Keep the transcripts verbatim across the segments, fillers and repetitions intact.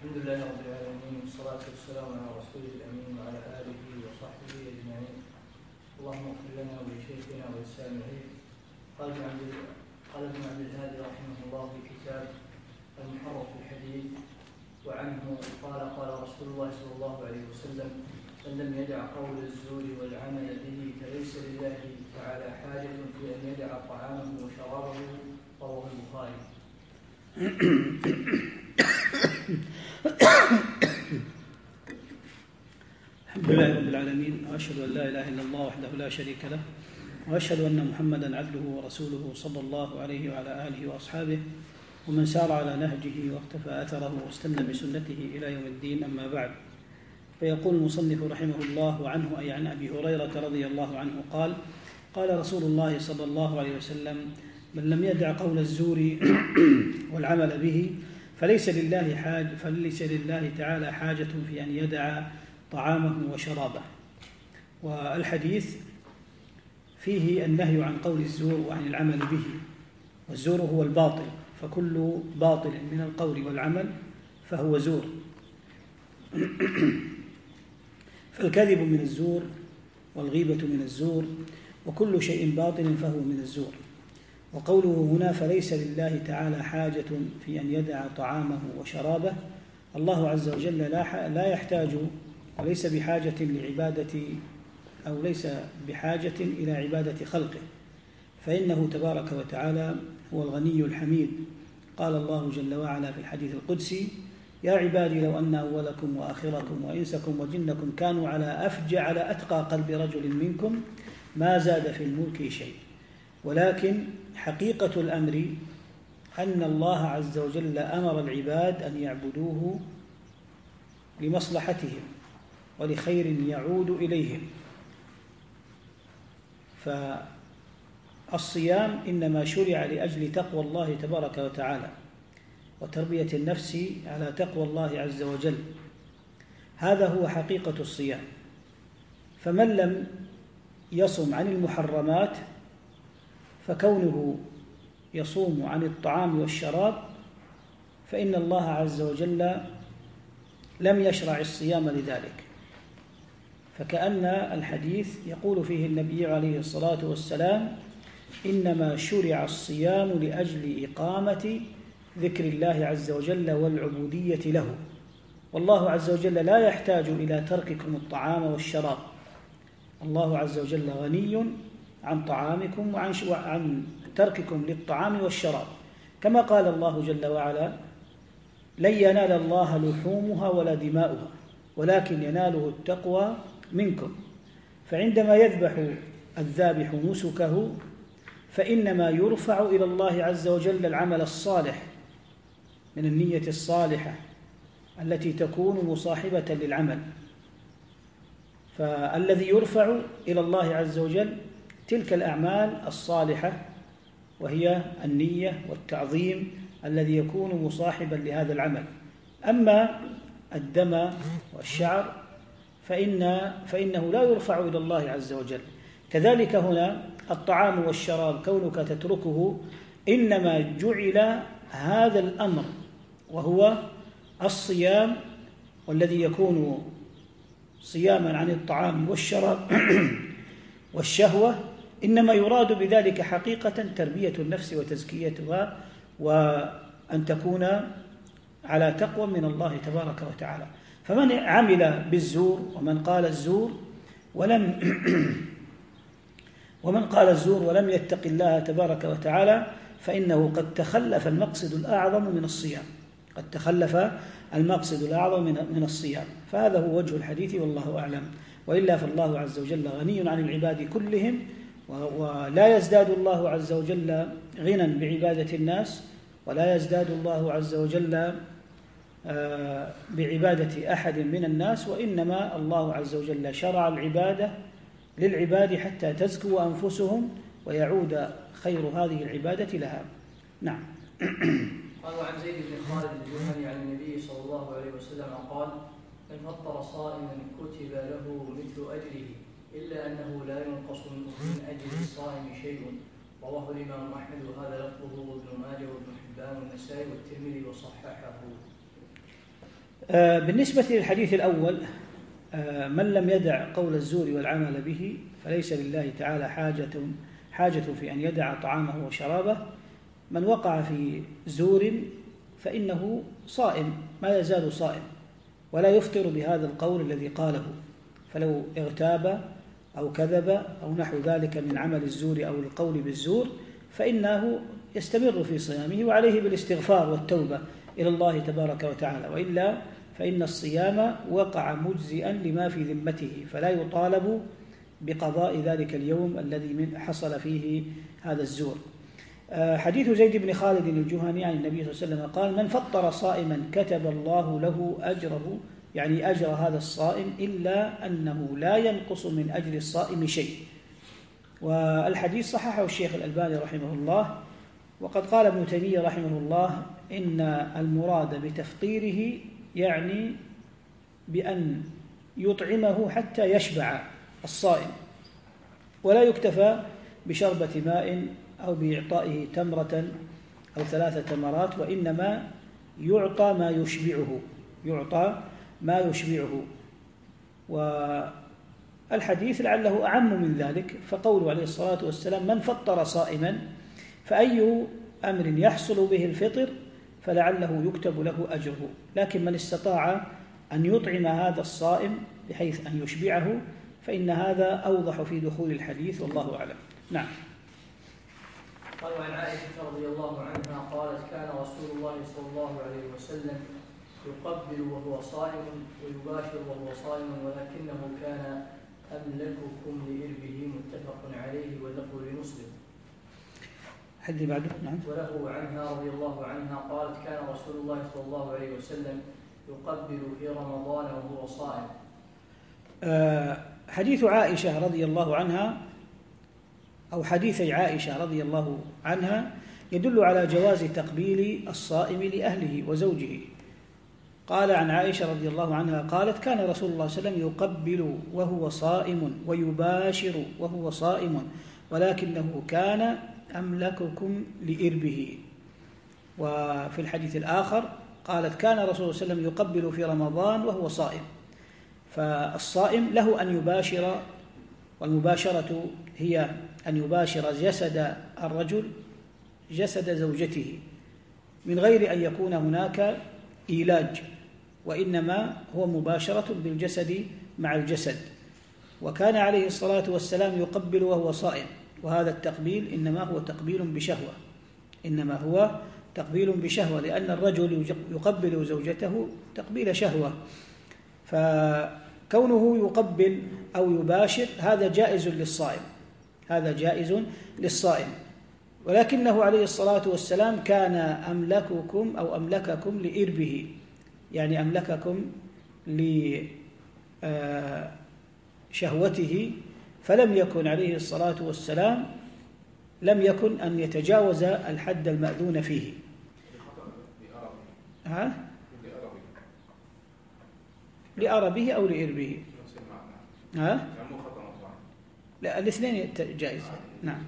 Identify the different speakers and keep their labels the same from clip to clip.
Speaker 1: الحمد لله رب العالمين، والصلاة والسلام على رسوله الأمين وعلى آله وصحبه أجمعين. اللهم اغفر لنا ولشيخنا وللسامعين. قال ابن عبد قال ابن عبد الهادي رحمه الله في كتاب المحرر في الحديث، وعنه قال قال رسول الله صلى الله عليه وسلم: من لم يدع قول الزور والعمل به فليس لله تعالى حاجة في أن يدع طعامه وشرابه. رواه البخاري.
Speaker 2: الحمد لله رب العالمين، وأشهد أن لا إله إلا الله وحده لا شريك له، وأشهد أن محمدا عبده ورسوله صلى الله عليه وعلى آله وأصحابه ومن سار على نهجه واقتفى أثره واستنى بسنته إلى يوم الدين. أما بعد، فيقول المصنف رحمه الله: وعنه أي عن أبي هريرة رضي الله عنه قال: قال رسول الله صلى الله عليه وسلم: من لم يدع قول الزور والعمل به فليس لله حاج فليس لله تعالى حاجة في أن يدع طعامه وشرابه. والحديث فيه النهي عن قول الزور وعن العمل به، والزور هو الباطل، فكل باطل من القول والعمل فهو زور. فالكذب من الزور، والغيبة من الزور، وكل شيء باطل فهو من الزور. وقوله هنا: فليس لله تعالى حاجة في أن يدع طعامه وشرابه، الله عز وجل لا يحتاج وليس بحاجة لعبادة أو ليس بحاجة إلى عبادة خلقه، فإنه تبارك وتعالى هو الغني الحميد. قال الله جل وعلا في الحديث القدسي: يا عبادي لو أن أولكم وآخركم وإنسكم وجنكم كانوا على أفجع على أتقى قلب رجل منكم ما زاد في الملك شيء. ولكن حقيقة الأمر أن الله عز وجل أمر العباد أن يعبدوه لمصلحتهم ولخير يعود إليهم. فالصيام إنما شرع لأجل تقوى الله تبارك وتعالى وتربية النفس على تقوى الله عز وجل، هذا هو حقيقة الصيام. فمن لم يصم عن المحرمات فكونه يصوم عن الطعام والشراب فإن الله عز وجل لم يشرع الصيام لذلك. فكأن الحديث يقول فيه النبي عليه الصلاة والسلام: إنما شرع الصيام لأجل إقامة ذكر الله عز وجل والعبودية له، والله عز وجل لا يحتاج إلى ترككم الطعام والشراب. الله عز وجل غني عن طعامكم وعن عن ترككم للطعام والشراب، كما قال الله جل وعلا: لن ينال الله لحومها ولا دماؤها ولكن يناله التقوى منكم. فعندما يذبح الذابح نسكه فإنما يرفع إلى الله عز وجل العمل الصالح من النية الصالحة التي تكون مصاحبة للعمل. فالذي يرفع إلى الله عز وجل تلك الأعمال الصالحة، وهي النية والتعظيم الذي يكون مصاحبا لهذا العمل. أما الدم والشعر فإن فإنه لا يرفع إلى الله عز وجل. كذلك هنا الطعام والشراب كونك تتركه إنما جعل هذا الأمر وهو الصيام، والذي يكون صياما عن الطعام والشراب والشهوة إنما يراد بذلك حقيقة تربية النفس وتزكيتها، وأن تكون على تقوى من الله تبارك وتعالى. فمن عمل بالزور ومن قال الزور ولم ومن قال الزور ولم يتق الله تبارك وتعالى فإنه قد تخلف المقصد الأعظم من الصيام قد تخلف المقصد الأعظم من الصيام. فهذا هو وجه الحديث، والله أعلم. وإلا فالله عز وجل غني عن العباد كلهم، ولا يزداد الله عز وجل غنى بعبادة الناس، ولا يزداد الله عز وجل بعبادة أحد من الناس، وإنما الله عز وجل شرع العبادة للعباد حتى تزكو أنفسهم ويعود خير هذه العبادة لها. نعم.
Speaker 1: قال: وعن زيد بن خالد الجهني عن النبي صلى الله عليه وسلم قال: من فطر صائما كتب له مثل أجره إلا أنه لا ينقص من أجر الصائم شيء. رواه الإمام أحمد، وهذا لفظه وابن ماجه وابن حبان والنسائي والترمذي وصححه.
Speaker 2: بالنسبة للحديث الأول، من لم يدع قول الزور والعمل به فليس لله تعالى حاجة حاجة في أن يدع طعامه وشرابه. من وقع في زور فإنه صائم، ما يزال صائم ولا يفطر بهذا القول الذي قاله، فلو اغتاب أو كذب أو نحو ذلك من عمل الزور أو القول بالزور فإنه يستمر في صيامه وعليه بالاستغفار والتوبة إلى الله تبارك وتعالى، وإلا فإن الصيام وقع مجزئا لما في ذمته، فلا يطالب بقضاء ذلك اليوم الذي حصل فيه هذا الزور. حديث زيد بن خالد الجهني عن النبي صلى الله عليه وسلم قال: من فطر صائما كتب الله له أجره، يعني أجر هذا الصائم، إلا أنه لا ينقص من أجر الصائم شيء. والحديث صححه الشيخ الألباني رحمه الله. وقد قال ابن تيمية رحمه الله إن المراد بتفطيره يعني بأن يطعمه حتى يشبع الصائم، ولا يكتفى بشربة ماء أو بإعطائه تمرة أو ثلاث تمرات، وإنما يعطى ما يشبعه يعطى ما يشبعه. والحديث لعله أعم من ذلك، فقوله عليه الصلاة والسلام: من فطر صائما، فأي أمر يحصل به الفطر فلعله يكتب له أجره، لكن من استطاع أن يطعم هذا الصائم بحيث أن يشبعه فإن هذا أوضح في دخول الحديث، والله أعلم. نعم.
Speaker 1: قال: وعن عائشة رضي الله عنها قالت: كان رسول الله صلى الله عليه وسلم يقبل وهو صائم ويباشر وهو صائم، ولكنه كان أملككم لإربه، متفق عليه واللفظ لمسلم.
Speaker 2: حد بعده. نعم.
Speaker 1: وله عنها رضي الله عنها قالت: كان رسول الله صلى الله عليه وسلم يقبل في رمضان وهو صائم.
Speaker 2: أه حديث عائشة رضي الله عنها أو حديثي عائشة رضي الله عنها يدل على جواز تقبيل الصائم لأهله وزوجه. قال عن عائشة رضي الله عنها قالت: كان رسول الله صلى الله عليه وسلم يقبل وهو صائم ويباشر وهو صائم، ولكنه كان أملككم لإربه. وفي الحديث الآخر قالت: كان رسول الله صلى الله عليه وسلم يقبل في رمضان وهو صائم. فالصائم له أن يباشر، والمباشرة هي أن يباشر جسد الرجل جسد زوجته من غير أن يكون هناك إيلاج، وإنما هو مباشرة بالجسد مع الجسد. وكان عليه الصلاة والسلام يقبل وهو صائم، وهذا التقبيل إنما هو تقبيل بشهوة إنما هو تقبيل بشهوة لأن الرجل يقبل زوجته تقبيل شهوة، فكونه يقبل أو يباشر هذا جائز للصائم هذا جائز للصائم ولكنه عليه الصلاة والسلام كان أملككم أو أملككم لإربه، يعني أملككم لشهوته، فلم يكن عليه الصلاة والسلام لم يكن أن يتجاوز الحد المأذون فيه. ها؟ لأربه أو لإربه؟ ها؟ لا، الاثنين جائز. نعم.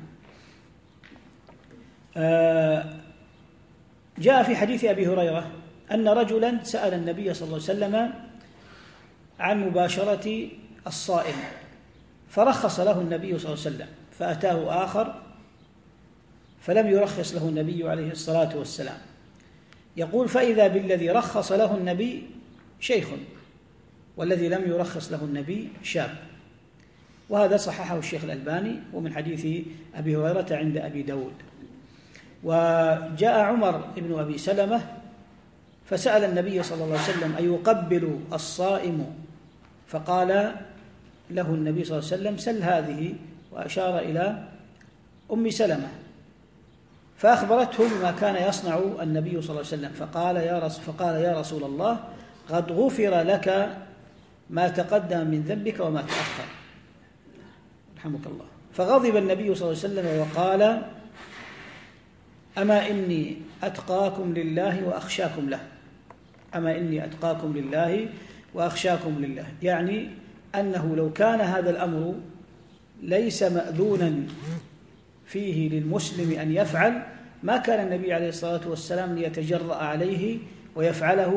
Speaker 2: آه جاء في حديث أبي هريرة أن رجلا سأل النبي صلى الله عليه وسلم عن مباشرة الصائم، فرخص له النبي صلى الله عليه وسلم، فأتاه آخر فلم يرخص له النبي عليه الصلاة والسلام. يقول: فإذا بالذي رخص له النبي شيخ، والذي لم يرخص له النبي شاب. وهذا صححه الشيخ الألباني، ومن حديث أبي هريرة عند أبي داود. وجاء عمر بن أبي سلمة فسأل النبي صلى الله عليه وسلم: أيقبل الصائم؟ فقال له النبي صلى الله عليه وسلم: سل هذه، وأشار إلى أم سلمة، فأخبرته بما كان يصنع النبي صلى الله عليه وسلم، فقال يا رسول, فقال يا رسول الله قد غفر لك ما تقدم من ذنبك وما تأخر، رحمك الله. فغضب النبي صلى الله عليه وسلم وقال: أما إني أتقاكم لله وأخشاكم له أما إني أتقاكم لله وأخشاكم لله يعني أنه لو كان هذا الأمر ليس مأذونا فيه للمسلم أن يفعل، ما كان النبي عليه الصلاة والسلام ليتجرأ عليه ويفعله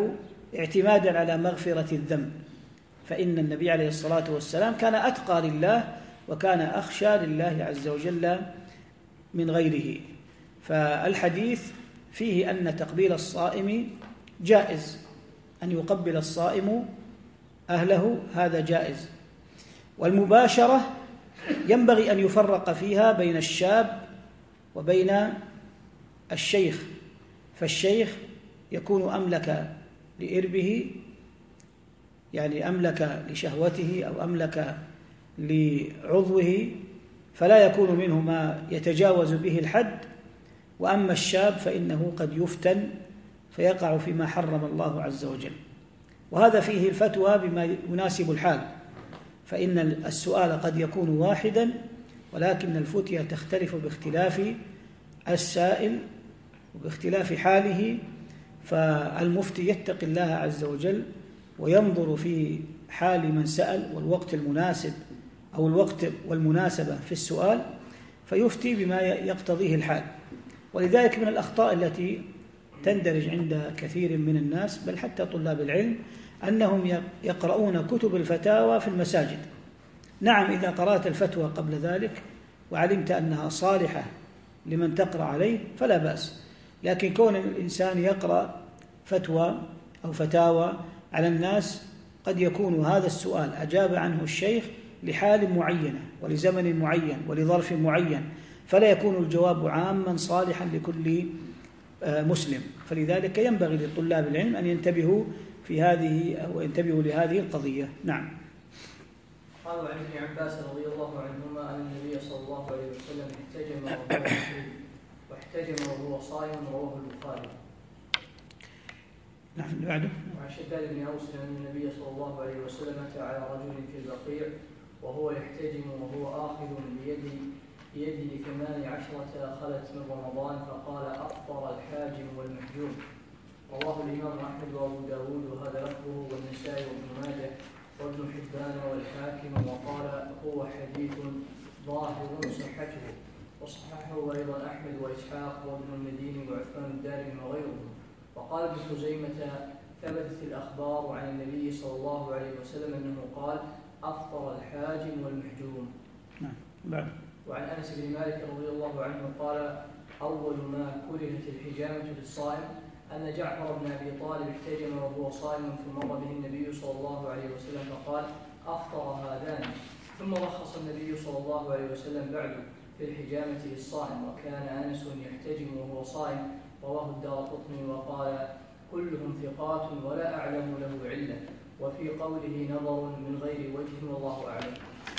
Speaker 2: اعتمادا على مغفرة الذنب، فإن النبي عليه الصلاة والسلام كان أتقى لله وكان أخشى لله عز وجل من غيره. فالحديث فيه أن تقبيل الصائم جائز، أن يقبل الصائم أهله هذا جائز. والمباشرة ينبغي أن يفرق فيها بين الشاب وبين الشيخ، فالشيخ يكون أملك لإربه، يعني أملك لشهوته أو أملك لعضوه، فلا يكون منه ما يتجاوز به الحد. وأما الشاب فإنه قد يفتن فيقع فيما حرم الله عز وجل، وهذا فيه الفتوى بما يناسب الحال، فإن السؤال قد يكون واحدا ولكن الفتية تختلف باختلاف السائل وباختلاف حاله. فالمفتي يتقي الله عز وجل وينظر في حال من سأل والوقت المناسب أو الوقت والمناسبة في السؤال فيفتي بما يقتضيه الحال. ولذلك من الأخطاء التي تندرج عند كثير من الناس بل حتى طلاب العلم أنهم يقرؤون كتب الفتاوى في المساجد. نعم، إذا قرأت الفتوى قبل ذلك وعلمت أنها صالحة لمن تقرأ عليه فلا بأس، لكن كون الإنسان يقرأ فتوى أو فتاوى على الناس قد يكون هذا السؤال أجاب عنه الشيخ لحال معينة ولزمن معين ولظرف معين، فلا يكون الجواب عاما صالحا لكل مسلم. فلذلك ينبغي لطلاب العلم أن ينتبهوا في هذه أو ينتبهوا لهذه القضية. نعم.
Speaker 1: قالوا عن ابن عباس رضي الله عنهما أن النبي صلى الله عليه وسلم احتجم وهو محرم واحتجم وهو صائم، رواه البخاري.
Speaker 2: نعم. بعده.
Speaker 1: وعن شداد بن أوس أن النبي صلى الله عليه وسلم أتى على رجل في البقيع وهو يحتجم وهو آخذ بيده بيده ثمان عشرة خلت من رمضان، فقال أفطر الحاجم والمحجوم. رواه الإمام أحمد وأبو داود وهذا لفظه والنسائي وابن ماجه وابن حبان والحاكم، وقال هو حديث ظاهر صحته، وصححه أيضا أحمد وإسحاق وابن المديني وعثمان الدارمي وغيرهم. وقال ابن خزيمة ثبتت الأخبار عن النبي صلى الله عليه وسلم أنه قال أفطر الحاجم والمحجوم.
Speaker 2: نعم.
Speaker 1: وعن أنس بن مالك رضي الله عنه قال أول ما كرهت الحجامة للصائم أن جعفر بن أبي طالب احتجم وهو صائم ثم مر به النبي صلى الله عليه وسلم فقال أفطر هذان، ثم رخص النبي صلى الله عليه وسلم بعد في الحجامة للصائم، وكان أنس يحتجم وهو صائم. رواه الدارقطني وقال كلهم ثقات ولا أعلم له علة، وفي قوله نظر من غير وجه والله أعلم.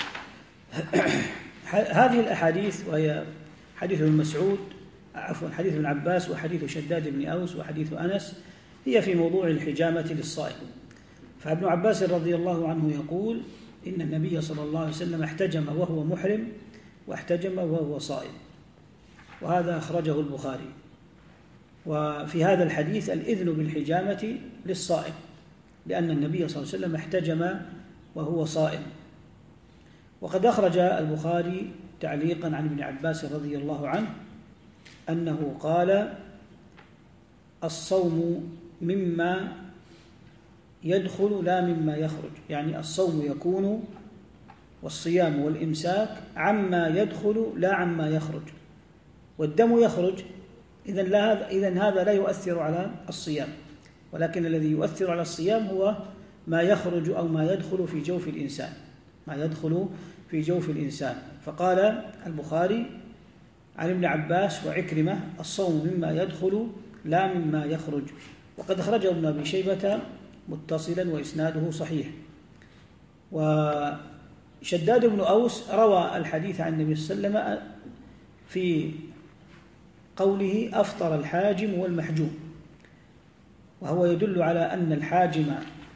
Speaker 2: هذه الأحاديث وهي حديث ابن مسعود عفوا حديث ابن عباس وحديث شداد بن أوس وحديث أنس هي في موضوع الحجامة للصائم. فابن عباس رضي الله عنه يقول إن النبي صلى الله عليه وسلم احتجم وهو محرم واحتجم وهو صائم، وهذا أخرجه البخاري. وفي هذا الحديث الإذن بالحجامة للصائم، لأن النبي صلى الله عليه وسلم احتجم وهو صائم. وقد أخرج البخاري تعليقا عن ابن عباس رضي الله عنه أنه قال الصوم مما يدخل لا مما يخرج، يعني الصوم يكون والصيام والإمساك عما يدخل لا عما يخرج، والدم يخرج، إذن هذا لا يؤثر على الصيام، ولكن الذي يؤثر على الصيام هو ما يخرج أو ما يدخل في جوف الإنسان ما يدخل في جوف الإنسان. فقال البخاري عن ابن عباس وعكرمة الصوم مما يدخل لا مما يخرج. وقد أخرجه ابن أبي شيبة متصلا وإسناده صحيح. وشداد بن أوس روى الحديث عن النبي صلى الله عليه وسلم في قوله أفطر الحاجم والمحجوم، وهو يدل على أن الحاجم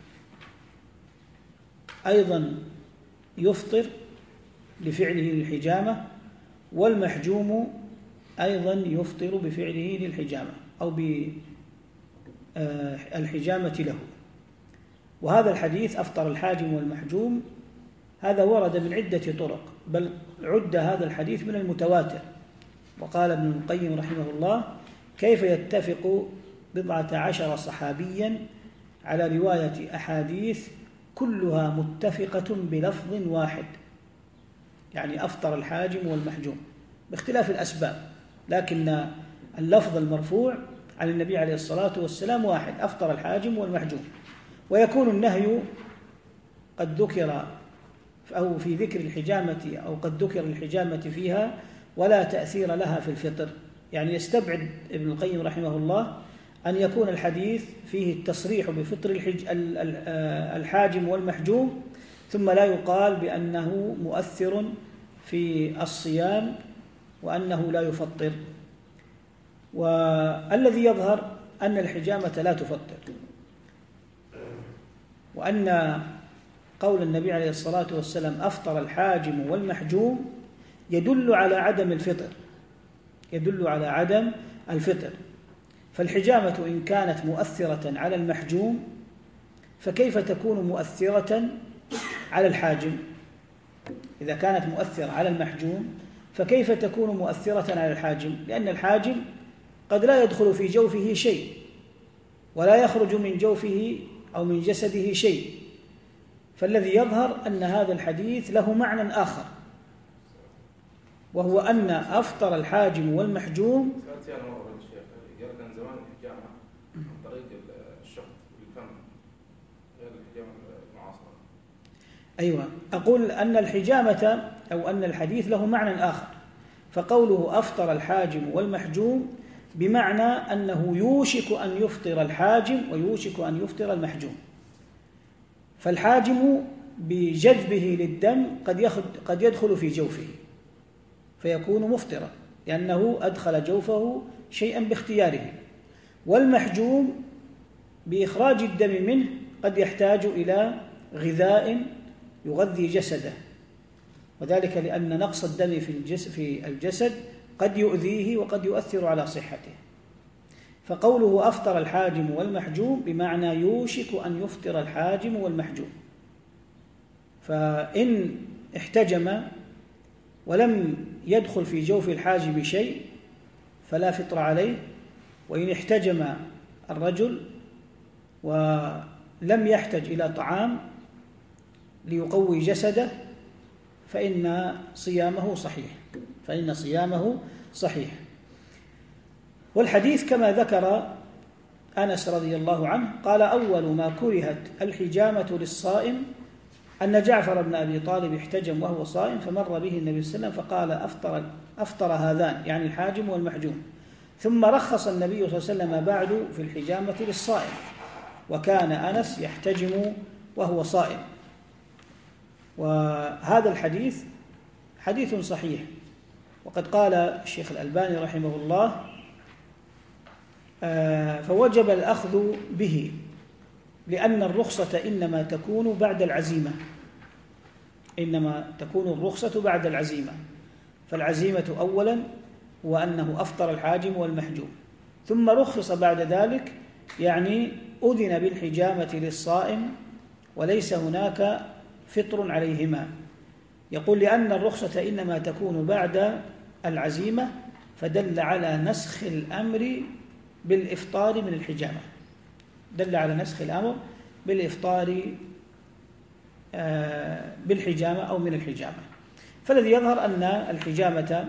Speaker 2: أيضا يفطر لفعله للحجامة، والمحجوم أيضا يفطر بفعله للحجامة أو بالحجامة له. وهذا الحديث أفطر الحاجم والمحجوم هذا ورد من عدة طرق، بل عد هذا الحديث من المتواتر. وقال ابن القيم رحمه الله كيف يتفق بضعة عشر صحابيا على رواية أحاديث كلها متفقة بلفظ واحد، يعني أفطر الحاجم والمحجوم باختلاف الأسباب، لكن اللفظ المرفوع عن النبي عليه الصلاة والسلام واحد: أفطر الحاجم والمحجوم. ويكون النهي قد ذكر أو في ذكر الحجامة أو قد ذكر الحجامة فيها ولا تأثير لها في الفطر، يعني يستبعد ابن القيم رحمه الله أن يكون الحديث فيه التصريح بفطر الحج الحاجم والمحجوم ثم لا يقال بأنه مؤثر في الصيام وأنه لا يفطر. والذي يظهر أن الحجامة لا تفطر، وأن قول النبي عليه الصلاة والسلام أفطر الحاجم والمحجوم يدل على عدم الفطر، يدل على عدم الفطر. فالحجامة إن كانت مؤثرة على المحجوم فكيف تكون مؤثرة على الحاجم؟ إذا كانت مؤثرة على المحجوم فكيف تكون مؤثرة على الحاجم؟ لأن الحاجم قد لا يدخل في جوفه شيء ولا يخرج من جوفه أو من جسده شيء، فالذي يظهر أن هذا الحديث له معنى آخر، وهو أن أفطر الحاجم والمحجوم.
Speaker 3: سألت أنا مرة الشيخ قال كان زمان الحجامة عن طريق الشق بالفم غير الحجامة المعاصرة.
Speaker 2: أيوة، أقول أن الحجامة أو أن الحديث له معنى آخر، فقوله أفطر الحاجم والمحجوم بمعنى أنه يوشك أن يفطر الحاجم ويوشك أن يفطر المحجوم. فالحاجم بجذبه للدم قد قد يدخل في جوفه فيكون مفطرا لأنه أدخل جوفه شيئا باختياره، والمحجوم بإخراج الدم منه قد يحتاج إلى غذاء يغذي جسده، وذلك لأن نقص الدم في الجسد قد يؤذيه وقد يؤثر على صحته. فقوله أفطر الحاجم والمحجوم بمعنى يوشك أن يفطر الحاجم والمحجوم. فإن احتجم ولم يدخل في جوف الحاجم شيء فلا فطر عليه، وإن احتجم الرجل ولم يحتج إلى طعام ليقوي جسده فإن صيامه صحيح فإن صيامه صحيح. والحديث كما ذكر أنس رضي الله عنه قال: أول ما كرهت الحجامة للصائم أن جعفر بن أبي طالب احتجم وهو صائم فمر به النبي صلى الله عليه وسلم فقال: أفطر, أفطر هذان، يعني الحاجم والمحجوم. ثم رخص النبي صلى الله عليه وسلم بعد في الحجامة للصائم، وكان أنس يحتجم وهو صائم. وهذا الحديث حديث صحيح، وقد قال الشيخ الألباني رحمه الله: فوجب الأخذ به لأن الرخصة إنما تكون بعد العزيمة إنما تكون الرخصة بعد العزيمة فالعزيمة أولا هو أنه أفطر الحاجم والمحجوم، ثم رخص بعد ذلك، يعني أذن بالحجامة للصائم وليس هناك فطر عليهما. يقول لأن الرخصة إنما تكون بعد العزيمة، فدل على نسخ الأمر بالإفطار من الحجامة دل على نسخ الأمر بالإفطار بالحجامة أو من الحجامة. فالذي يظهر أن الحجامة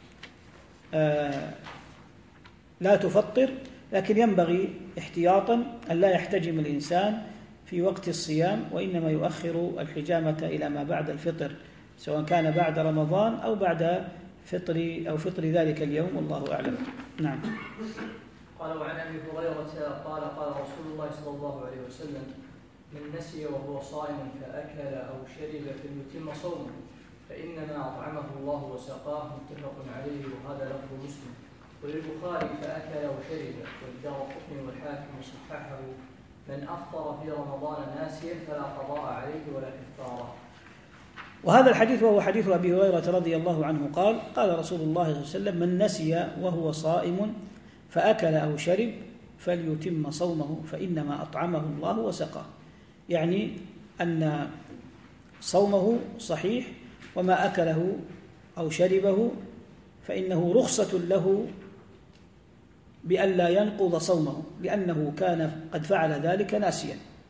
Speaker 2: لا تفطر، لكن ينبغي احتياطا أن لا يحتجم الإنسان في وقت الصيام، وإنما يؤخر الحجامة إلى ما بعد الفطر، سواء كان بعد رمضان أو بعد فطر أو فطر ذلك اليوم، والله أعلم. نعم.
Speaker 1: قال: وعن أبي هريرة قال: قال رسول الله صلى الله عليه وسلم: من نسي وهو صائم فأكل أو شرب فليتم صومه فإنما أطعمه الله وسقاه، متفق عليه، وهذا لفظ مسلم. وللبخاري: فأكل وشرب. والدارقطني والحاكم صححه: من أفطر في رمضان ناسيا فلا قضاء عليه ولا كفارة.
Speaker 2: وهذا الحديث وهو حديث أبي هريرة رضي الله عنه قال: قال رسول الله صلى الله عليه وسلم: من نسي وهو صائم فأكل أو شرب فليتم صومه فإنما أطعمه الله وسقاه، يعني أن صومه صحيح، وما أكله أو شربه فإنه رخصة له بأن لا ينقض صومه، لأنه كان قد فعل ذلك ناسيا،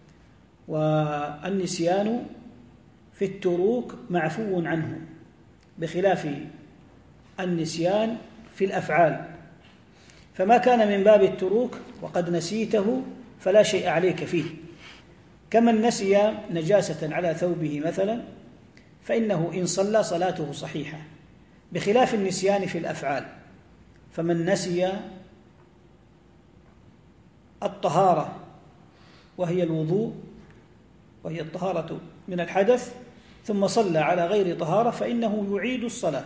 Speaker 2: والنسيان في التروك معفو عنه، بخلاف النسيان في الأفعال، فما كان من باب التروك وقد نسيته فلا شيء عليك فيه، كمن نسي نجاسة على ثوبه مثلا فإنه إن صلى صلاته صحيحة، بخلاف النسيان في الأفعال. فمن نسي الطهارة وهي الوضوء، وهي الطهارة من الحدث، ثم صلى على غير طهارة فإنه يعيد الصلاة.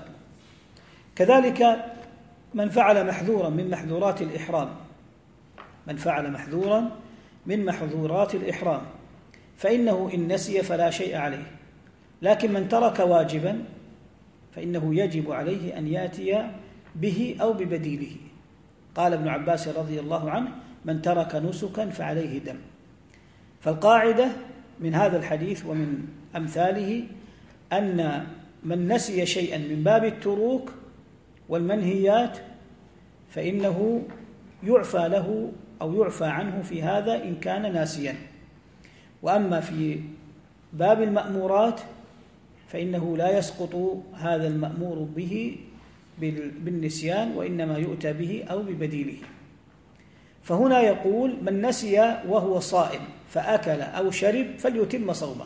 Speaker 2: كذلك من فعل محذورا من محذورات الإحرام، من فعل محذورا من محظورات الإحرام فإنه إن نسي فلا شيء عليه، لكن من ترك واجبا فإنه يجب عليه أن يأتي به أو ببديله. قال ابن عباس رضي الله عنه: من ترك نسكا فعليه دم. فالقاعدة من هذا الحديث ومن أمثاله أن من نسي شيئا من باب التروك والمنهيات فإنه يعفى له أو يعفى عنه في هذا إن كان ناسيا. وأما في باب المأمورات فإنه لا يسقط هذا المأمور به بالنسيان، وإنما يؤتى به أو ببديله. فهنا يقول: من نسي وهو صائم فأكل أو شرب فليتم صومه،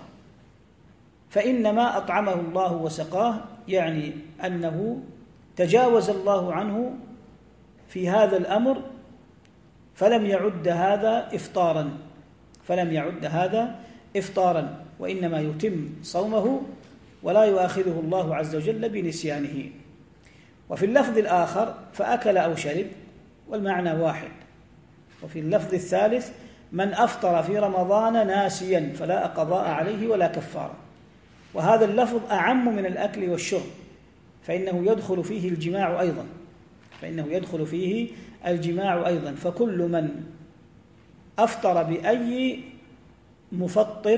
Speaker 2: فإنما أطعمه الله وسقاه، يعني أنه تجاوز الله عنه في هذا الأمر فلم يعد هذا إفطارا فلم يعد هذا إفطارا وإنما يتم صومه ولا يؤاخذه الله عز وجل بنسيانه. وفي اللفظ الآخر فأكل أو شرب والمعنى واحد. وفي اللفظ الثالث: من أفطر في رمضان ناسيا فلا قضاء عليه ولا كفارة. وهذا اللفظ أعم من الأكل والشرب، فإنه يدخل فيه الجماع أيضا فإنه يدخل فيه الجماع أيضا فكل من أفطر بأي مفطر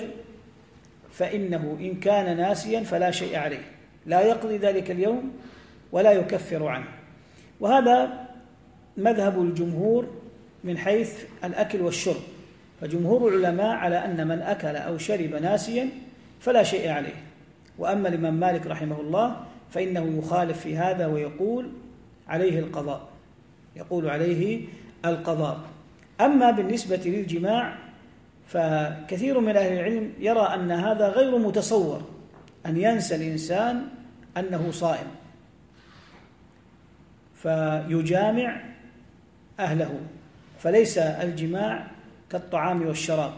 Speaker 2: فإنه إن كان ناسيا فلا شيء عليه، لا يقضي ذلك اليوم ولا يكفر عنه. وهذا مذهب الجمهور من حيث الأكل والشرب، فجمهور العلماء على أن من أكل أو شرب ناسيا فلا شيء عليه. وأما الإمام مالك رحمه الله فإنه يخالف في هذا ويقول عليه القضاء يقول عليه القضاء. أما بالنسبة للجماع فكثير من أهل العلم يرى أن هذا غير متصور، أن ينسى الإنسان أنه صائم فيجامع أهله، فليس الجماع كالطعام والشراب،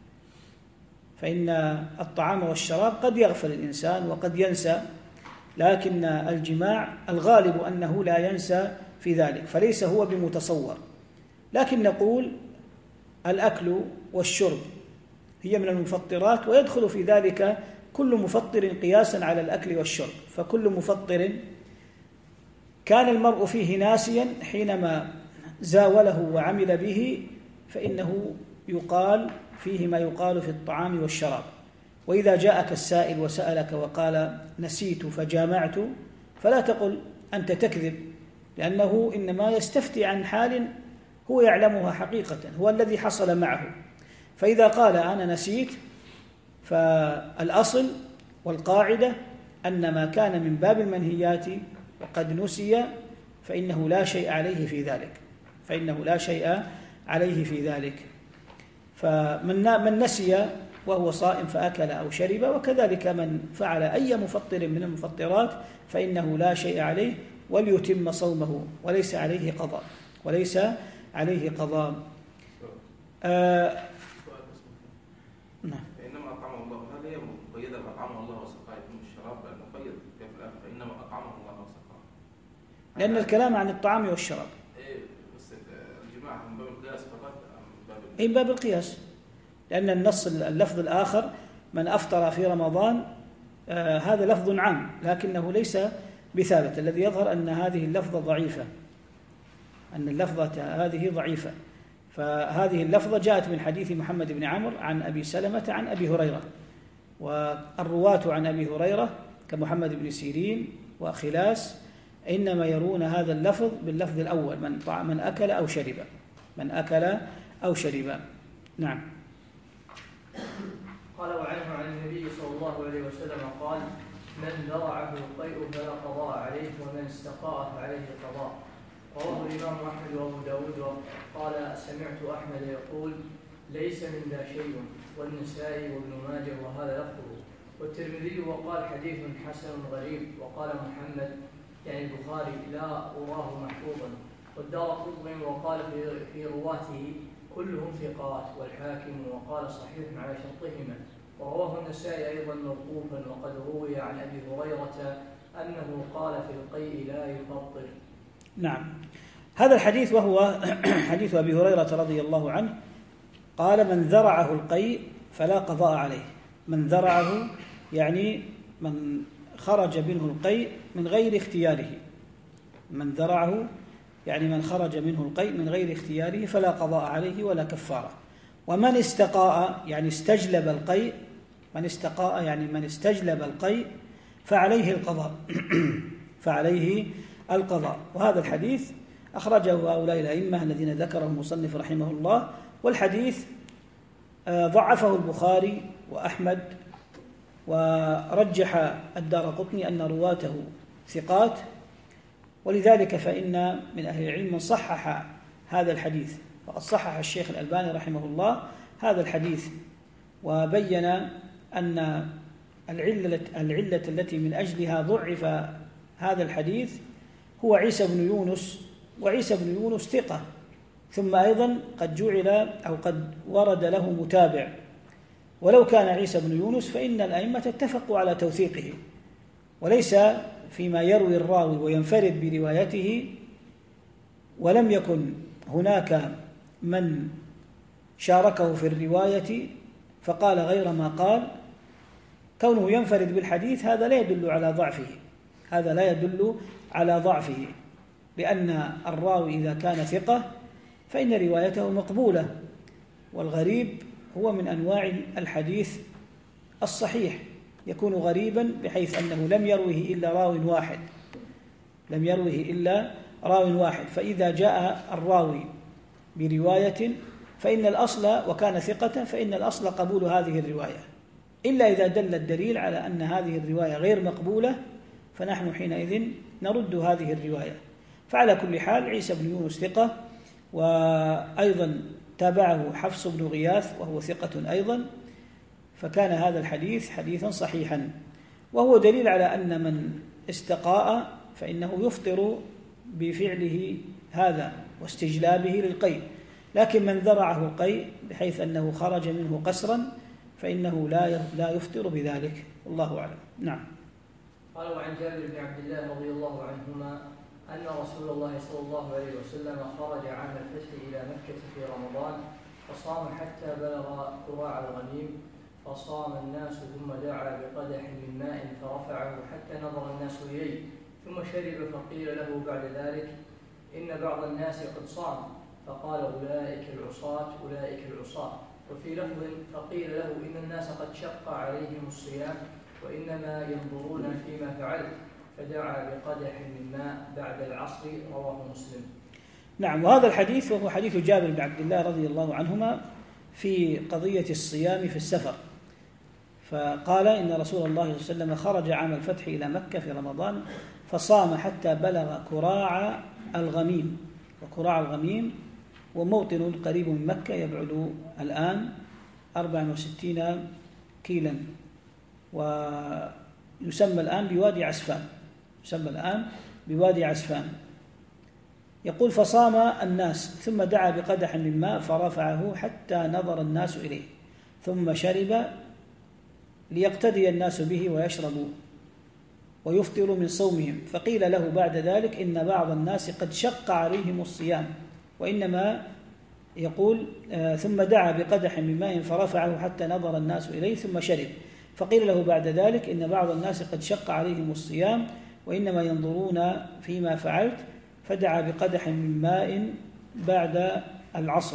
Speaker 2: فإن الطعام والشراب قد يغفل الإنسان وقد ينسى، لكن الجماع الغالب أنه لا ينسى في ذلك، فليس هو بمتصور. لكن نقول الأكل والشرب هي من المفطرات، ويدخل في ذلك كل مفطر قياسا على الأكل والشرب، فكل مفطر كان المرء فيه ناسيا حينما زاوله وعمل به فإنه يقال فيه ما يقال في الطعام والشراب. وإذا جاءك السائل وسألك وقال نسيت فجامعت فلا تقل أنت تكذب، لأنه إنما يستفتي عن حال هو يعلمها حقيقة، هو الذي حصل معه. فإذا قال أنا نسيت فالأصل والقاعدة أن ما كان من باب المنهيات وقد نسي فإنه لا شيء عليه في ذلك فإنه لا شيء عليه في ذلك. فمن من نسي وهو صائم فأكل أو شرب، وكذلك من فعل أي مفطر من المفطرات فإنه لا شيء عليه وليتم صومه وليس عليه قضاء وليس عليه قضاء. آه
Speaker 3: نعم. فإنما أطعمه الله، هل هي مقيدة بأطعمه الله وسقاه من الشراب؟ لأنه قيد في الآخر فإنما أطعمه الله وسقاه،
Speaker 2: لأن الكلام عن الطعام والشراب.
Speaker 3: إيه بس الجماع من باب القياس فقط من باب
Speaker 2: إيه باب القياس، لأن النص اللفظ الآخر من أفطر في رمضان آه هذا لفظ عام لكنه ليس بثابت. الذي يظهر أن هذه اللفظة ضعيفة أن اللفظة هذه ضعيفة. فهذه اللفظة جاءت من حديث محمد بن عمرو عن أبي سلمة عن أبي هريرة، والرواة عن أبي هريرة كمحمد بن سيرين وخلاس إنما يرون هذا اللفظ باللفظ الأول من من أكل أو شرب من أكل أو شرب. نعم.
Speaker 1: قال وعنه عن النبي صلى الله عليه وسلم قال من ذرعه القيء فلا قضاء عليه ومن استقاء فعليه قضاء. رواه الإمام أحمد وأبو داود وقال سمعت أحمد يقول ليس من ذا شيء، والنسائي وابن ماجه وهذا لفظه، والترمذي وقال حديث حسن غريب، وقال محمد يعني البخاري لا أراه محفوظا، والدارقطني وقال في رواته كلهم ثقات، والحاكم وقال صحيح على شرطهما. ورواه النسائي أيضا موقوفا، وقد روي عن أبي هريرة أنه قال في القيء لا يفطر.
Speaker 2: نعم، هذا الحديث وهو حديث أبي هريرة رضي الله عنه قال من ذرعه القيء فلا قضاء عليه. من ذرعه يعني من خرج منه القيء من غير اختياره، من ذرعه يعني من خرج منه القيء من غير اختياره فلا قضاء عليه ولا كفارة. ومن استقاء يعني استجلب القيء، من استقاء يعني من استجلب القيء فعليه القضاء فعليه القضاء. وهذا الحديث أخرجه هؤلاء الأئمة الذين ذكره المصنف رحمه الله، والحديث ضعفه البخاري وأحمد، ورجح الدارقطني أن رواته ثقات، ولذلك فإن من أهل العلم من صحح هذا الحديث، وقد صحح الشيخ الألباني رحمه الله هذا الحديث، وبين أن العلة, العلة التي من أجلها ضعف هذا الحديث هو عيسى بن يونس، وعيسى بن يونس ثقة، ثم أيضا قد جعل أو قد ورد له متابع، ولو كان عيسى بن يونس فإن الأئمة اتفقوا على توثيقه، وليس فيما يروي الراوي وينفرد بروايته ولم يكن هناك من شاركه في الرواية فقال غير ما قال، كونه ينفرد بالحديث هذا لا يدل على ضعفه، هذا لا يدل على ضعفه، لأن الراوي إذا كان ثقة فإن روايته مقبولة، والغريب هو من أنواع الحديث الصحيح، يكون غريبا بحيث أنه لم يروه إلا راو واحد، لم يروه إلا راو واحد، فإذا جاء الراوي برواية فإن الأصل وكان ثقة فإن الأصل قبول هذه الرواية، إلا إذا دل الدليل على أن هذه الرواية غير مقبولة فنحن حينئذ نرد هذه الرواية. فعلى كل حال عيسى بن يونس ثقة، وأيضا تابعه حفص بن غياث وهو ثقة أيضا، فكان هذا الحديث حديثا صحيحا، وهو دليل على أن من استقاء فإنه يفطر بفعله هذا واستجلابه للقيء، لكن من ذرعه القيء بحيث أنه خرج منه قسرا فإنه لا لا يفطر بذلك، والله أعلم. نعم.
Speaker 1: قال وعن جابر بن عبد الله رضي الله عنهما أن رسول الله صلى الله عليه وسلم خرج عام الفتح إلى مكة في رمضان فصام حتى بلغ قراع الغنيم، فصام الناس ثم دعا بقدح من ماء فرفعه حتى نظر الناس إليه، ثم شرب فقيل له بعد ذلك إن بعض الناس قد صام، فقال أولئك العصاة أولئك العصاة. وفي لفظ فقيل له إن الناس قد شق عليهم الصيام وإنما ينظرون فيما فعلت، فدعا بقدح من ماء بعد العصر، رواه مسلم.
Speaker 2: نعم، وهذا الحديث وهو حديث جابر بن عبد الله رضي الله عنهما في قضية الصيام في السفر، فقال إن رسول الله صلى الله عليه وسلم خرج عام الفتح إلى مكة في رمضان فصام حتى بلغ كراع الغميم، وكراع الغميم وموطن قريب من مكة يبعد الآن أربعة وستين كيلا، ويسمى الآن بوادي عسفان، يسمى الآن بوادي عسفان. يقول فصام الناس ثم دعا بقدح من ماء فرفعه حتى نظر الناس إليه، ثم شرب ليقتدي الناس به ويشربوا ويفطر من صومهم، فقيل له بعد ذلك إن بعض الناس قد شق عليهم الصيام، وإنما يقول آه ثم دعا بقدح من ماء فرفعه حتى نظر الناس إليه ثم شرب، فقيل له بعد ذلك إن بعض الناس قد شق عليهم الصيام وإنما ينظرون فيما فعلت، فدعا بقدح من ماء بعد العصر.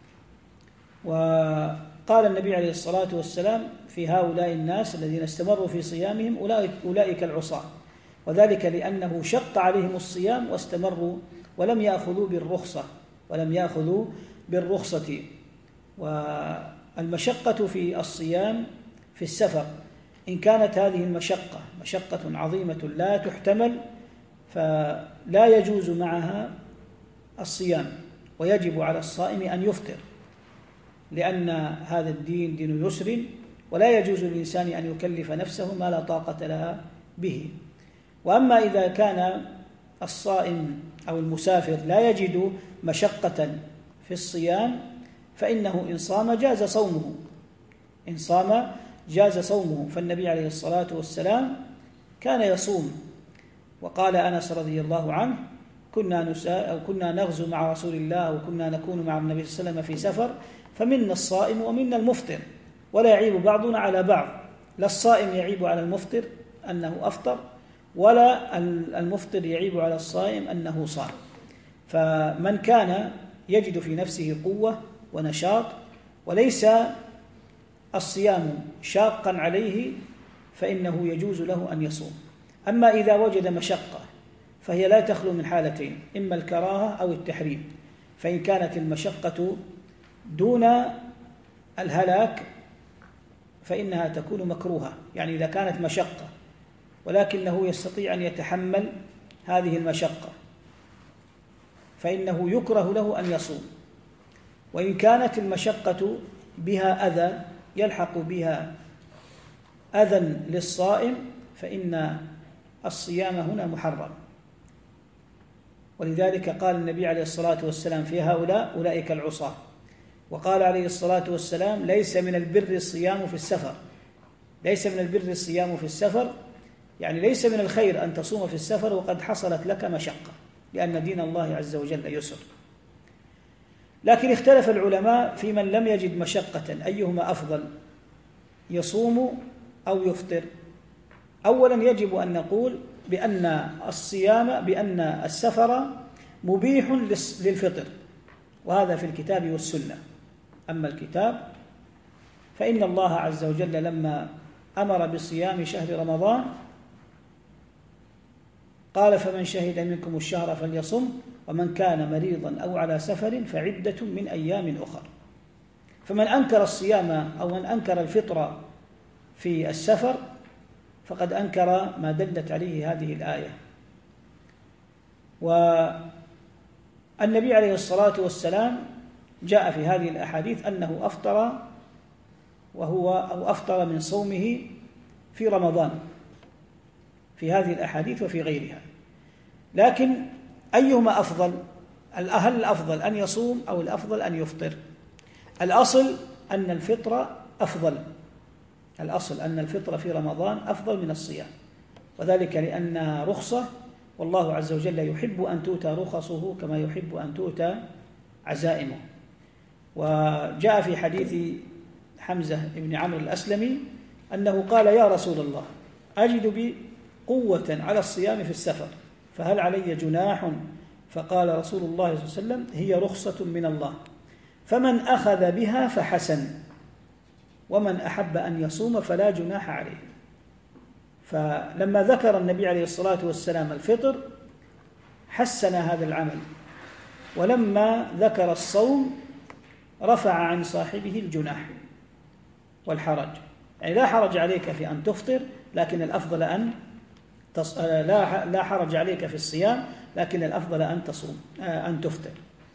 Speaker 2: وقال النبي عليه الصلاة والسلام في هؤلاء الناس الذين استمروا في صيامهم أولئك, أولئك العصاة، وذلك لأنه شق عليهم الصيام واستمروا ولم يأخذوا بالرخصة ولم يأخذوا بالرخصة والمشقة في الصيام في السفر إن كانت هذه المشقة مشقة عظيمة لا تحتمل فلا يجوز معها الصيام، ويجب على الصائم أن يفطر، لأن هذا الدين دين يسر، ولا يجوز للإنسان أن يكلف نفسه ما لا طاقة لها به. وأما إذا كان الصائم أو المسافر لا يجد مشقة في الصيام فإنه إن صام جاز صومه، إن صام جاز صومه. فالنبي عليه الصلاة والسلام كان يصوم، وقال أنس رضي الله عنه كنا نساء أو كنا نغزو مع رسول الله وكنا نكون مع النبي صلى الله عليه وسلم في سفر فمنا الصائم ومنا المفطر ولا يعيب بعضنا على بعض. لا الصائم يعيب على المفطر أنه أفطر، ولا المفطر يعيب على الصائم أنه صام. فمن كان يجد في نفسه قوة ونشاط وليس الصيام شاقا عليه فإنه يجوز له أن يصوم. أما إذا وجد مشقة فهي لا تخلو من حالتين، إما الكراهة أو التحريم. فإن كانت المشقة دون الهلاك فإنها تكون مكروهة، يعني إذا كانت مشقة ولكنه يستطيع أن يتحمل هذه المشقة فإنه يكره له أن يصوم. وإن كانت المشقة بها أذى يلحق بها أذى للصائم فإن الصيام هنا محرم. ولذلك قال النبي عليه الصلاة والسلام في هؤلاء أولئك العصاة. وقال عليه الصلاة والسلام ليس من البر الصيام في السفر، ليس من البر الصيام في السفر، يعني ليس من الخير أن تصوم في السفر وقد حصلت لك مشقة، لأن دين الله عز وجل يسر. لكن اختلف العلماء في من لم يجد مشقة أيهما أفضل، يصوم أو يفطر. أولا يجب أن نقول بأن الصيام بأن السفر مبيح للفطر، وهذا في الكتاب والسنة. أما الكتاب فإن الله عز وجل لما أمر بصيام شهر رمضان قال فمن شهد منكم الشهر فليصم ومن كان مريضا أو على سفر فعدة من أيام أخر. فمن أنكر الصيام أو من أنكر الفطر في السفر فقد أنكر ما دلت عليه هذه الآية. والنبي عليه الصلاة والسلام جاء في هذه الأحاديث أنه أفطر وهو أو أفطر من صومه في رمضان في هذه الأحاديث وفي غيرها. لكن أيهما أفضل؟ هل الأفضل أن يصوم أو الأفضل أن يفطر؟ الأصل أن الفطر أفضل، الأصل أن الفطر في رمضان أفضل من الصيام، وذلك لأنها رخصة، والله عز وجل يحب أن تؤتى رخصه كما يحب أن تؤتى عزائمه. وجاء في حديث حمزة بن عمرو الأسلمي أنه قال يا رسول الله أجد بي قوة على الصيام في السفر فهل علي جناح؟ فقال رسول الله صلى الله عليه وسلم هي رخصة من الله، فمن أخذ بها فحسن، ومن أحب أن يصوم فلا جناح عليه. فلما ذكر النبي عليه الصلاة والسلام الفطر حسن هذا العمل، ولما ذكر الصوم رفع عن صاحبه الجناح والحرج، يعني لا حرج عليك في أن تفطر، لكن الأفضل أن تص... لا لا حرج عليك في الصيام، لكن الأفضل أن تصوم أن تفطر.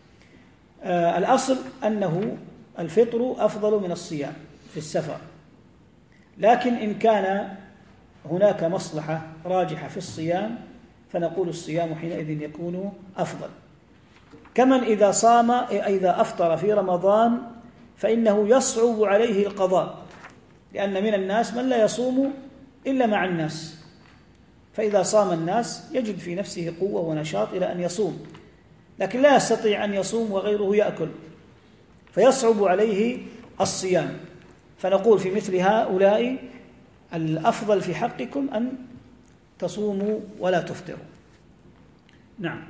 Speaker 2: الأصل أنه الفطر أفضل من الصيام في السفر، لكن إن كان هناك مصلحة راجحة في الصيام فنقول الصيام حينئذ يكون أفضل. كمن إذا صام إذا أفطر في رمضان فإنه يصعب عليه القضاء، لأن من الناس من لا يصوم إلا مع الناس، فإذا صام الناس يجد في نفسه قوة ونشاط إلى أن يصوم، لكن لا يستطيع أن يصوم وغيره يأكل فيصعب عليه الصيام. فنقول في مثل هؤلاء الأفضل في حقكم أن تصوموا ولا تفطروا. نعم.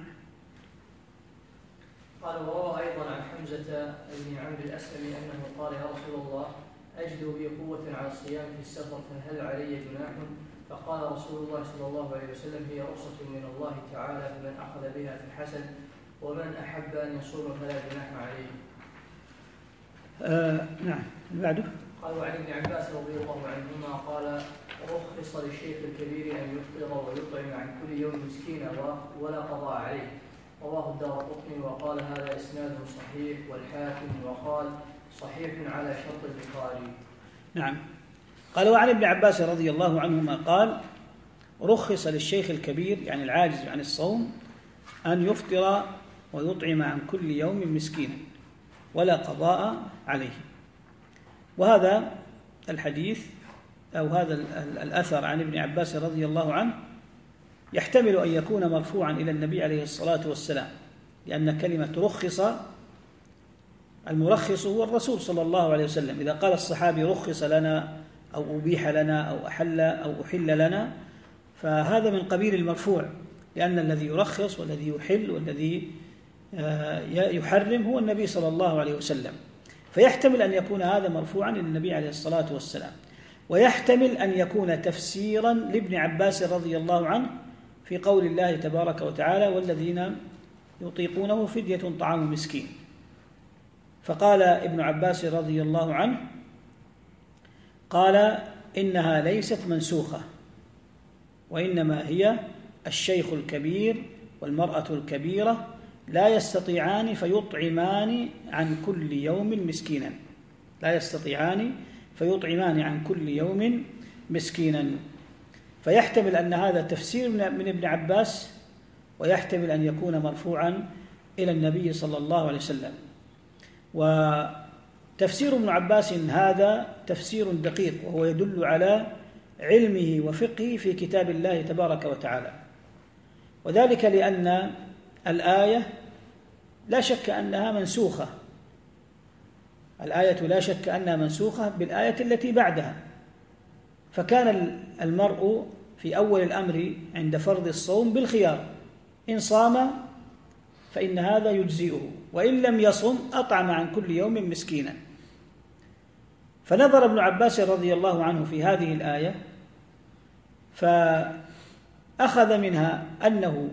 Speaker 1: قال وروى أيضا عن حمزة بن عمرو الأسلمي أنه قال يا رسول الله أجد بي قوة على الصيام في السفر فهل علي جناح؟ فقال رسول الله صلى الله عليه وسلم هي رخصة من الله تعالى فمن أخذ بها فحسن ومن أحب أن يصوم فلا جناح عليه.
Speaker 2: آه نعم. بعده
Speaker 1: قال وعن ابن عباس رضي الله عنهما قال رخص للشيخ الكبير أن يفطر ويطعم عن كل يوم مسكينا ولا قضاء عليه. رواه الدارقطني وقال هذا إسناد صحيح، والحاكم وقال صحيح على شرط البخاري.
Speaker 2: نعم. قال وعن ابن عباس رضي الله عنهما قال رخص للشيخ الكبير يعني العاجز عن الصوم أن يفطر ويطعم عن كل يوم مسكينا ولا قضاء عليه. وهذا الحديث أو هذا الأثر عن ابن عباس رضي الله عنه يحتمل أن يكون مرفوعا إلى النبي عليه الصلاة والسلام، لأن كلمة رخص المرخص هو الرسول صلى الله عليه وسلم. إذا قال الصحابي رخص لنا أو أبيح لنا أو أحل أو أحل لنا فهذا من قبيل المرفوع، لأن الذي يرخص والذي يحل والذي يحرم هو النبي صلى الله عليه وسلم، فيحتمل أن يكون هذا مرفوعا إلى النبي عليه الصلاة والسلام، ويحتمل أن يكون تفسيرا لابن عباس رضي الله عنه في قول الله تبارك وتعالى والذين يطيقونه فدية طعام مسكين. فقال ابن عباس رضي الله عنه قال إنها ليست منسوخة، وإنما هي الشيخ الكبير والمرأة الكبيرة لا يستطيعان فيطعمان عن كل يوم مسكينا لا يستطيعان فيطعمان عن كل يوم مسكينا. فيحتمل أن هذا تفسير من ابن عباس، ويحتمل أن يكون مرفوعا إلى النبي صلى الله عليه وسلم. وتفسير ابن عباس هذا تفسير دقيق، وهو يدل على علمه وفقهه في كتاب الله تبارك وتعالى، وذلك لأن الآية لا شك أنها منسوخة الآية لا شك أنها منسوخة بالآية التي بعدها، فكان المرء في أول الأمر عند فرض الصوم بالخيار، إن صام فإن هذا يجزئه، وإن لم يصم أطعم عن كل يوم مسكينا. فنظر ابن عباس رضي الله عنه في هذه الآية فأخذ منها أنه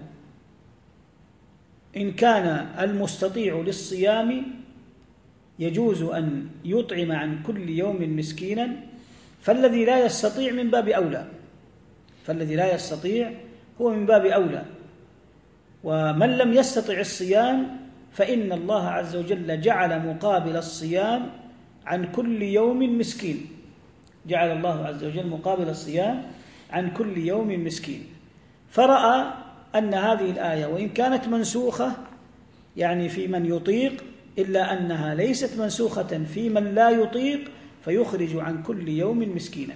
Speaker 2: إن كان المستطيع للصيام يجوز أن يطعم عن كل يوم مسكينا، فالذي لا يستطيع من باب أولى فالذي لا يستطيع هو من باب أولى ومن لم يستطع الصيام فإن الله عز وجل جعل مقابل الصيام عن كل يوم مسكين جعل الله عز وجل مقابل الصيام عن كل يوم مسكين. فرأى أن هذه الآية وإن كانت منسوخة يعني في من يطيق، إلا أنها ليست منسوخة في من لا يطيق فيخرج عن كل يوم مسكينا،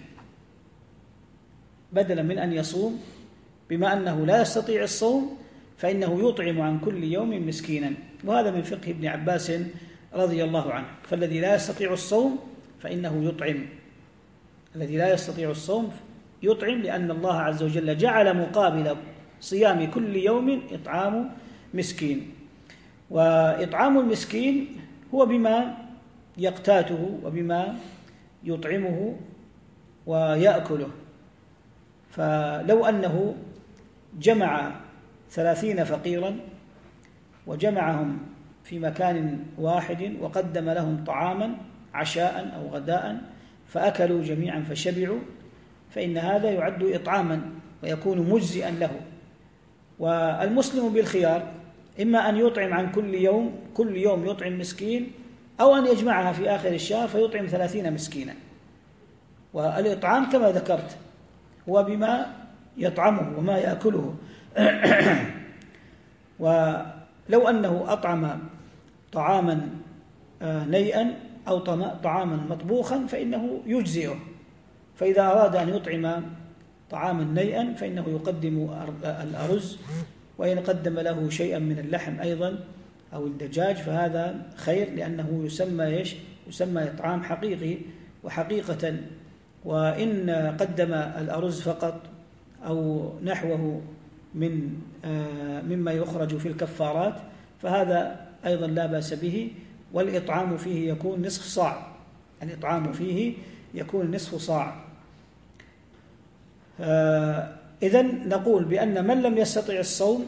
Speaker 2: بدلا من أن يصوم بما أنه لا يستطيع الصوم فإنه يطعم عن كل يوم مسكينا. وهذا من فقه ابن عباس رضي الله عنه. فالذي لا يستطيع الصوم فإنه يطعم الذي لا يستطيع الصوم يطعم، لأن الله عز وجل جعل مقابل صيام كل يوم إطعام مسكين. وإطعام المسكين هو بما يقتاته وبما يطعمه ويأكله. فلو أنه جمع ثلاثين فقيرا وجمعهم في مكان واحد وقدم لهم طعاما عشاء أو غداء فأكلوا جميعا فشبعوا، فإن هذا يعد إطعاما ويكون مجزئا له. والمسلم بالخيار، إما أن يطعم عن كل يوم كل يوم يطعم مسكين، أو أن يجمعها في آخر الشهر فيطعم ثلاثين مسكينا. والإطعام كما ذكرت هو بما يطعمه وما يأكله. ولو أنه أطعم طعاما نيئا أو طعاما مطبوخا فإنه يجزئه. فإذا أراد أن يطعم طعاما نيئا فإنه يقدم الأرز، وإن قدم له شيئا من اللحم أيضا أو الدجاج فهذا خير، لأنه يسمى إيش؟ يسمى إطعام حقيقي وحقيقة. وإن قدم الأرز فقط أو نحوه من مما يخرج في الكفارات فهذا أيضا لا بأس به. والإطعام فيه يكون نصف صاع الإطعام فيه يكون نصف صاع. إذن نقول بأن من لم يستطع الصوم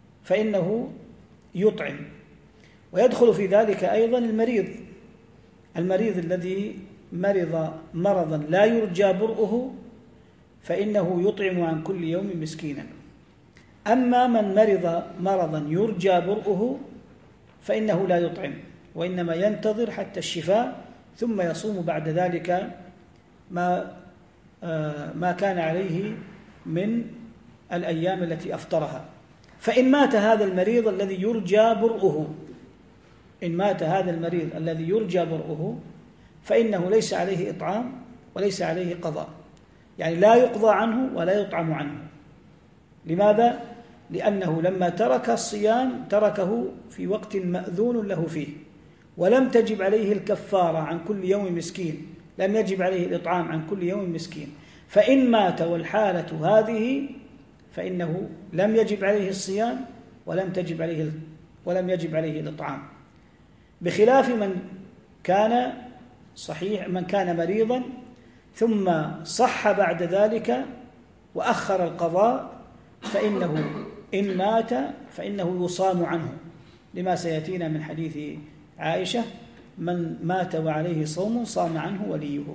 Speaker 2: فإنه يطعم، ويدخل في ذلك أيضا المريض المريض الذي مرض مرضا لا يرجى برؤه فإنه يطعم عن كل يوم مسكينا. أما من مرض مرضا يرجى برؤه فإنه لا يطعم، وإنما ينتظر حتى الشفاء ثم يصوم بعد ذلك ما ما كان عليه من الأيام التي أفطرها. فإن مات هذا المريض الذي يرجى برؤه إن مات هذا المريض الذي يرجى برؤه فإنه ليس عليه إطعام وليس عليه قضاء، يعني لا يقضى عنه ولا يطعم عنه. لماذا؟ لأنه لما ترك الصيام تركه في وقت مأذون له فيه، ولم تجب عليه الكفارة عن كل يوم مسكين، لم يجب عليه الإطعام عن كل يوم مسكين. فإن مات والحالة هذه فإنه لم يجب عليه الصيام ولم تجب عليه ولم يجب عليه الإطعام، بخلاف من كان صحيح من كان مريضا ثم صح بعد ذلك وأخر القضاء، فإنه إن مات فإنه يصام عنه، لما سيأتينا من حديث عائشة: من مات وعليه صوم صام عنه وليه.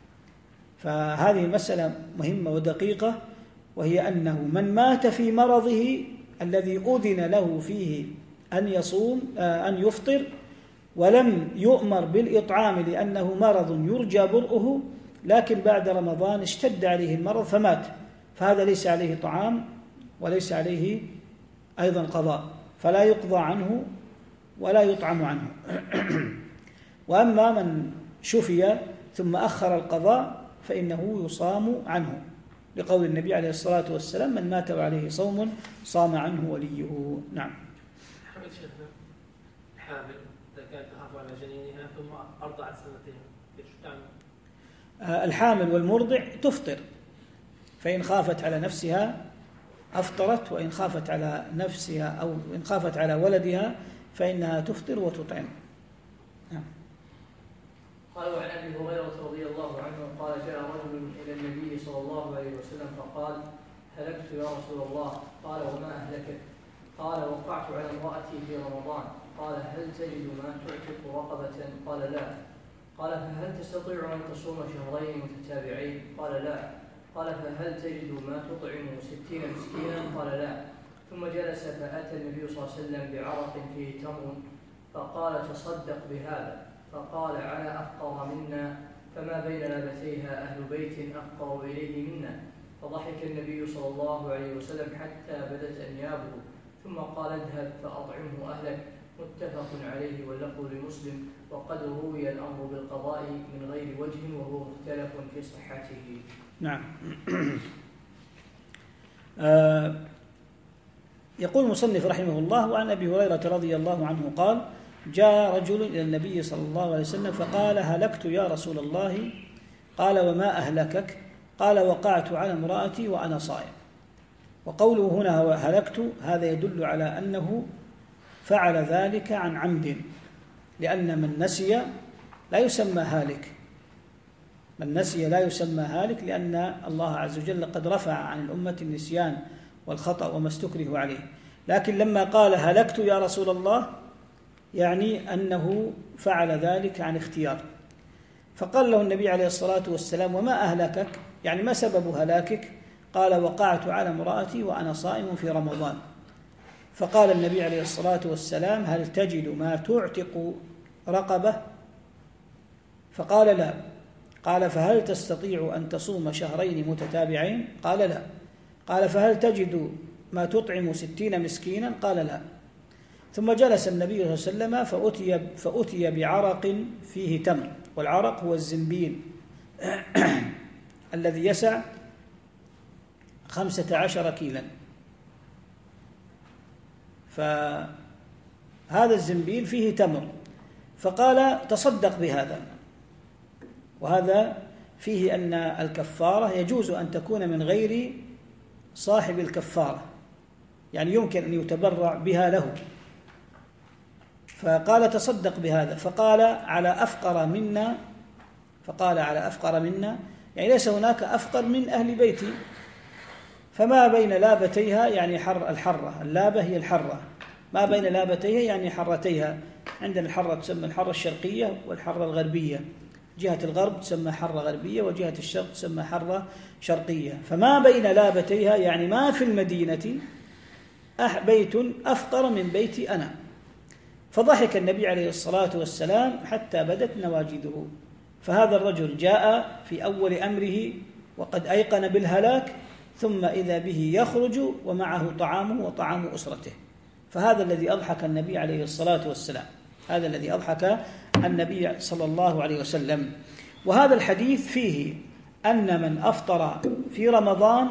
Speaker 2: فهذه المسألة مهمة ودقيقة، وهي أنه من مات في مرضه الذي أذن له فيه أن يصوم أن يفطر ولم يؤمر بالإطعام لأنه مرض يرجى برؤه، لكن بعد رمضان اشتد عليه المرض فمات، فهذا ليس عليه طعام وليس عليه أيضا قضاء، فلا يقضى عنه ولا يطعم عنه. وأما من شفي ثم أخر القضاء فإنه يصام عنه، لقول النبي عليه الصلاة والسلام: من مات وعليه صوم صام عنه وليه. نعم.
Speaker 4: حمد شيخنا، الحامل إذا كانت تخاف على جنينها ثم أرضعت سنتين ايش تعمل؟
Speaker 2: الحامل والمرضع تفطر، فإن خافت على نفسها أفطرت، وإن خافت على نفسها أو إن خافت على ولدها فإنها تفطر وتطعم. نعم.
Speaker 1: قال: وعن أبي هريرة رضي الله عنه قال: جاء رجل إلى النبي صلى الله عليه وسلم فقال: هلكت يا رسول الله. قال: وما أهلكك؟ قال: وقعت على امرأتي في رمضان. قال: هل تجد ما تعتق رقبة؟ قال: لا. قال: فهل تستطيع أن تصوم شهرين متتابعين؟ قال: لا. قال: فهل تجد ما تطعم ستين مسكينا؟ قال: لا. ثم جلس فأتى النبي صلى الله عليه وسلم بعرق فيه تمر فقال: تصدق بهذا. فقال: على أفقر منا، فما بين لابتيها أهل بيت أفقر إليه منا. فضحك النبي صلى الله عليه وسلم حتى بدت أنيابه، ثم قال: اذهب فأطعمه أهلك. متفق عليه واللفظ لمسلم. وقد روي الأمر بالقضاء من غير وجه وهو مختلف في صحته.
Speaker 2: نعم. آه يقول المصنف رحمه الله: وعن أبي هريرة رضي الله عنه قال: جاء رجل إلى النبي صلى الله عليه وسلم فقال: هلكت يا رسول الله. قال: وما أهلكك؟ قال: وقعت على امرأتي وأنا صائم. وقوله هنا هلكت هذا يدل على أنه فعل ذلك عن عمد، لأن من نسي لا يسمى هالك، من نسي لا يسمى هالك، لأن الله عز وجل قد رفع عن الأمة النسيان والخطأ وما استكره عليه. لكن لما قال هلكت يا رسول الله يعني أنه فعل ذلك عن اختيار. فقال له النبي عليه الصلاة والسلام: وما أهلكك؟ يعني ما سبب هلاكك؟ قال: وقعت على امرأتي وأنا صائم في رمضان. فقال النبي عليه الصلاة والسلام: هل تجد ما تعتق رقبة؟ فقال: لا. قال: فهل تستطيع أن تصوم شهرين متتابعين؟ قال: لا. قال: فهل تجد ما تطعم ستين مسكينا؟ قال: لا. ثم جلس النبي صلى الله عليه وسلم فأتي, فأتي بعرق فيه تمر، والعرق هو الزنبيل الذي يسع خمسة عشر كيلا. فهذا الزنبيل فيه تمر، فقال: تصدق بهذا. وهذا فيه أن الكفارة يجوز أن تكون من غير صاحب الكفارة، يعني يمكن أن يتبرع بها له. فقال: تصدق بهذا. فقال: على أفقر منا. فقال: على أفقر منا يعني ليس هناك أفقر من أهل بيتي. فما بين لابتيها يعني حر الحرة، اللابة هي الحرة، ما بين لابتيها يعني حرتيها، عندنا الحرة تسمى الحرة الشرقية والحرة الغربية، جهة الغرب تسمى حرة غربية وجهة الشرق تسمى حرة شرقية. فما بين لابتيها يعني ما في المدينة بيت أفقر من بيتي أنا. فضحك النبي عليه الصلاة والسلام حتى بدت نواجذه. فهذا الرجل جاء في أول أمره وقد أيقن بالهلاك، ثم إذا به يخرج ومعه طعامه وطعام أسرته. فهذا الذي أضحك النبي عليه الصلاة والسلام، هذا الذي أضحك النبي صلى الله عليه وسلم. وهذا الحديث فيه أن من أفطر في رمضان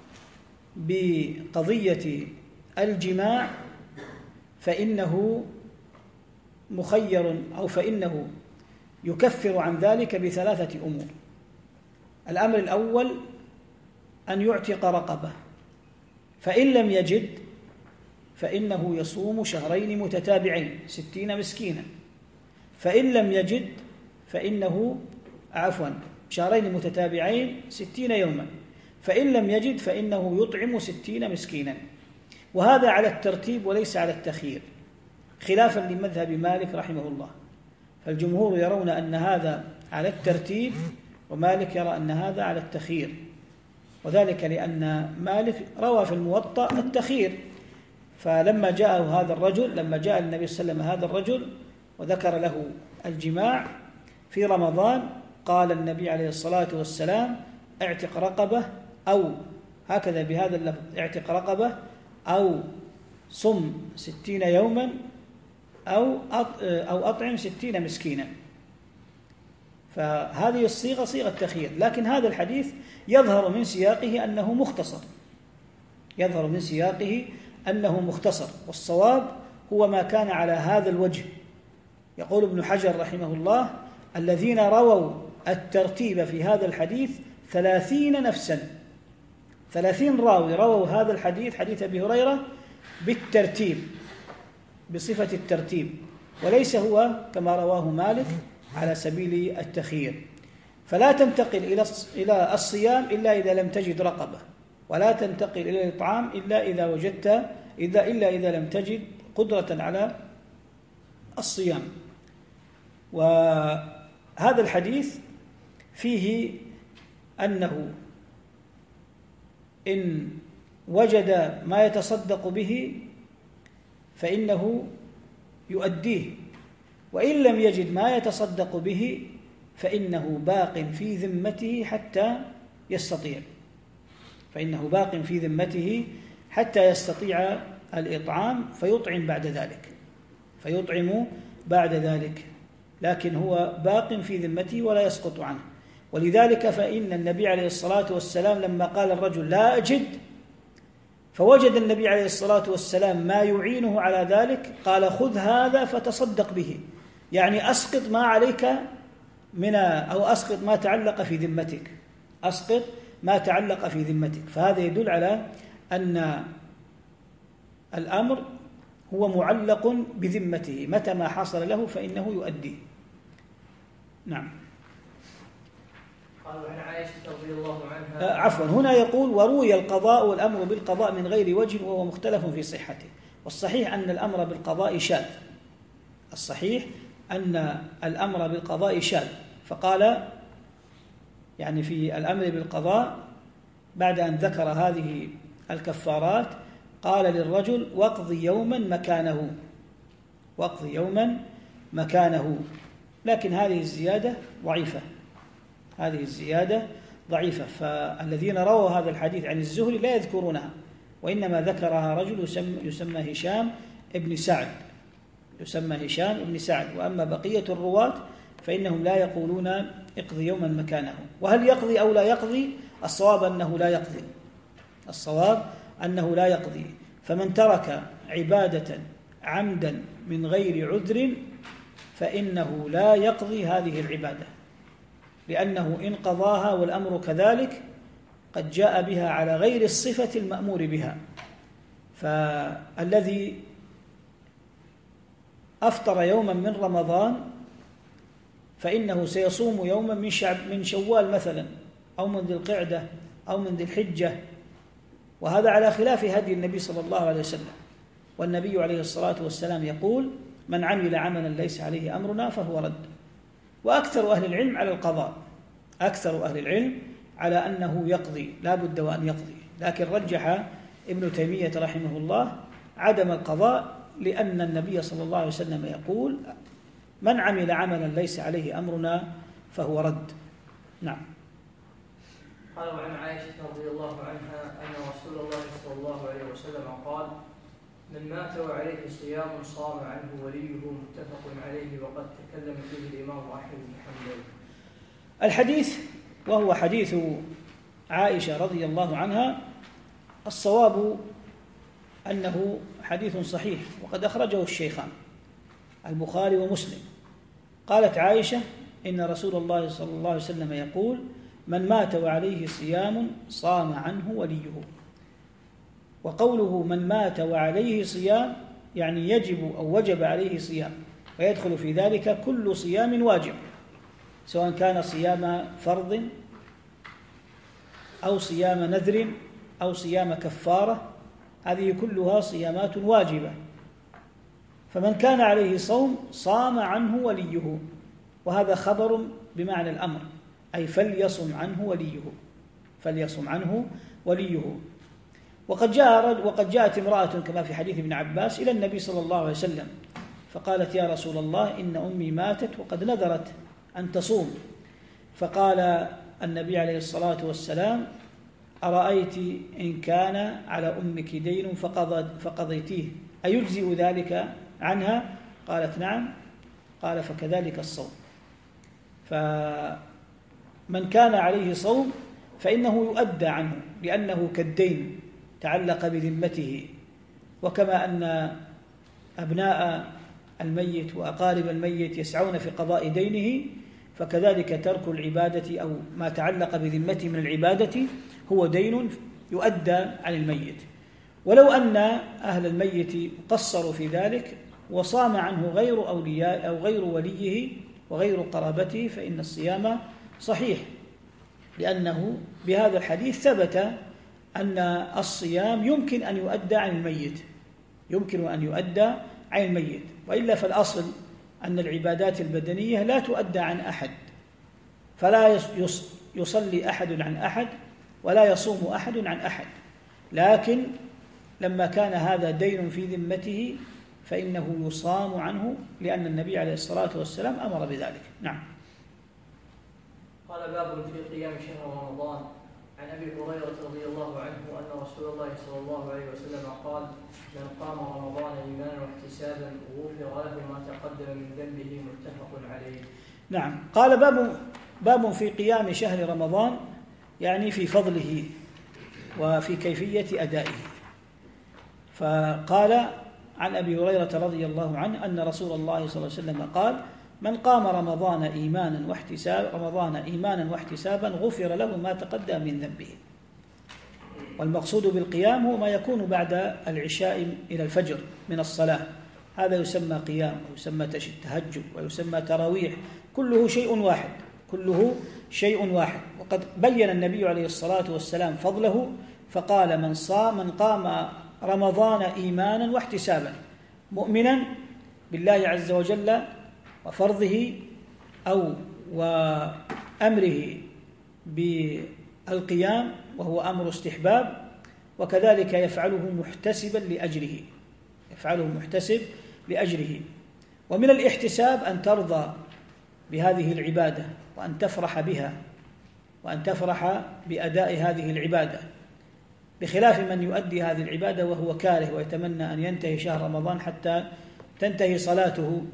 Speaker 2: بقضية الجماع فإنه مخير أو فإنه يكفر عن ذلك بثلاثة أمور. الأمر الأول أن يعتق رقبة، فإن لم يجد فإنه يصوم شهرين متتابعين ستين مسكينا، فإن لم يجد فإنه عفوا شهرين متتابعين ستين يوما، فإن لم يجد فإنه يطعم ستين مسكينا. وهذا على الترتيب وليس على التخيير، خلافا لمذهب مالك رحمه الله. فالجمهور يرون أن هذا على الترتيب ومالك يرى أن هذا على التخيير، وذلك لأن مالك روى في الموطأ التخيير. فلما جاءه هذا الرجل لما جاء النبي صلى الله عليه وسلم هذا الرجل وذكر له الجماع في رمضان، قال النبي عليه الصلاة والسلام اعتق رقبة، أو هكذا بهذا اللفظ اعتق رقبة، أو صم ستين يوما، أو أو أطعم ستين مسكينا. فهذه الصيغة صيغة تخيير، لكن هذا الحديث يظهر من سياقه أنه مختصر، يظهر من سياقه أنه مختصر، والصواب هو ما كان على هذا الوجه. يقول ابن حجر رحمه الله: الذين رووا الترتيب في هذا الحديث ثلاثين نفسا، ثلاثين راوي رووا هذا الحديث حديث أبي هريرة بالترتيب، بصفة الترتيب، وليس هو كما رواه مالك على سبيل التخيير. فلا تنتقل إلى الصيام إلا إذا لم تجد رقبة، ولا تنتقل إلى الإطعام إلا إذا وجدت إذا إلا إذا لم تجد قدرة على الصيام. وهذا الحديث فيه أنه إن وجد ما يتصدق به فإنه يؤديه، وإن لم يجد ما يتصدق به فإنه باق في ذمته حتى يستطيع فإنه باق في ذمته حتى يستطيع الإطعام فيطعم بعد ذلك فيطعم بعد ذلك لكن هو باق في ذمته ولا يسقط عنه. ولذلك فإن النبي عليه الصلاة والسلام لما قال الرجل لا أجد، فوجد النبي عليه الصلاة والسلام ما يعينه على ذلك، قال خذ هذا فتصدق به، يعني أسقط ما عليك من أو أسقط ما تعلق في ذمتك أسقط ما تعلق في ذمتك. فهذا يدل على أن الأمر هو معلق بذمته، متى ما حصل له فإنه يؤديه. نعم.
Speaker 1: قال عن عائشة رضي الله عنها
Speaker 2: عفوا هنا يقول وروي القضاء والأمر بالقضاء من غير وجه وهو مختلف في صحته. والصحيح أن الأمر بالقضاء شاذ، الصحيح أن الأمر بالقضاء شاذ. فقال يعني في الأمر بالقضاء بعد أن ذكر هذه الكفارات قال للرجل واقضي يوما مكانه واقضي يوما مكانه لكن هذه الزيادة ضعيفة هذه الزيادة ضعيفة. فالذين رووا هذا الحديث عن الزهري لا يذكرونها، وإنما ذكرها رجل يسمى, يسمى هشام ابن سعد يسمى هشام ابن سعد وأما بقية الرواة فإنهم لا يقولون اقضي يوما مكانه. وهل يقضي أو لا يقضي؟ الصواب أنه لا يقضي الصواب أنه لا يقضي. فمن ترك عبادة عمدا من غير عذر فإنه لا يقضي هذه العبادة، لأنه إن قضاها والأمر كذلك قد جاء بها على غير الصفة المأمور بها. فالذي أفطر يوما من رمضان فإنه سيصوم يوما من شعب من شوال مثلا أو من ذي القعدة أو من ذي الحجة، وهذا على خلاف هدي النبي صلى الله عليه وسلم. والنبي عليه الصلاة والسلام يقول من عمل عملا ليس عليه أمرنا فهو رد. وأكثر أهل العلم على القضاء، أكثر أهل العلم على أنه يقضي، لا بد وأن يقضي، لكن رجح ابن تيمية رحمه الله عدم القضاء، لأن النبي صلى الله عليه وسلم يقول من عمل عملا ليس عليه أمرنا فهو رد. نعم.
Speaker 1: قال وعن عائشة رضي الله عنها أن رسول الله صلى الله عليه وسلم قال من مات وعليه صيام صام عنه وليه، متفق عليه، وقد تكلم فيه الإمام أحمد بن حنبل.
Speaker 2: الحديث وهو حديث عائشة رضي الله عنها، الصواب أنه حديث صحيح، وقد أخرجه الشيخان البخاري ومسلم. قالت عائشة إن رسول الله صلى الله عليه وسلم يقول من مات وعليه صيام صام عنه وليه. وقوله من مات وعليه صيام يعني يجب أو وجب عليه صيام، ويدخل في ذلك كل صيام واجب، سواء كان صيام فرض أو صيام نذر أو صيام كفارة، هذه كلها صيامات واجبة. فمن كان عليه صوم صام عنه وليه، وهذا خبر بمعنى الأمر، أي فليصم عنه وليه، فليصم عنه وليه. وقد جاء وقد جاءت امرأة كما في حديث ابن عباس إلى النبي صلى الله عليه وسلم فقالت يا رسول الله إن أمي ماتت وقد نذرت أن تصوم، فقال النبي عليه الصلاة والسلام أرأيت إن كان على أمك دين فقضيتيه أيجزئ ذلك عنها؟ قالت نعم. قال فكذلك الصوم. فمن كان عليه صوم فإنه يؤدى عنه، لأنه كالدين تعلق بذمته، وكما أن أبناء الميت وأقارب الميت يسعون في قضاء دينه، فكذلك ترك العبادة أو ما تعلق بذمته من العبادة هو دين يؤدى عن الميت. ولو أن أهل الميت قصروا في ذلك وصام عنه غير أولياء أو غير وليه وغير قرابته فإن الصيام صحيح، لأنه بهذا الحديث ثبت أن الصيام يمكن أن يؤدى عن الميت، يمكن أن يؤدى عن الميت، وإلا فالأصل أن العبادات البدنية لا تؤدى عن أحد، فلا يصلي أحد عن أحد ولا يصوم أحد عن أحد، لكن لما كان هذا دين في ذمته فإنه يصام عنه، لأن النبي عليه الصلاة والسلام أمر بذلك. نعم.
Speaker 1: قال باب في قيام شهر رمضان. عن أبي هريرة رضي الله عنه أن رسول الله صلى الله عليه وسلم قال من قام رمضان إيمانا واحتسابا غفر له ما تقدم من ذنبه، متفق عليه.
Speaker 2: نعم. قال باب باب في قيام شهر رمضان، يعني في فضله وفي كيفية أدائه. فقال عن أبي هريرة رضي الله عنه أن رسول الله صلى الله عليه وسلم قال من قام رمضان إيمانا واحتسابا رمضان إيمانا واحتسابا غفر له ما تقدم من ذنبه. والمقصود بالقيام هو ما يكون بعد العشاء إلى الفجر من الصلاة، هذا يسمى قيام ويسمى تهجد ويسمى تراويح، كله شيء واحد، كله شيء واحد. وقد بين النبي عليه الصلاة والسلام فضله فقال من صام من قام رمضان إيمانا واحتسابا، مؤمنا بالله عز وجل وفرضه أو وأمره بالقيام وهو أمر استحباب، وكذلك يفعله محتسبا لأجره، يفعله محتسب لأجره. ومن الاحتساب أن ترضى بهذه العبادة وأن تفرح بها وأن تفرح بأداء هذه العبادة، بخلاف من يؤدي هذه العبادة وهو كاره ويتمنى أن ينتهي شهر رمضان حتى تنتهي صلاته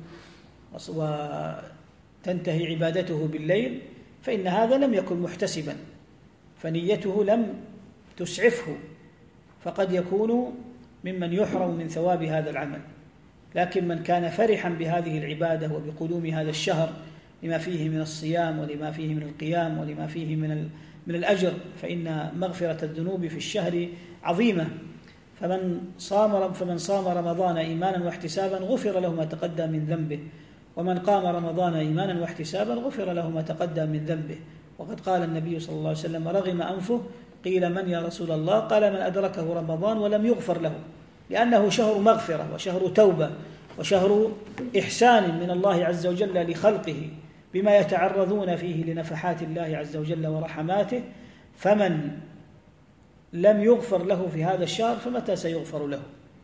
Speaker 2: وتنتهي عبادته بالليل، فإن هذا لم يكن محتسبا، فنيته لم تسعفه، فقد يكون ممن يحرم من ثواب هذا العمل. لكن من كان فرحا بهذه العبادة وبقدوم هذا الشهر لما فيه من الصيام ولما فيه من القيام ولما فيه من من الأجر، فإن مغفرة الذنوب في الشهر عظيمة. فمن صام فمن صام رمضان إيمانا واحتسابا غفر له ما تقدم من ذنبه، ومن قام رمضان إيمانا واحتسابا غفر له ما تقدم من ذنبه. وقد قال النبي صلى الله عليه وسلم رغم أنفه، قيل من يا رسول الله؟ قال من أدركه رمضان ولم يغفر له، لأنه شهر مغفرة وشهر توبة وشهر إحسان من الله عز وجل لخلقه بما يتعرضون فيه لنفحات الله عز وجل ورحماته، فمن لم يغفر له في هذا الشهر فمتى سيغفر له؟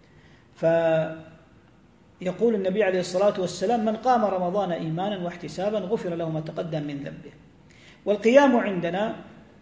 Speaker 2: فيقول النبي عليه الصلاة والسلام: من قام رمضان إيمانا واحتسابا غفر له ما تقدم من ذنبه. والقيام عندنا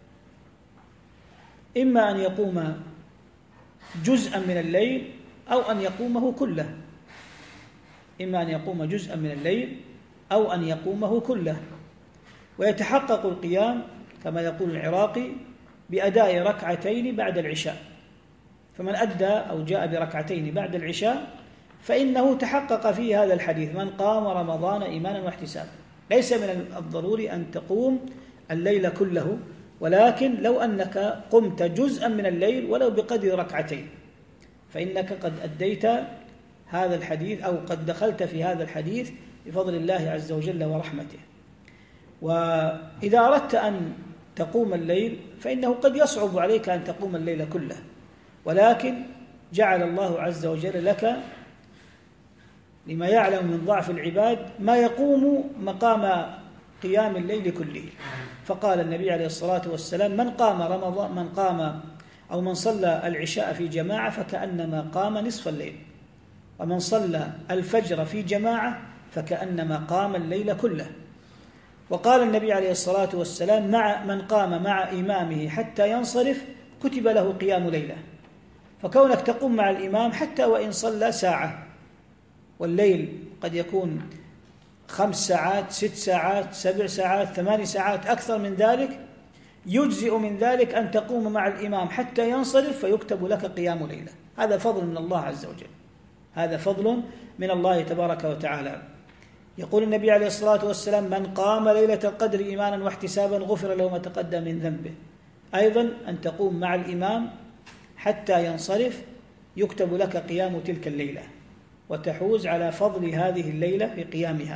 Speaker 2: إما أن يقوم جزءا من الليل أو أن يقومه كله، إما أن يقوم جزءا من الليل أو أن يقومه كله. ويتحقق القيام كما يقول العراقي بأداء ركعتين بعد العشاء، فمن أدى أو جاء بركعتين بعد العشاء فإنه تحقق فيه هذا الحديث: من قام رمضان إيمانا واحتسابا. ليس من الضروري أن تقوم الليل كله، ولكن لو أنك قمت جزءا من الليل ولو بقدر ركعتين فإنك قد أديت هذا الحديث أو قد دخلت في هذا الحديث بفضل الله عز وجل ورحمته. وإذا أردت أن تقوم الليل فإنه قد يصعب عليك أن تقوم الليل كله، ولكن جعل الله عز وجل لك لما يعلم من ضعف العباد ما يقوم مقام قيام الليل كله. فقال النبي عليه الصلاة والسلام: من قام رمضان من قام أو من صلى العشاء في جماعة فكأنما قام نصف الليل، ومن صلى الفجر في جماعة فكأنما قام الليل كله. وقال النبي عليه الصلاة والسلام: مع من قام مع إمامه حتى ينصرف كتب له قيام ليلة. فكونك تقوم مع الإمام حتى وإن صلى ساعة، والليل قد يكون خمس ساعات ست ساعات سبع ساعات ثمان ساعات أكثر من ذلك، يجزئ من ذلك أن تقوم مع الإمام حتى ينصرف فيكتب لك قيام ليلة. هذا فضل من الله عز وجل، هذا فضل من الله تبارك وتعالى. يقول النبي عليه الصلاة والسلام: من قام ليلة القدر إيمانا واحتسابا غفر له ما تقدم من ذنبه. أيضا أن تقوم مع الإمام حتى ينصرف يكتب لك قيام تلك الليلة، وتحوز على فضل هذه الليلة في قيامها.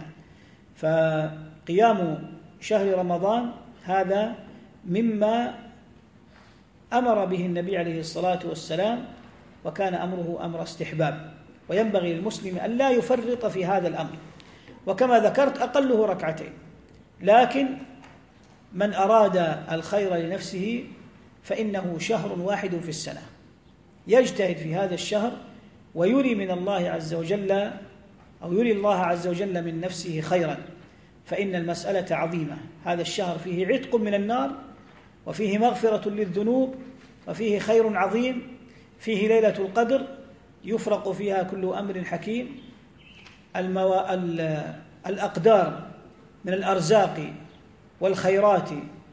Speaker 2: فقيام شهر رمضان هذا مما أمر به النبي عليه الصلاة والسلام، وكان أمره أمر استحباب، وينبغي للمسلم أن لا يفرط في هذا الأمر. وكما ذكرت أقله ركعتين، لكن من أراد الخير لنفسه فإنه شهر واحد في السنة، يجتهد في هذا الشهر ويري من الله عز وجل أو يري الله عز وجل من نفسه خيرا، فإن المسألة عظيمة. هذا الشهر فيه عتق من النار، وفيه مغفرة للذنوب، وفيه خير عظيم، فيه ليلة القدر يفرق فيها كل أمر حكيم. المو... الأقدار من الأرزاق والخيرات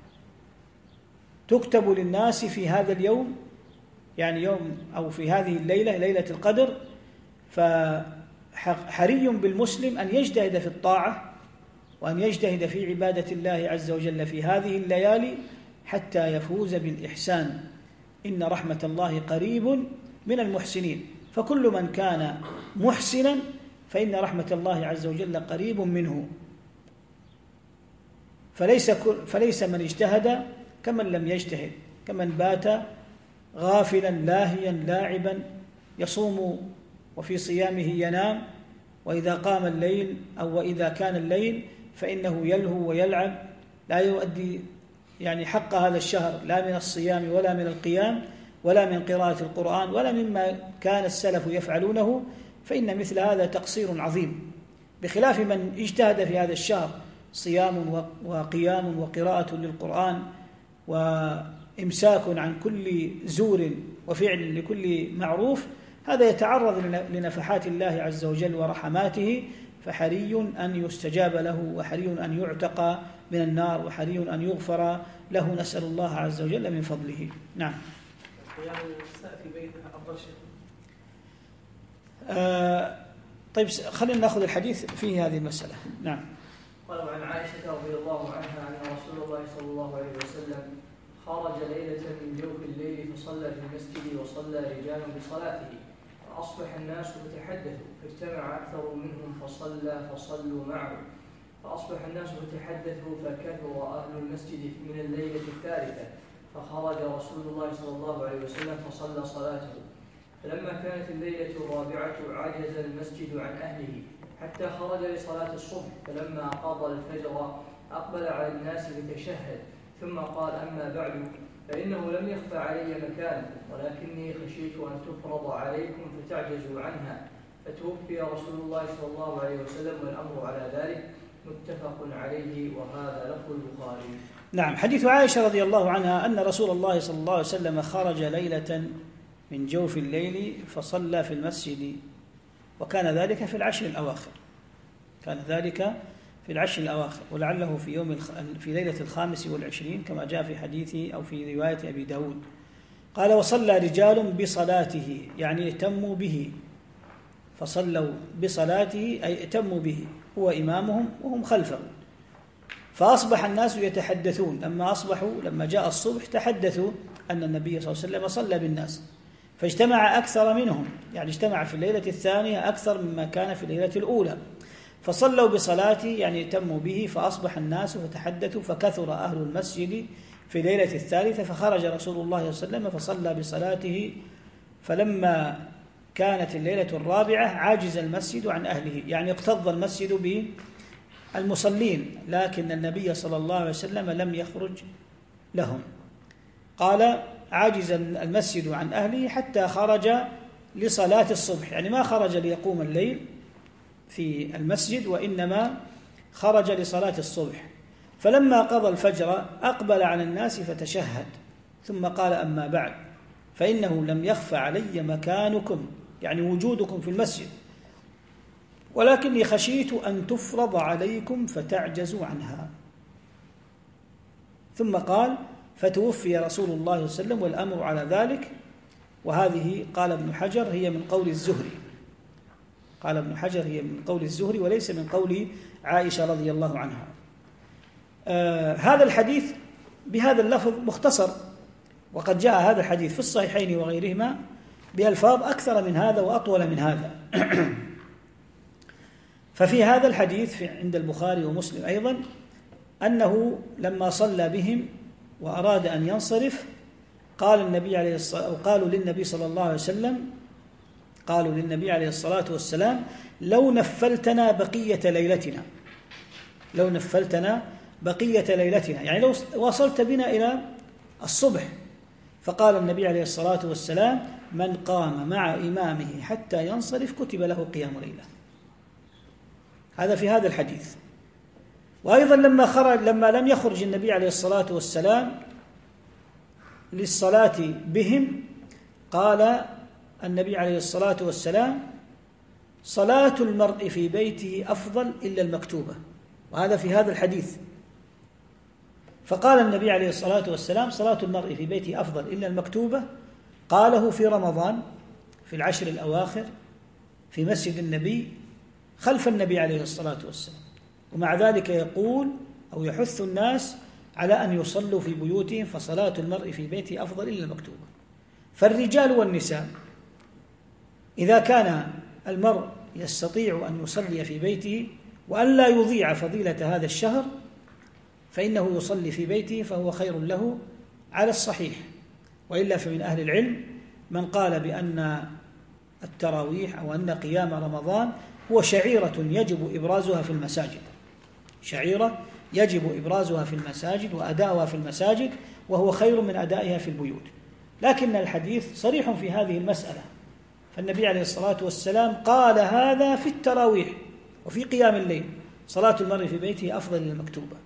Speaker 2: تكتب للناس في هذا اليوم، يعني يوم أو في هذه الليلة ليلة القدر. فحري بالمسلم أن يجتهد في الطاعة وأن يجتهد في عبادة الله عز وجل في هذه الليالي حتى يفوز بالإحسان. إن رحمة الله قريب من المحسنين، فكل من كان محسنا فإن رحمة الله عز وجل قريب منه. فليس, فليس من اجتهد كمن لم يجتهد، كمن بات غافلا لاهيا لاعبا يصوم وفي صيامه ينام، وإذا قام الليل أو وإذا كان الليل فإنه يلهو ويلعب، لا يؤدي يعني حق هذا الشهر لا من الصيام ولا من القيام ولا من قراءة القرآن ولا مما كان السلف يفعلونه، فإن مثل هذا تقصير عظيم. بخلاف من اجتهد في هذا الشهر صيام وقيام وقراءة للقرآن وإمساك عن كل زور وفعل لكل معروف، هذا يتعرض لنفحات الله عز وجل ورحماته، فحري أن يستجاب له، وحري أن يعتق من النار، وحري أن يغفر له. نسأل الله عز وجل من فضله. نعم.
Speaker 4: قيام النساء في بيتها أفضل شيء.
Speaker 2: آه طيب خلينا نأخذ الحديث فيه هذه المسألة. نعم.
Speaker 1: قال عن عائشة رضي الله عنها أن رسول الله صلى الله عليه وسلم خرج ليلة من جوف الليل فصلى في المسجد وصلى رجال بصلاته، فأصبح الناس فتحدثوا فاجتمع أكثر منهم فصلى فصلوا معه، فأصبح الناس فتحدثوا فكثر أهل المسجد من الليلة الثالثة، فخرج رسول الله صلى الله عليه وسلم فصلى صلاته، فلما كانت الليلة الرابعة عجز المسجد عن أهله حتى خرج لصلاة الصبح، فلما قضى الفجر أقبل على الناس ليتشهد، ثم قال: أما بعد، فإنه لم يخفى علي مكان، ولكني خشيت أن تفرض عليكم فتعجزوا عنها، فتوفي رسول الله صلى الله عليه وسلم والأمر على ذلك. متفق عليه، وهذا لفظ البخاري.
Speaker 2: نعم. حديث عائشة رضي الله عنها أن رسول الله صلى الله عليه وسلم خرج ليلة من جوف الليل فصلى في المسجد، وكان ذلك في العشر الأواخر كان ذلك في العشر الأواخر ولعله في يوم الخ... في ليلة الخامس والعشرين كما جاء في حديث أو في رواية أبي داود. قال: وصلى رجال بصلاته، يعني اهتموا به، فصلوا بصلاته أي اهتموا به، هو إمامهم وهم خلفه. فأصبح الناس يتحدثون، لما أصبحوا لما جاء الصبح تحدثوا أن النبي صلى الله عليه وسلم صلى بالناس، فاجتمع أكثر منهم، يعني اجتمع في الليلة الثانية أكثر مما كان في الليلة الأولى، فصلوا بصلاته يعني اهتموا به، فأصبح الناس وتحدثوا، فكثر أهل المسجد في الليلة الثالثة، فخرج رسول الله صلى الله عليه وسلم فصلى بصلاته. فلما كانت الليلة الرابعة عاجز المسجد عن أهله، يعني اكتظ المسجد بالمصلين، لكن النبي صلى الله عليه وسلم لم يخرج لهم. قال: عاجز المسجد عن أهله حتى خرج لصلاة الصبح، يعني ما خرج ليقوم الليل في المسجد، وإنما خرج لصلاة الصبح. فلما قضى الفجر أقبل على الناس فتشهد، ثم قال: أما بعد، فإنه لم يخف علي مكانكم، يعني وجودكم في المسجد، ولكني خشيت أن تفرض عليكم فتعجزوا عنها. ثم قال: فتوفي رسول الله صلى الله عليه وسلم والأمر على ذلك. وهذه قال ابن حجر هي من قول الزهري قال ابن حجر هي من قول الزهري وليس من قول عائشة رضي الله عنها. آه هذا الحديث بهذا اللفظ مختصر، وقد جاء هذا الحديث في الصحيحين وغيرهما بألفاظ أكثر من هذا وأطول من هذا. ففي هذا الحديث في عند البخاري ومسلم أيضا أنه لما صلى بهم وأراد أن ينصرف قال النبي عليه الصلاة أو قالوا للنبي صلى الله عليه وسلم قالوا للنبي عليه الصلاة والسلام: لو نفلتنا بقية ليلتنا لو نفلتنا بقية ليلتنا يعني لو وصلت بنا إلى الصبح. فقال النبي عليه الصلاة والسلام: من قام مع إمامه حتى ينصرف كتب له قيام ليلة. هذا في هذا الحديث. وأيضا لما خرج لما لم يخرج النبي عليه الصلاة والسلام للصلاة بهم قال النبي عليه الصلاة والسلام: صلاة المرء في بيته أفضل إلا المكتوبة. وهذا في هذا الحديث. فقال النبي عليه الصلاة والسلام: صلاة المرء في بيته أفضل إلا المكتوبة. قاله في رمضان في العشر الأواخر في مسجد النبي خلف النبي عليه الصلاة والسلام، ومع ذلك يقول أو يحث الناس على أن يصلوا في بيوتهم، فصلاة المرء في بيته أفضل إلا المكتوبة. فالرجال والنساء إذا كان المرء يستطيع أن يصلي في بيته وأن لا يضيع فضيلة هذا الشهر فإنه يصلي في بيته فهو خير له على الصحيح. وإلا فمن أهل العلم من قال بأن التراويح أو أن قيام رمضان هو شعيرة يجب إبرازها في المساجد شعيرة يجب إبرازها في المساجد وأداؤها في المساجد، وهو خير من أدائها في البيوت. لكن الحديث صريح في هذه المسألة، فالنبي عليه الصلاة والسلام قال هذا في التراويح وفي قيام الليل: صلاة المرء في بيته أفضل من المكتوبة.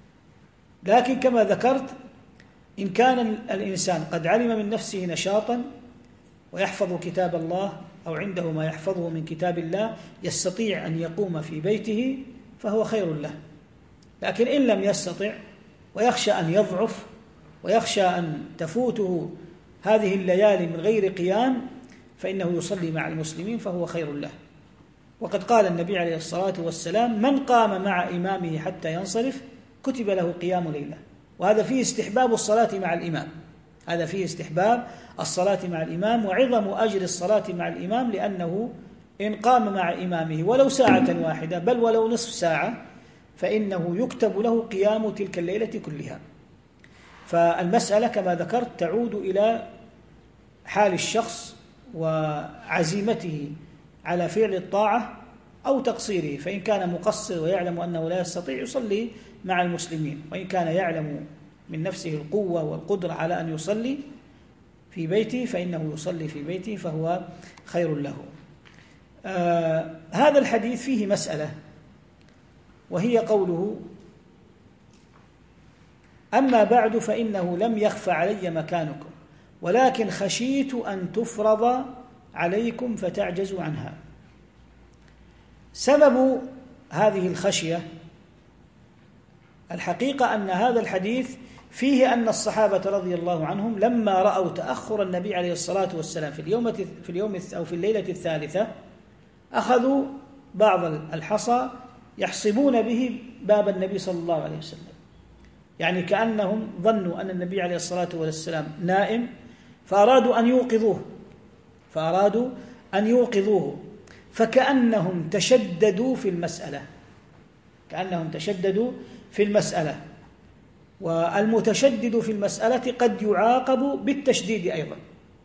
Speaker 2: لكن كما ذكرت إن كان الإنسان قد علم من نفسه نشاطا ويحفظ كتاب الله أو عنده ما يحفظه من كتاب الله يستطيع أن يقوم في بيته فهو خير له. لكن إن لم يستطع ويخشى أن يضعف ويخشى أن تفوته هذه الليالي من غير قيام فإنه يصلي مع المسلمين فهو خير له. وقد قال النبي عليه الصلاة والسلام: من قام مع إمامه حتى ينصرف كتب له قيام ليلة. وهذا فيه استحباب الصلاة مع الإمام هذا فيه استحباب الصلاة مع الإمام وعظم أجر الصلاة مع الإمام، لأنه إن قام مع إمامه ولو ساعة واحدة بل ولو نصف ساعة فإنه يكتب له قيام تلك الليلة كلها. فالمسألة كما ذكرت تعود إلى حال الشخص وعزيمته على فعل الطاعة أو تقصيره، فإن كان مقصر ويعلم أنه لا يستطيع يصلي مع المسلمين، وإن كان يعلم من نفسه القوة والقدرة على أن يصلي في بيته فإنه يصلي في بيته فهو خير له. آه هذا الحديث فيه مسألة، وهي قوله: أما بعد فإنه لم يخف علي مكانكم ولكن خشيت أن تفرض عليكم فتعجزوا عنها. سبب هذه الخشية الحقيقة أن هذا الحديث فيه أن الصحابة رضي الله عنهم لما رأوا تأخر النبي عليه الصلاة والسلام في اليوم في اليوم أو في الليلة الثالثة أخذوا بعض الحصى يحصبون به باب النبي صلى الله عليه وسلم، يعني كأنهم ظنوا أن النبي عليه الصلاة والسلام نائم فأرادوا أن يوقظوه فأرادوا أن يوقظوه فكأنهم تشددوا في المسألة كأنهم تشددوا في المسألة والمتشدد في المسألة قد يعاقب بالتشديد أيضا،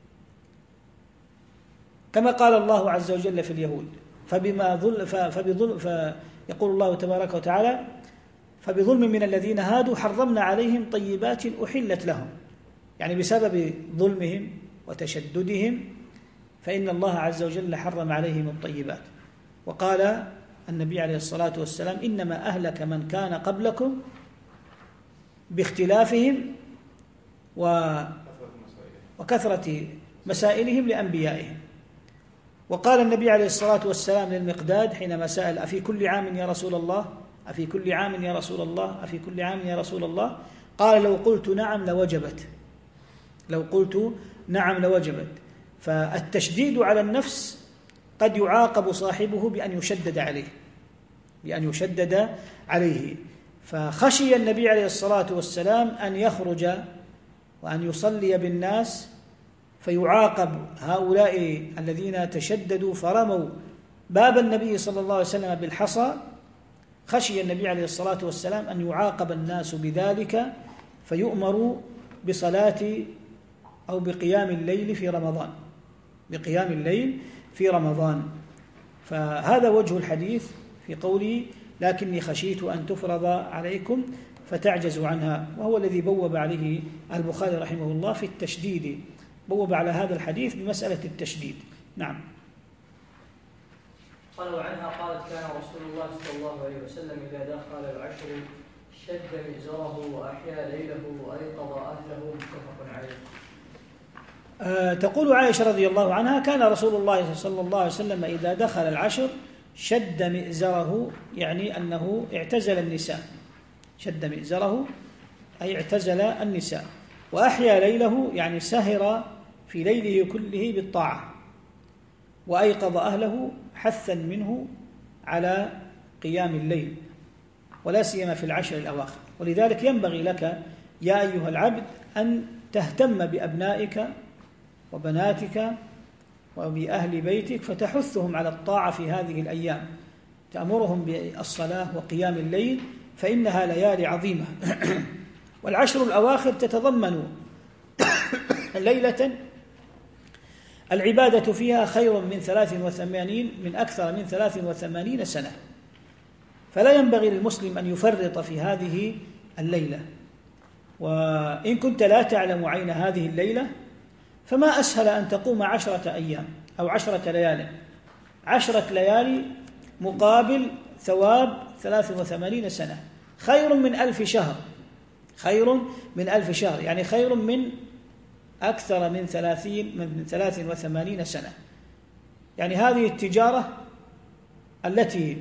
Speaker 2: كما قال الله عز وجل في اليهود: فبما ظل فبظلم فيقول الله تبارك وتعالى: فبظلم من الذين هادوا حرمنا عليهم طيبات أحلت لهم، يعني بسبب ظلمهم وتشددهم فإن الله عز وجل حرم عليهم الطيبات. وقال النبي عليه الصلاة والسلام: إنما أهلك من كان قبلكم باختلافهم وكثرة مسائلهم لأنبيائهم. وقال النبي عليه الصلاة والسلام للمقداد حينما سأل: أفي كل عام يا رسول الله أفي كل عام يا رسول الله أفي كل عام يا رسول الله قال: لو قلت نعم لوجبت لو قلت نعم لوجبت. فالتشديد على النفس قد يعاقب صاحبه بأن يشدد عليه بأن يشدد عليه فخشي النبي عليه الصلاة والسلام أن يخرج وأن يصلي بالناس فيعاقب هؤلاء الذين تشددوا فرموا باب النبي صلى الله عليه وسلم بالحصى. خشي النبي عليه الصلاة والسلام أن يعاقب الناس بذلك فيؤمروا بصلاة أو بقيام الليل في رمضان بقيام الليل في رمضان. فهذا وجه الحديث في قوله: لكني خشيت أن تفرض عليكم فتعجزوا عنها، وهو الذي بوب عليه البخاري رحمه الله في التشديد، بوب على هذا الحديث بمسألة التشديد. نعم.
Speaker 1: قالوا عنها قالت: كان رسول الله صلى الله عليه وسلم إذا دخل العشر شد مئزره وأحيا ليله وأيقظ أهله. متفق عليه.
Speaker 2: أه تقول عائشة رضي الله عنها: كان رسول الله صلى الله عليه وسلم إذا دخل العشر شد مئزره، يعني أنه اعتزل النساء شد مئزره أي اعتزل النساء، وأحيا ليله يعني سهر في ليله كله بالطاعة، وأيقظ أهله حثا منه على قيام الليل ولا سيما في العشر الأواخر. ولذلك ينبغي لك يا أيها العبد أن تهتم بأبنائك وبناتك وبأهل بيتك فتحثهم على الطاعة في هذه الأيام، تأمرهم بالصلاة وقيام الليل فإنها ليالي عظيمة. والعشر الأواخر تتضمن ليلة العبادة فيها خير من ثلاث وثمانين من أكثر من ثلاث وثمانين سنة، فلا ينبغي للمسلم أن يفرط في هذه الليلة. وإن كنت لا تعلم عين هذه الليلة فما أسهل أن تقوم عشرة أيام أو عشرة ليال عشرة ليالي مقابل ثواب ثلاث وثمانين سنة، خير من ألف شهر خير من ألف شهر يعني خير من أكثر من ثلاثين من ثلاث وثمانين سنة. يعني هذه التجارة التي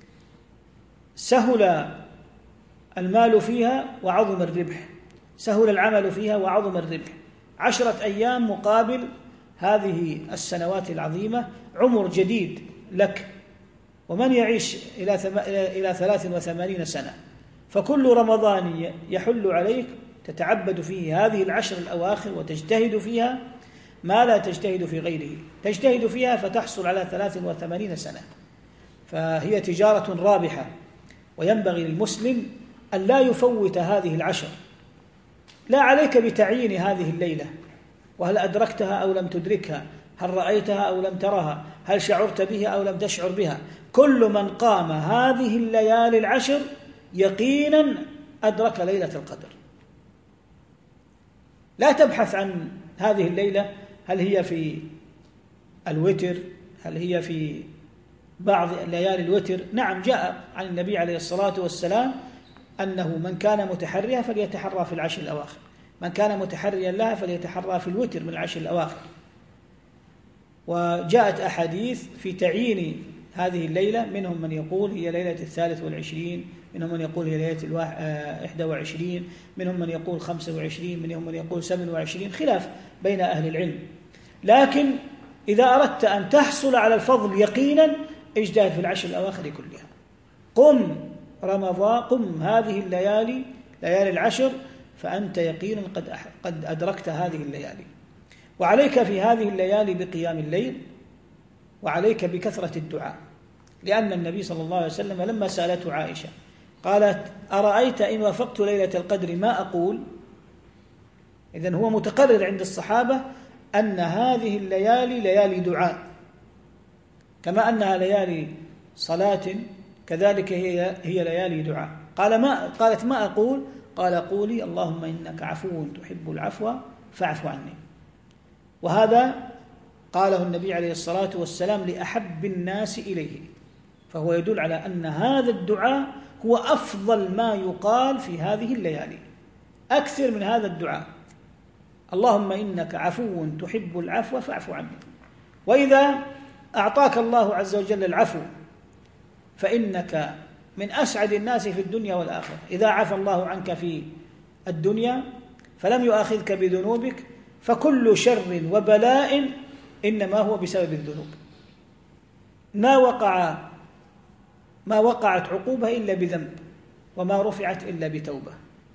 Speaker 2: سهل المال فيها وعظم الربح سهل العمل فيها وعظم الربح، عشرة أيام مقابل هذه السنوات العظيمة، عمر جديد لك. ومن يعيش إلى إلى ثلاث وثمانين سنة فكل رمضان يحل عليك تتعبد فيه هذه العشر الأواخر وتجتهد فيها ما لا تجتهد في غيره، تجتهد فيها فتحصل على ثلاث وثمانين سنة، فهي تجارة رابحة. وينبغي للمسلم أن لا يفوت هذه العشر. لا عليك بتعيين هذه الليلة وهل أدركتها أو لم تدركها، هل رأيتها أو لم ترها؟ هل شعرت بها أو لم تشعر بها؟ كل من قام هذه الليالي العشر يقينا أدرك ليلة القدر. لا تبحث عن هذه الليلة هل هي في الوتر، هل هي في بعض ليالي الوتر. نعم، جاء عن النبي عليه الصلاة والسلام أنه من كان متحريا فليتحرى في العشر الأواخر، من كان متحريا لها فليتحرى في الوتر من العشر الأواخر. وجاءت أحاديث في تعيين هذه الليلة، منهم من يقول هي ليلة الثالث والعشرين، منهم من يقول هي ليلة الإحدى وعشرين، منهم من يقول خمسة وعشرين، منهم من يقول سبع وعشرين، خلاف بين أهل العلم. لكن إذا أردت أن تحصل على الفضل يقينا اجتهد في العشر الأواخر كلها. قم رمضان، قم هذه الليالي ليالي العشر فأنت يقينا قد قد أدركت هذه الليالي. وعليك في هذه الليالي بقيام الليل، وعليك بكثرة الدعاء، لأن النبي صلى الله عليه وسلم لما سألته عائشة قالت أرأيت إن وافقت ليلة القدر ما أقول؟ إذن هو متقرر عند الصحابة أن هذه الليالي ليالي دعاء، كما أنها ليالي صلاة كذلك هي هي ليالي دعاء. قال ما قالت ما أقول؟ قال قولي اللهم إنك عفو تحب العفو فاعف عني. وهذا قاله النبي عليه الصلاة والسلام لأحب الناس إليه، فهو يدل على أن هذا الدعاء هو أفضل ما يقال في هذه الليالي. أكثر من هذا الدعاء، اللهم إنك عفو تحب العفو فاعف عني. وإذا أعطاك الله عز وجل العفو فإنك من أسعد الناس في الدنيا والآخرة. إذا عفى الله عنك في الدنيا فلم يؤاخذك بذنوبك فكل شر وبلاء إنما هو بسبب الذنوب. ما وقع ما وقعت عقوبة إلا بذنب، وما رفعت إلا بتوبة.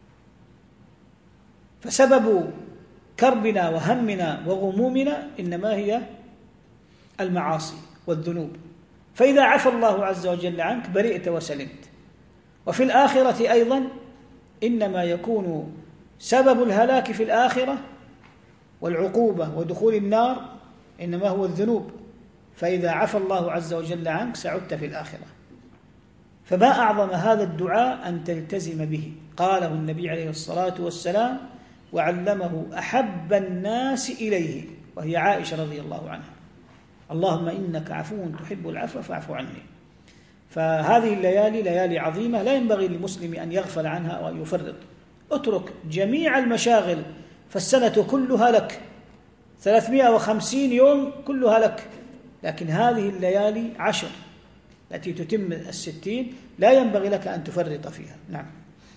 Speaker 2: فسبب كربنا وهمنا وغمومنا إنما هي المعاصي والذنوب. فإذا عفى الله عز وجل عنك برئت وسلمت. وفي الآخرة أيضا إنما يكون سبب الهلاك في الآخرة والعقوبة ودخول النار إنما هو الذنوب. فإذا عفى الله عز وجل عنك سعدت في الآخرة. فما أعظم هذا الدعاء أن تلتزم به. قاله النبي عليه الصلاة والسلام وعلمه أحب الناس إليه وهي عائشة رضي الله عنها، اللهم إنك عفو تحب العفو فاعف عني. فهذه الليالي ليالي عظيمة لا ينبغي للمسلم أن يغفل عنها وأن يفرط. اترك جميع المشاغل فالسنة كلها لك، ثلاثمائة وخمسين يوم كلها لك، لكن هذه الليالي عشر التي تتم الستين لا ينبغي لك أن تفرط فيها. نعم.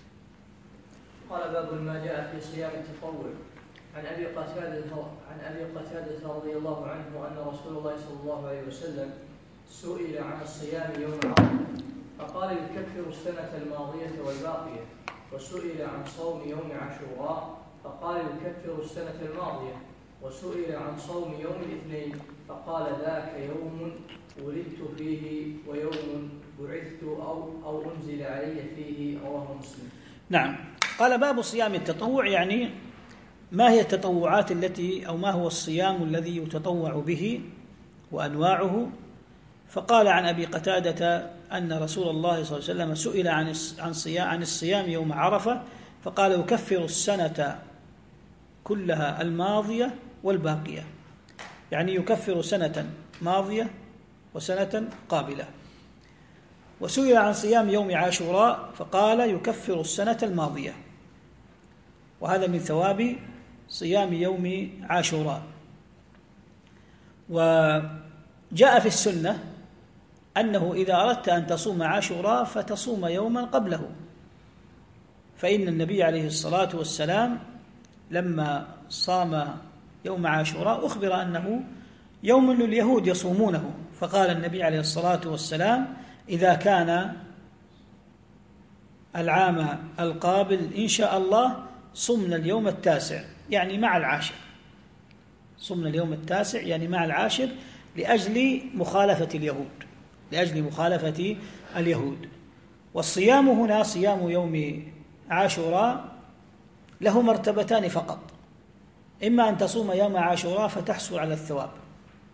Speaker 1: قال باب ما جاء في صيام التطوع. عن أبي قتادة عن أبي قتادة رضي الله عنه أن رسول الله صلى الله عليه وسلم سئل عن الصيام يوم عرفة فقال يكفر السنة الماضية والباقية، وسئل عن صوم يوم عاشوراء فقال يكفر السنة الماضية، وسئل عن صوم يوم الاثنين فقال ذاك يوم ولدت فيه ويوم بعثت أو أو أنزل علي فيه، رواه مسلم.
Speaker 2: نعم. قال باب صيام التطوع، يعني ما هي التطوعات التي أو ما هو الصيام الذي يتطوع به وأنواعه. فقال عن أبي قتادة أن رسول الله صلى الله عليه وسلم سئل عن عن صيام عن الصيام يوم عرفة فقال يكفر السنة كلها الماضية والباقية، يعني يكفر سنة ماضية وسنة قابلة. وسئل عن صيام يوم عاشوراء فقال يكفر السنة الماضية، وهذا من ثواب صيام يوم عاشوراء. وجاء في السنة أنه إذا أردت أن تصوم عاشوراء فتصوم يوما قبله، فإن النبي عليه الصلاة والسلام لما صام يوم عاشوراء أخبر أنه يوم لليهود يصومونه، فقال النبي عليه الصلاة والسلام إذا كان العام القابل إن شاء الله صمنا اليوم التاسع، يعني مع العاشر، صمنا اليوم التاسع يعني مع العاشر لأجل مخالفة اليهود لأجل مخالفة اليهود. والصيام هنا صيام يوم عاشوراء له مرتبتان فقط، إما أن تصوم يوم عاشوراء فتحصل على الثواب،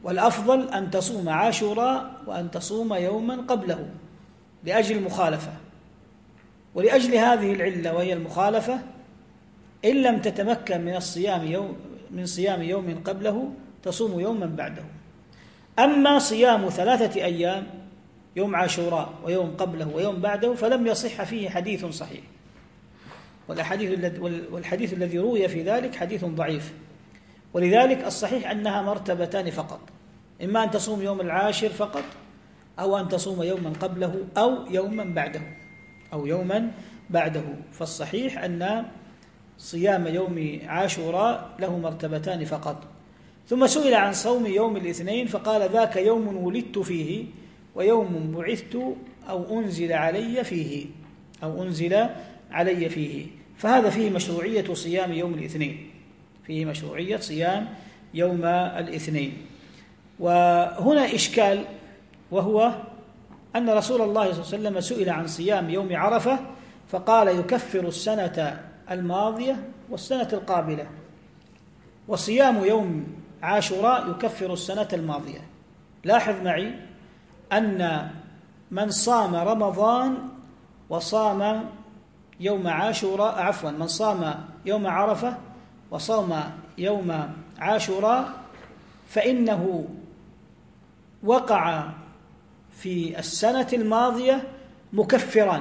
Speaker 2: والأفضل أن تصوم عاشوراء وأن تصوم يوما قبله لأجل المخالفة. ولأجل هذه العلة وهي المخالفة إن لم تتمكن من الصيام يوم من صيام يوم قبله تصوم يوما بعده. أما صيام ثلاثة أيام يوم عاشوراء ويوم قبله ويوم بعده فلم يصح فيه حديث صحيح، والحديث والحديث الذي روي في ذلك حديث ضعيف. ولذلك الصحيح أنها مرتبتان فقط، إما أن تصوم يوم العاشر فقط أو أن تصوم يوما قبله أو يوما بعده أو يوما بعده. فالصحيح أن صيام يوم عاشوراء له مرتبتان فقط. ثم سئل عن صوم يوم الاثنين فقال ذاك يوم ولدت فيه ويوم بعثت أو أنزل علي فيه أو أنزل علي فيه. فهذا فيه مشروعية صيام يوم الاثنين، فيه مشروعية صيام يوم الاثنين. وهنا إشكال، وهو أن رسول الله صلى الله عليه وسلم سئل عن صيام يوم عرفة فقال يكفر السنة الماضية والسنة القابلة، وصيام يوم عاشوراء يكفر السنة الماضية. لاحظ معي أن من صام رمضان وصام يوم عاشوراء عفوا من صام يوم عرفة وصام يوم عاشوراء فإنه وقع في السنة الماضية مكفران.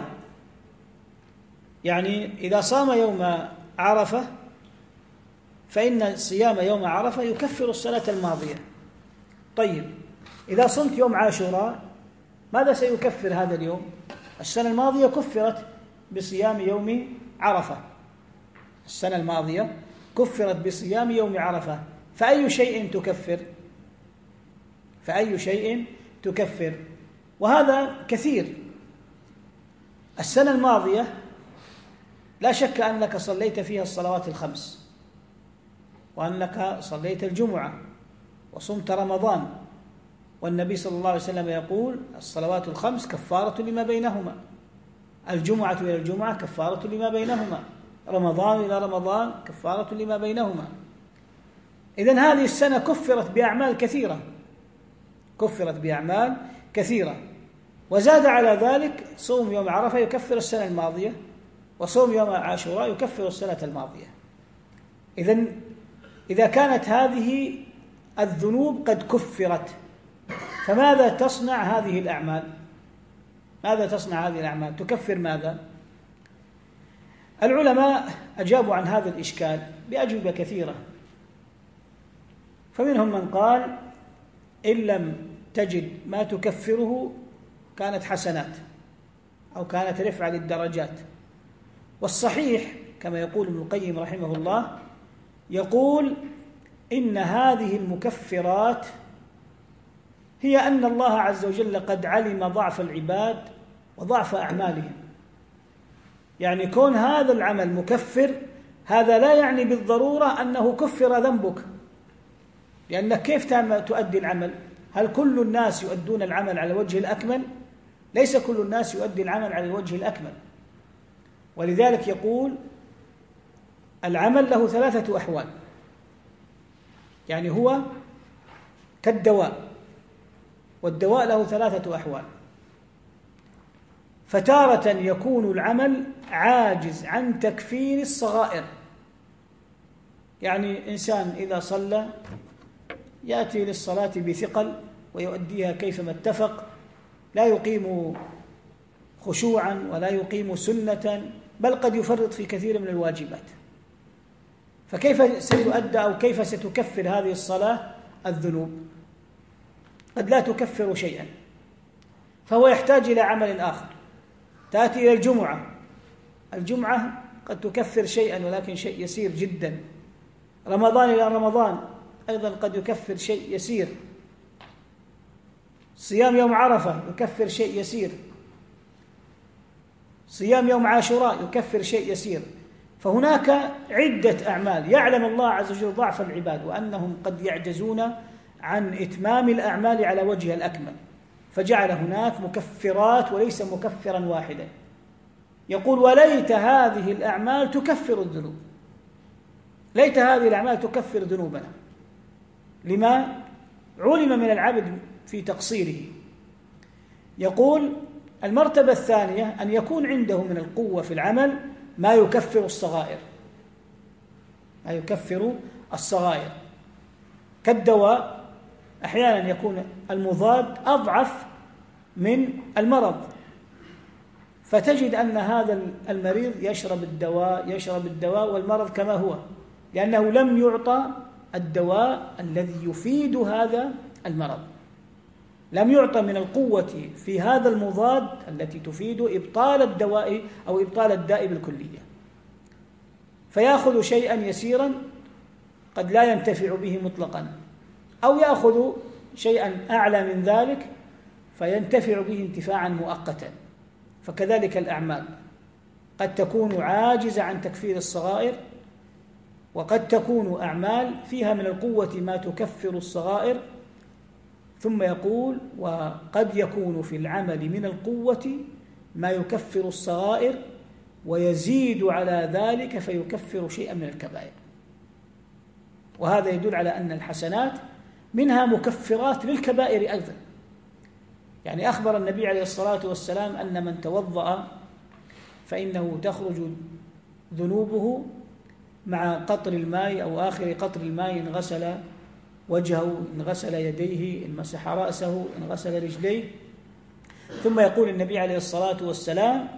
Speaker 2: يعني إذا صام يوم عرفة فإن صيام يوم عرفة يكفر السنة الماضية. طيب إذا صمت يوم عاشوراء ماذا سيكفر هذا اليوم؟ السنة الماضية كفرت بصيام يوم عرفة، السنة الماضية كفرت بصيام يوم عرفة، فأي شيء تكفر؟ فأي شيء تكفر؟ وهذا كثير. السنة الماضية لا شك أنك صليت فيها الصلوات الخمس، وأنك صليت الجمعة وصمت رمضان، والنبي صلى الله عليه وسلم يقول الصلوات الخمس كفارة لما بينهما، الجمعة إلى الجمعة كفارة لما بينهما، رمضان إلى رمضان كفارة لما بينهما. إذن هذه السنة كفرت بأعمال كثيرة، كفرت بأعمال كثيرة. وزاد على ذلك صوم يوم عرفة يكفر السنة الماضية، وصوم يوم عاشوراء يكفر السنة الماضية. إذن إذا كانت هذه الذنوب قد كفرت فماذا تصنع هذه الأعمال؟ ماذا تصنع هذه الأعمال؟ تكفر ماذا؟ العلماء أجابوا عن هذا الإشكال بأجوبة كثيرة، فمنهم من قال إن لم تجد ما تكفره كانت حسنات أو كانت رفعة للدرجات. والصحيح كما يقول ابن القيم رحمه الله، يقول إن هذه المكفرات هي أن الله عز وجل قد علم ضعف العباد وضعف أعمالهم. يعني كون هذا العمل مكفر هذا لا يعني بالضرورة أنه كفر ذنبك، لأنك كيف تؤدي العمل؟ هل كل الناس يؤدون العمل على الوجه الأكمل؟ ليس كل الناس يؤدي العمل على الوجه الأكمل. ولذلك يقول العمل له ثلاثة أحوال، يعني هو كالدواء، والدواء له ثلاثة أحوال. فتارة يكون العمل عاجز عن تكفير الصغائر، يعني إنسان إذا صلى يأتي للصلاة بثقل ويؤديها كيفما اتفق، لا يقيم خشوعا ولا يقيم سنة، بل قد يفرط في كثير من الواجبات. فكيف سيؤدى أو كيف ستكفر هذه الصلاة الذنوب؟ قد لا تكفر شيئا، فهو يحتاج إلى عمل آخر. تأتي إلى الجمعة، الجمعة قد تكفر شيئا ولكن شيء يسير جدا. رمضان إلى رمضان أيضا قد يكفر شيء يسير. صيام يوم عرفة يكفر شيء يسير. صيام يوم عاشوراء يكفر شيء يسير. فهناك عدة أعمال يعلم الله عز وجل ضعف العباد وأنهم قد يعجزون عن إتمام الأعمال على وجه الأكمل، فجعل هناك مكفرات وليس مكفرا واحدا. يقول وليت هذه الأعمال تكفر الذنوب، ليت هذه الأعمال تكفر ذنوبنا. لما؟ علم من العبد في تقصيره. يقول المرتبة الثانية أن يكون عنده من القوة في العمل ما يكفر الصغائر، ما يكفر الصغائر كالدواء. أحيانا يكون المضاد أضعف من المرض، فتجد أن هذا المريض يشرب الدواء يشرب الدواء والمرض كما هو، لأنه لم يعطى الدواء الذي يفيد هذا المرض، لم يعطى من القوة في هذا المضاد التي تفيد إبطال الدواء أو إبطال الداء بالكلية، فيأخذ شيئا يسيرا قد لا ينتفع به مطلقا، أو يأخذ شيئا أعلى من ذلك فينتفع به انتفاعا مؤقتا. فكذلك الأعمال قد تكون عاجزة عن تكفير الصغائر، وقد تكون أعمال فيها من القوة ما تكفر الصغائر. ثم يقول وقد يكون في العمل من القوة ما يكفر الصغائر ويزيد على ذلك فيكفر شيئا من الكبائر. وهذا يدل على أن الحسنات منها مكفرات للكبائر أيضا. يعني أخبر النبي عليه الصلاة والسلام أن من توضأ فإنه تخرج ذنوبه مع قطر الماء أو آخر قطر الماء، إن غسل وجهه، إن غسل يديه، إن مسح رأسه، إن غسل رجليه. ثم يقول النبي عليه الصلاة والسلام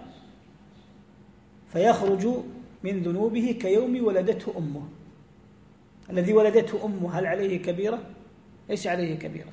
Speaker 2: فيخرج من ذنوبه كيوم ولدته أمه. الذي ولدته أمه هل عليه كبيرة؟ ليس عليه كبيرة.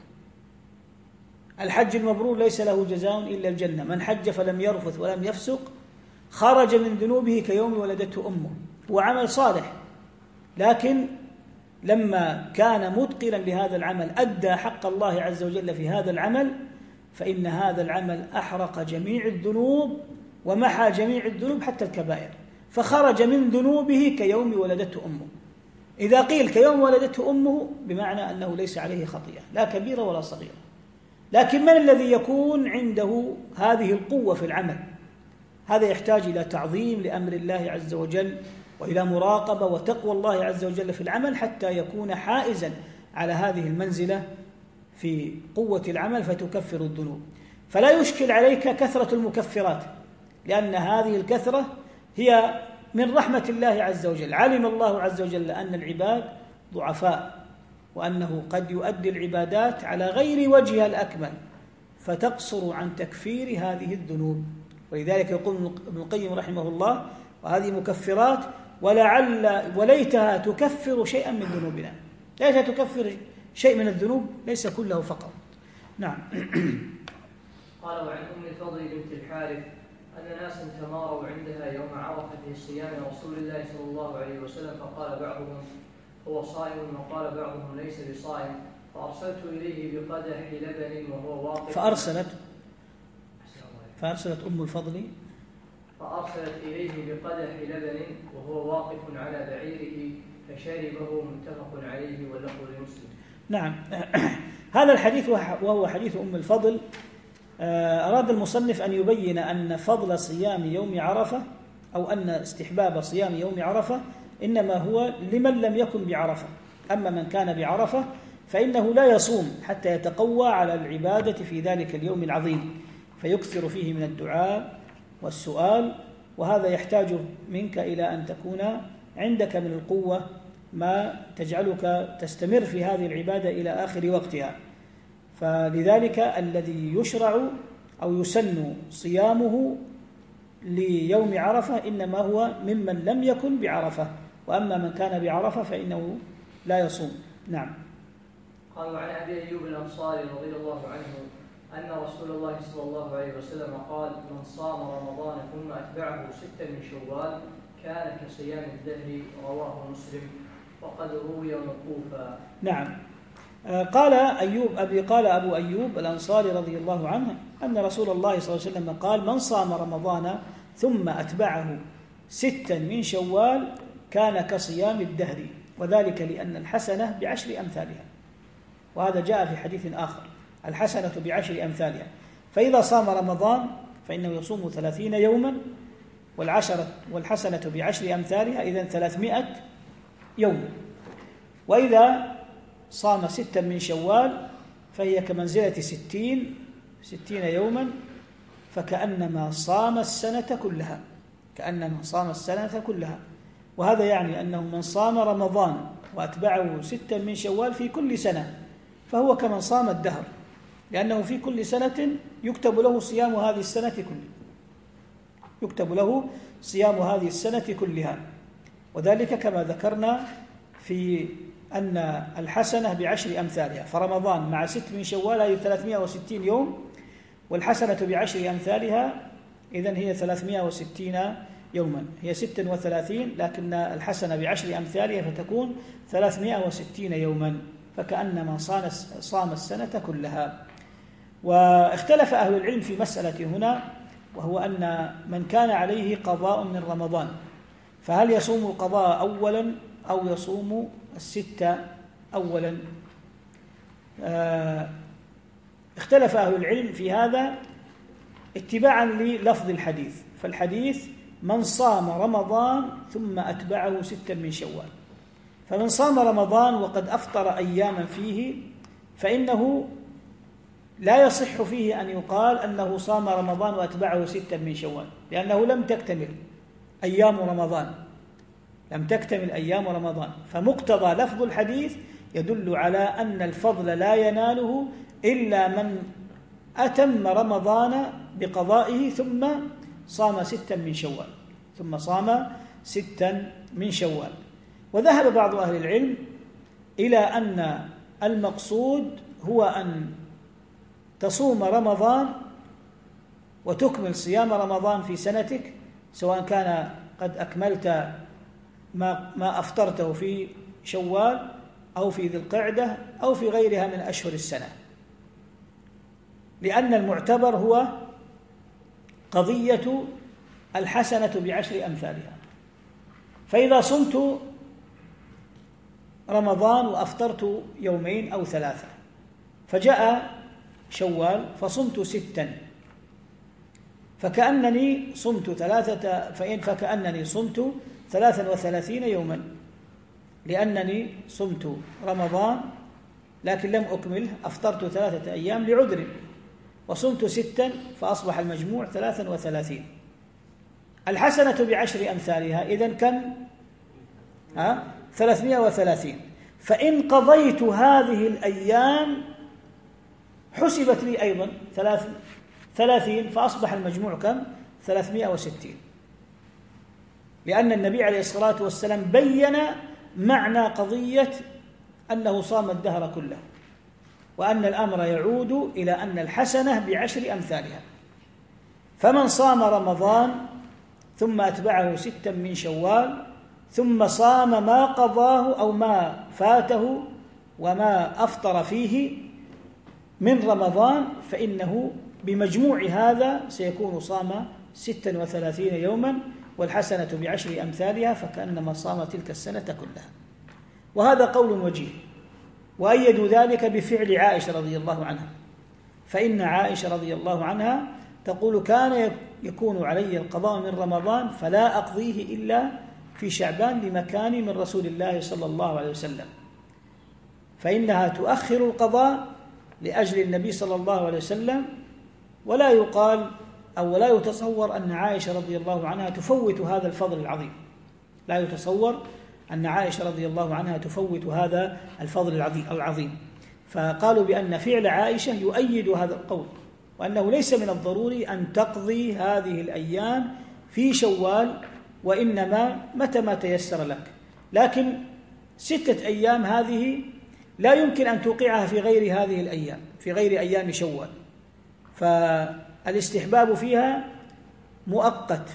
Speaker 2: الحج المبرور ليس له جزاء إلا الجنة، من حج فلم يرفث ولم يفسق خرج من ذنوبه كيوم ولدته أمه. هو عمل صالح، لكن لما كان متقنا لهذا العمل أدى حق الله عز وجل في هذا العمل، فإن هذا العمل أحرق جميع الذنوب ومحى جميع الذنوب حتى الكبائر، فخرج من ذنوبه كيوم ولدته أمه. إذا قيل كيوم ولدته أمه بمعنى أنه ليس عليه خطيئة، لا كبيرة ولا صغيرة. لكن من الذي يكون عنده هذه القوة في العمل؟ هذا يحتاج إلى تعظيم لأمر الله عز وجل، وإلى مراقبة وتقوى الله عز وجل في العمل، حتى يكون حائزا على هذه المنزلة في قوة العمل فتكفر الذنوب. فلا يشكل عليك كثرة المكفرات، لأن هذه الكثرة هي من رحمة الله عز وجل. علم الله عز وجل أن العباد ضعفاء، وأنه قد يؤدي العبادات على غير وجهها الأكمل فتقصر عن تكفير هذه الذنوب. ولذلك يقول ابن القيم رحمه الله وهذه مكفرات ولعل وليتها تكفر شيئا من ذنوبنا. ليتها تكفر شيء من الذنوب، ليس كله فقط. نعم.
Speaker 1: قال وعن أم الفضل بنت الحارث أن ناسا تماروا عندها يوم عرفة في صيام رسول الله صلى الله عليه وسلم، فقال بعضهم هو صائم وقال بعضهم ليس بصائم، فأرسلت إليه بقدح لبن وهو واقف
Speaker 2: فأرسلت فأرسلت أم الفضل
Speaker 1: فأرسلت إليه بقدح لبن وهو واقف على بعيره فشربه، متفق عليه واللفظ لمسلم.
Speaker 2: نعم. هذا الحديث وهو حديث أم الفضل، أراد المصنف أن يبين أن فضل صيام يوم عرفة أو أن استحباب صيام يوم عرفة إنما هو لمن لم يكن بعرفة. أما من كان بعرفة فإنه لا يصوم حتى يتقوى على العبادة في ذلك اليوم العظيم، فيكثر فيه من الدعاء والسؤال. وهذا يحتاج منك إلى أن تكون عندك من القوة ما تجعلك تستمر في هذه العبادة إلى آخر وقتها. فلذلك الذي يشرع أو يسن صيامه ليوم عرفة إنما هو ممن لم يكن بعرفة، وأما من كان بعرفة فإنه لا يصوم. نعم.
Speaker 1: قال عن أبي أيوب الأنصاري رضي الله عنه أن رسول الله صلى الله عليه وسلم قال من صام رمضان ثم أتبعه ستا من شوال كان كصيام الدهر، رواه مسلم، وقد روي موقوفا.
Speaker 2: نعم. قال أيوب أبي قال أبو أيوب الأنصاري رضي الله عنه أن رسول الله صلى الله عليه وسلم قال من صام رمضان ثم أتبعه ستا من شوال كان كصيام الدهر، وذلك لأن الحسنة بعشر أمثالها. وهذا جاء في حديث آخر الحسنة بعشر أمثالها. فإذا صام رمضان فإنه يصوم ثلاثين يوما والعشرة والحسنة بعشر أمثالها، إذن ثلاثمائة يوم. وإذا صام ستا من شوال فهي كمنزلة ستين ستين يوما، فكأنما صام السنة كلها، كأنما صام السنة كلها. وهذا يعني أنه من صام رمضان وأتبعه ستا من شوال في كل سنة فهو كمن صام الدهر، لأنه في كل سنة يكتب له صيام هذه السنة كلها، يكتب له صيام هذه السنة كلها. وذلك كما ذكرنا في أن الحسنة بعشر أمثالها، فرمضان مع ست من شوال هي ثلاثمائة وستين يوم، والحسنة بعشر أمثالها إذن هي ثلاثمائة وستين يوما، هي ست وثلاثين لكن الحسنة بعشر أمثالها فتكون ثلاثمائة وستين يوما، فكأنما صام السنة كلها. واختلف أهل العلم في مسألة هنا، وهو أن من كان عليه قضاء من رمضان فهل يصوم القضاء أولا أو يصوم الستة أولا؟ اختلف أهل العلم في هذا اتباعا للفظ الحديث، فالحديث من صام رمضان ثم أتبعه ستا من شوال، فمن صام رمضان وقد أفطر أياما فيه فإنه لا يصح فيه أن يقال أنه صام رمضان وأتبعه ستا من شوال، لأنه لم تكتمل أيام رمضان، لم تكتمل أيام رمضان، فمقتضى لفظ الحديث يدل على أن الفضل لا يناله إلا من أتم رمضان بقضائه ثم صام ستا من شوال، ثم صام ستا من شوال. وذهب بعض أهل العلم إلى أن المقصود هو أن تصوم رمضان وتكمل صيام رمضان في سنتك، سواء كان قد أكملت ما ما أفطرته في شوال أو في ذي القعدة أو في غيرها من أشهر السنة، لأن المعتبر هو قضية الحسنة بعشر أمثالها. فإذا صمت رمضان وأفطرت يومين أو ثلاثة فجاء شوال فصمت ستا، فكأنني صمت ثلاثة فإن فكأنني صمت ثلاثا وثلاثين يوما، لأنني صمت رمضان لكن لم أكمله، أفطرت ثلاثة أيام لعذر، وصمت ستا فأصبح المجموع ثلاثا وثلاثين. الحسنة بعشر أمثالها إذن كم؟ ها؟ ثلاثمائة وثلاثين. فإن قضيت هذه الأيام حسبت لي أيضا ثلاث ثلاثين فأصبح المجموع كم؟ ثلاثمائة وستين، لأن النبي عليه الصلاة والسلام بين معنى قضية أنه صام الدهر كله، وأن الأمر يعود إلى أن الحسنة بعشر أمثالها. فمن صام رمضان ثم أتبعه ستا من شوال ثم صام ما قضاه أو ما فاته وما أفطر فيه من رمضان فإنه بمجموع هذا سيكون صام ستا وثلاثين يوما، والحسنة بعشر أمثالها، فكأنما صام تلك السنة كلها. وهذا قول وجيه، وأيدوا ذلك بفعل عائشة رضي الله عنها، فإن عائشة رضي الله عنها تقول كان يكون علي القضاء من رمضان فلا أقضيه إلا في شعبان لمكاني من رسول الله صلى الله عليه وسلم، فإنها تؤخر القضاء لأجل النبي صلى الله عليه وسلم، ولا يقال أو لا يتصور أن عائشة رضي الله عنها تفوت هذا الفضل العظيم، لا يتصور أن عائشة رضي الله عنها تفوت هذا الفضل العظيم. فقالوا بأن فعل عائشة يؤيد هذا القول، وأنه ليس من الضروري أن تقضي هذه الأيام في شوال، وإنما متى ما تيسر لك، لكن ستة أيام هذه لا يمكن أن توقعها في غير هذه الأيام، في غير أيام شوال، فالاستحباب فيها مؤقت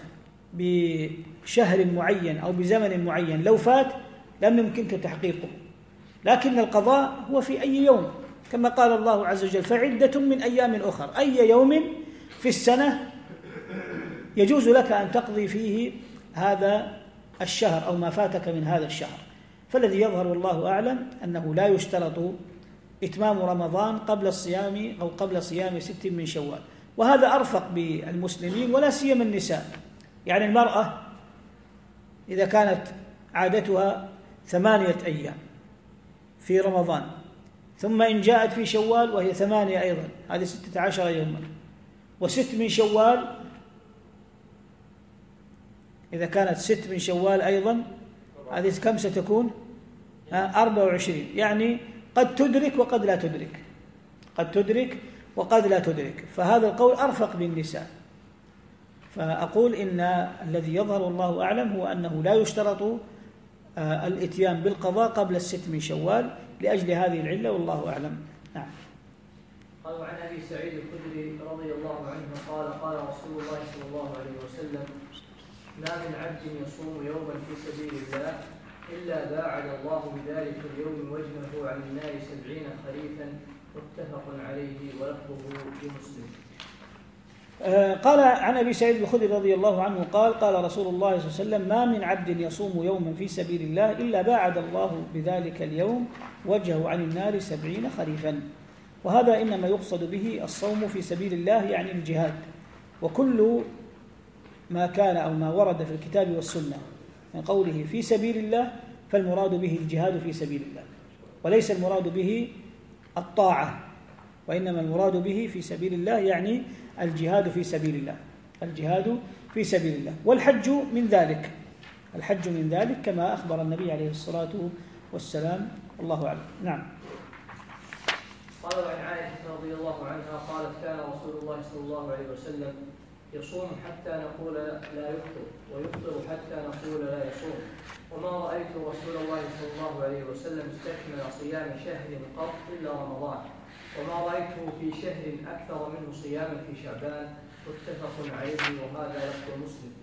Speaker 2: بشهر معين أو بزمن معين، لو فات لم يمكنك تحقيقه، لكن القضاء هو في أي يوم، كما قال الله عز وجل فعدة من أيام أخر، أي يوم في السنة يجوز لك أن تقضي فيه هذا الشهر أو ما فاتك من هذا الشهر. فالذي يظهر والله أعلم أنه لا يشترط إتمام رمضان قبل الصيام أو قبل صيام ست من شوال، وهذا أرفق بالمسلمين ولا سيما النساء. يعني المرأة إذا كانت عادتها ثمانية أيام في رمضان ثم إن جاءت في شوال وهي ثمانية أيضا، هذه ستة عشر يوما، وست من شوال إذا كانت ست من شوال أيضا هذه كم ستكون؟ أربع وعشرين، يعني قد تدرك وقد لا تدرك، قد تدرك وقد لا تدرك، فهذا القول أرفق بالنساء. فأقول إن الذي يظهر والله أعلم هو أنه لا يشترط الإتيان بالقضاء قبل الست من شوال لأجل هذه العلة، والله أعلم. نعم.
Speaker 1: قال وعن أبي سعيد الخدري رضي الله عنه قال قال رسول الله صلى الله عليه وسلم: ما من عبد يصوم يوما في سبيل الله إلا باعد الله بذلك اليوم وجهه عن النار سبعين خريفا، متفق عليه ولفظه لمسلم.
Speaker 2: قال عن أبي سعيد الخدري رضي الله عنه قال قال رسول الله صلى الله عليه وسلم: ما من عبد يصوم يوما في سبيل الله إلا باعد الله بذلك اليوم وجهه عن النار سبعين خريفا. وهذا إنما يقصد به الصوم في سبيل الله، يعني الجهاد، وكل ما كان أو ما ورد في الكتاب والسنة من قوله في سبيل الله فالمراد به الجهاد في سبيل الله، وليس المراد به الطاعة، وإنما المراد به في سبيل الله يعني الجهاد في سبيل الله، الجهاد في سبيل الله. والحج من ذلك، الحج من ذلك كما أخبر النبي عليه الصلاة والسلام، والله أعلم. نعم.
Speaker 1: قال عن عائشة رضي الله عنها قالت: كان رسول الله صلى الله عليه وسلم يصوم حتى نقول لا يفطر، ويفطر حتى نقول لا يصوم، وما رأيت رسول الله صلى الله عليه وسلم استكمل صيام شهر قط إلا رمضان، وما رأيته في شهر أكثر منه صياما في شعبان، متفق عليه وهذا لفظ مسلم.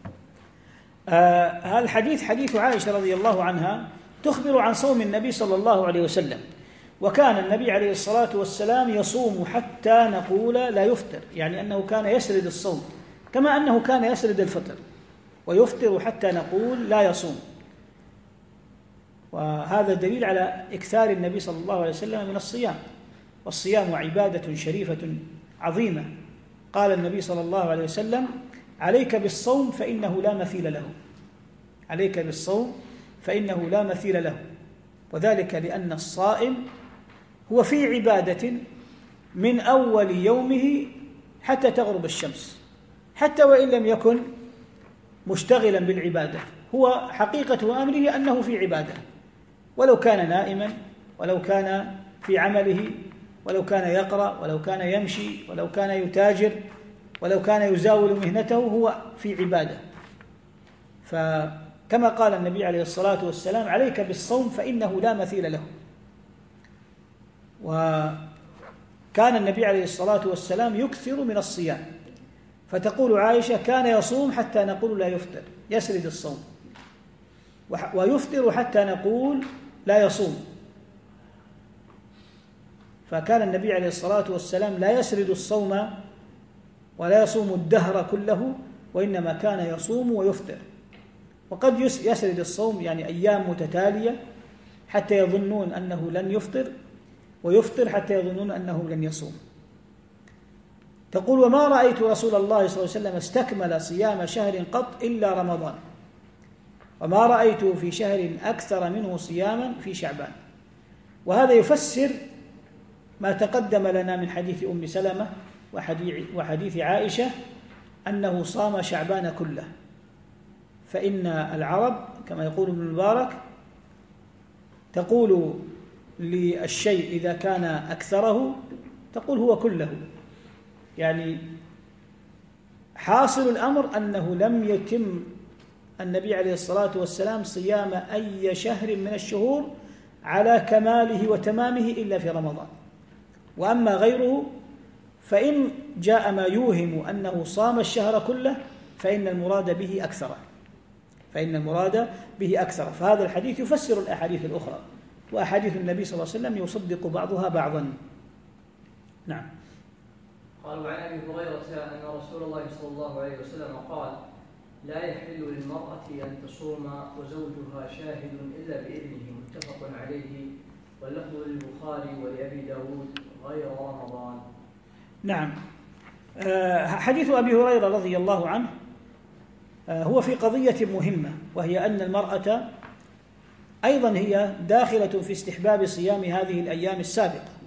Speaker 2: آه هذا الحديث حديث عائشة رضي الله عنها تخبر عن صوم النبي صلى الله عليه وسلم، وكان النبي عليه الصلاة والسلام يصوم حتى نقول لا يفطر، يعني أنه كان يسرد الصوم كما أنه كان يسرد الفطر، ويفطر حتى نقول لا يصوم. وهذا دليل على إكثار النبي صلى الله عليه وسلم من الصيام، والصيام عبادة شريفة عظيمة. قال النبي صلى الله عليه وسلم: عليك بالصوم فإنه لا مثيل له، عليك بالصوم فإنه لا مثيل له، وذلك لأن الصائم هو في عبادة من أول يومه حتى تغرب الشمس، حتى وإن لم يكن مشتغلا بالعبادة، هو حقيقة أمره أنه في عبادة، ولو كان نائما، ولو كان في عمله، ولو كان يقرأ، ولو كان يمشي، ولو كان يتاجر، ولو كان يزاول مهنته، هو في عبادة. فكما قال النبي عليه الصلاة والسلام: عليك بالصوم فإنه لا مثيل له. وكان النبي عليه الصلاة والسلام يكثر من الصيام، فتقول عائشة: كان يصوم حتى نقول لا يفطر، يسرد الصوم، ويفطر حتى نقول لا يصوم. فكان النبي عليه الصلاة والسلام لا يسرد الصوم ولا يصوم الدهر كله، وإنما كان يصوم ويفطر، وقد يسرد الصوم يعني أيام متتالية حتى يظنون أنه لن يفطر، ويفطر حتى يظنون أنه لن يصوم. تقول: وما رأيت رسول الله صلى الله عليه وسلم استكمل صيام شهر قط إلا رمضان، وما رأيت في شهر أكثر منه صياما في شعبان. وهذا يفسر ما تقدم لنا من حديث أم سلمة وحديث عائشة أنه صام شعبان كله، فإن العرب كما يقول ابن المبارك تقول للشيء إذا كان أكثره تقول هو كله، يعني حاصل الأمر أنه لم يتم النبي عليه الصلاة والسلام صيام أي شهر من الشهور على كماله وتمامه إلا في رمضان، وأما غيره فإن جاء ما يوهم أنه صام الشهر كله فإن المراد به أكثر، فإن المراد به أكثر. فهذا الحديث يفسر الأحاديث الأخرى، وأحاديث النبي صلى الله عليه وسلم يصدق بعضها بعضا. نعم.
Speaker 1: قال: وعن أبي هريرة أن رسول الله صلى الله عليه وسلم قال: لا يحل للمرأة أن تصوم وزوجها شاهد إلا بإذنه، متفق عليه واللفظ للبخاري ولأبي داود غير رمضان.
Speaker 2: نعم. حديث أبي هريرة رضي الله عنه هو في قضية مهمة، وهي أن المرأة أيضا هي داخلة في استحباب صيام هذه الأيام السابقة،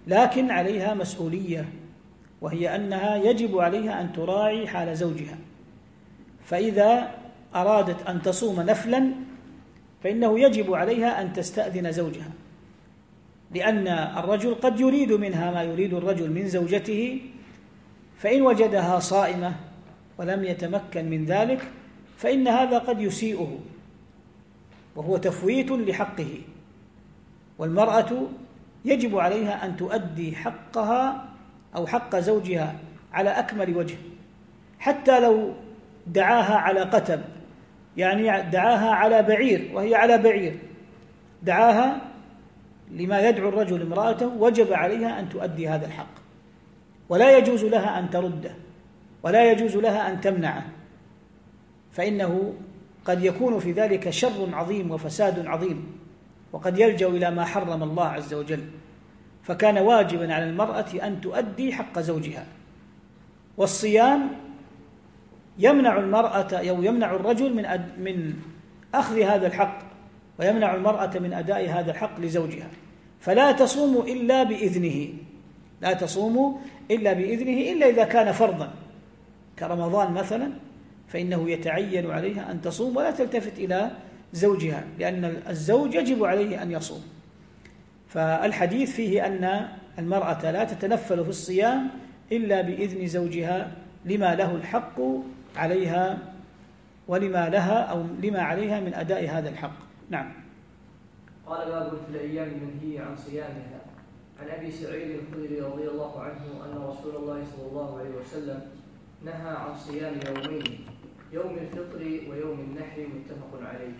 Speaker 2: لكن عليها مسؤولية، وهي أنها يجب عليها أن تراعي حال زوجها. فإذا أرادت أن تصوم نفلا فإنه يجب عليها أن تستأذن زوجها، لأن الرجل قد يريد منها ما يريد الرجل من زوجته، فإن وجدها صائمة ولم يتمكن من ذلك فإن هذا قد يسيئه، وهو تفويت لحقه. والمرأة يجب عليها أن تؤدي حقها أو حق زوجها على أكمل وجه، حتى لو دعاها على قتب، يعني دعاها على بعير وهي على بعير، دعاها لما يدعو الرجل امرأته، وجب عليها أن تؤدي هذا الحق، ولا يجوز لها أن ترده، ولا يجوز لها أن تمنعه، فإنه قد يكون في ذلك شر عظيم وفساد عظيم، وقد يلجأ إلى ما حرم الله عز وجل. فكان واجبا على المرأة أن تؤدي حق زوجها. والصيام يمنع المرأة أو يمنع الرجل من أد من أخذ هذا الحق، ويمنع المرأة من أداء هذا الحق لزوجها. فلا تصوم إلا بإذنه، لا تصوم إلا بإذنه، إلا إذا كان فرضا كرمضان مثلا، فإنه يتعين عليها أن تصوم ولا تلتفت إلى زوجها، لأن الزوج يجب عليه أن يصوم. فالحديث فيه أن المرأة لا تتنفل في الصيام إلا بإذن زوجها، لما له الحق عليها ولما لها أو لما عليها من أداء هذا الحق. نعم.
Speaker 1: قال باب في الأيام المنهي عن صيامها. عن أبي سعيد الخدري رضي الله عنه أن رسول الله صلى الله عليه وسلم نهى عن صيام يومين، يوم الفطر ويوم النحر، متفق عليه.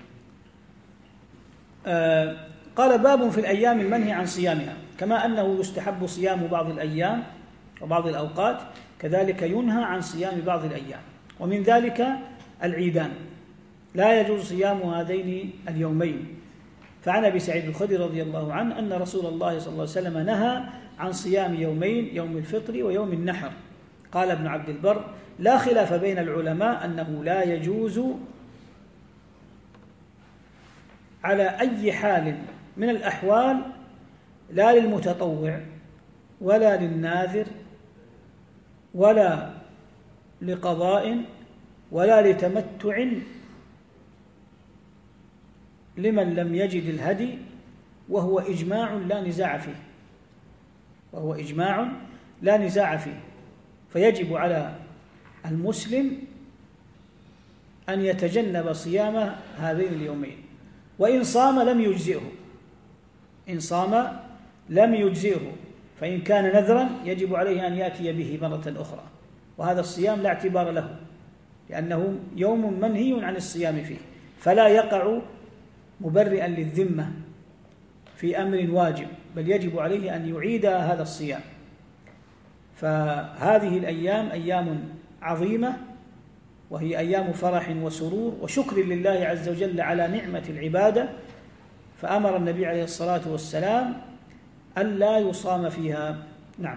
Speaker 2: آه قال باب في الأيام المنهي عن صيامها، كما أنه يستحب صيام بعض الأيام وبعض الأوقات، كذلك ينهى عن صيام بعض الأيام، ومن ذلك العيدان، لا يجوز صيام هذين اليومين. فعن أبي سعيد الخدري رضي الله عنه أن رسول الله صلى الله عليه وسلم نهى عن صيام يومين، يوم الفطر ويوم النحر. قال ابن عبد البر: لا خلاف بين العلماء أنه لا يجوز على أي حال من الأحوال، لا للمتطوع ولا للناذر ولا لقضاء ولا لتمتع لمن لم يجد الهدي، وهو إجماع لا نزاع فيه، وهو إجماع لا نزاع فيه. فيجب على المسلم أن يتجنب صيام هذين اليومين، وإن صام لم يجزئه، إن صام لم يجزئه، فإن كان نذرا يجب عليه أن يأتي به مرة أخرى، وهذا الصيام لا اعتبار له، لأنه يوم منهي عن الصيام فيه، فلا يقع مبرئا للذمة في أمر واجب، بل يجب عليه أن يعيد هذا الصيام. فهذه الأيام أيام عظيمة، وهي أيام فرح وسرور وشكر لله عز وجل على نعمة العبادة، فأمر النبي عليه الصلاة والسلام ألا يصام فيها. نعم.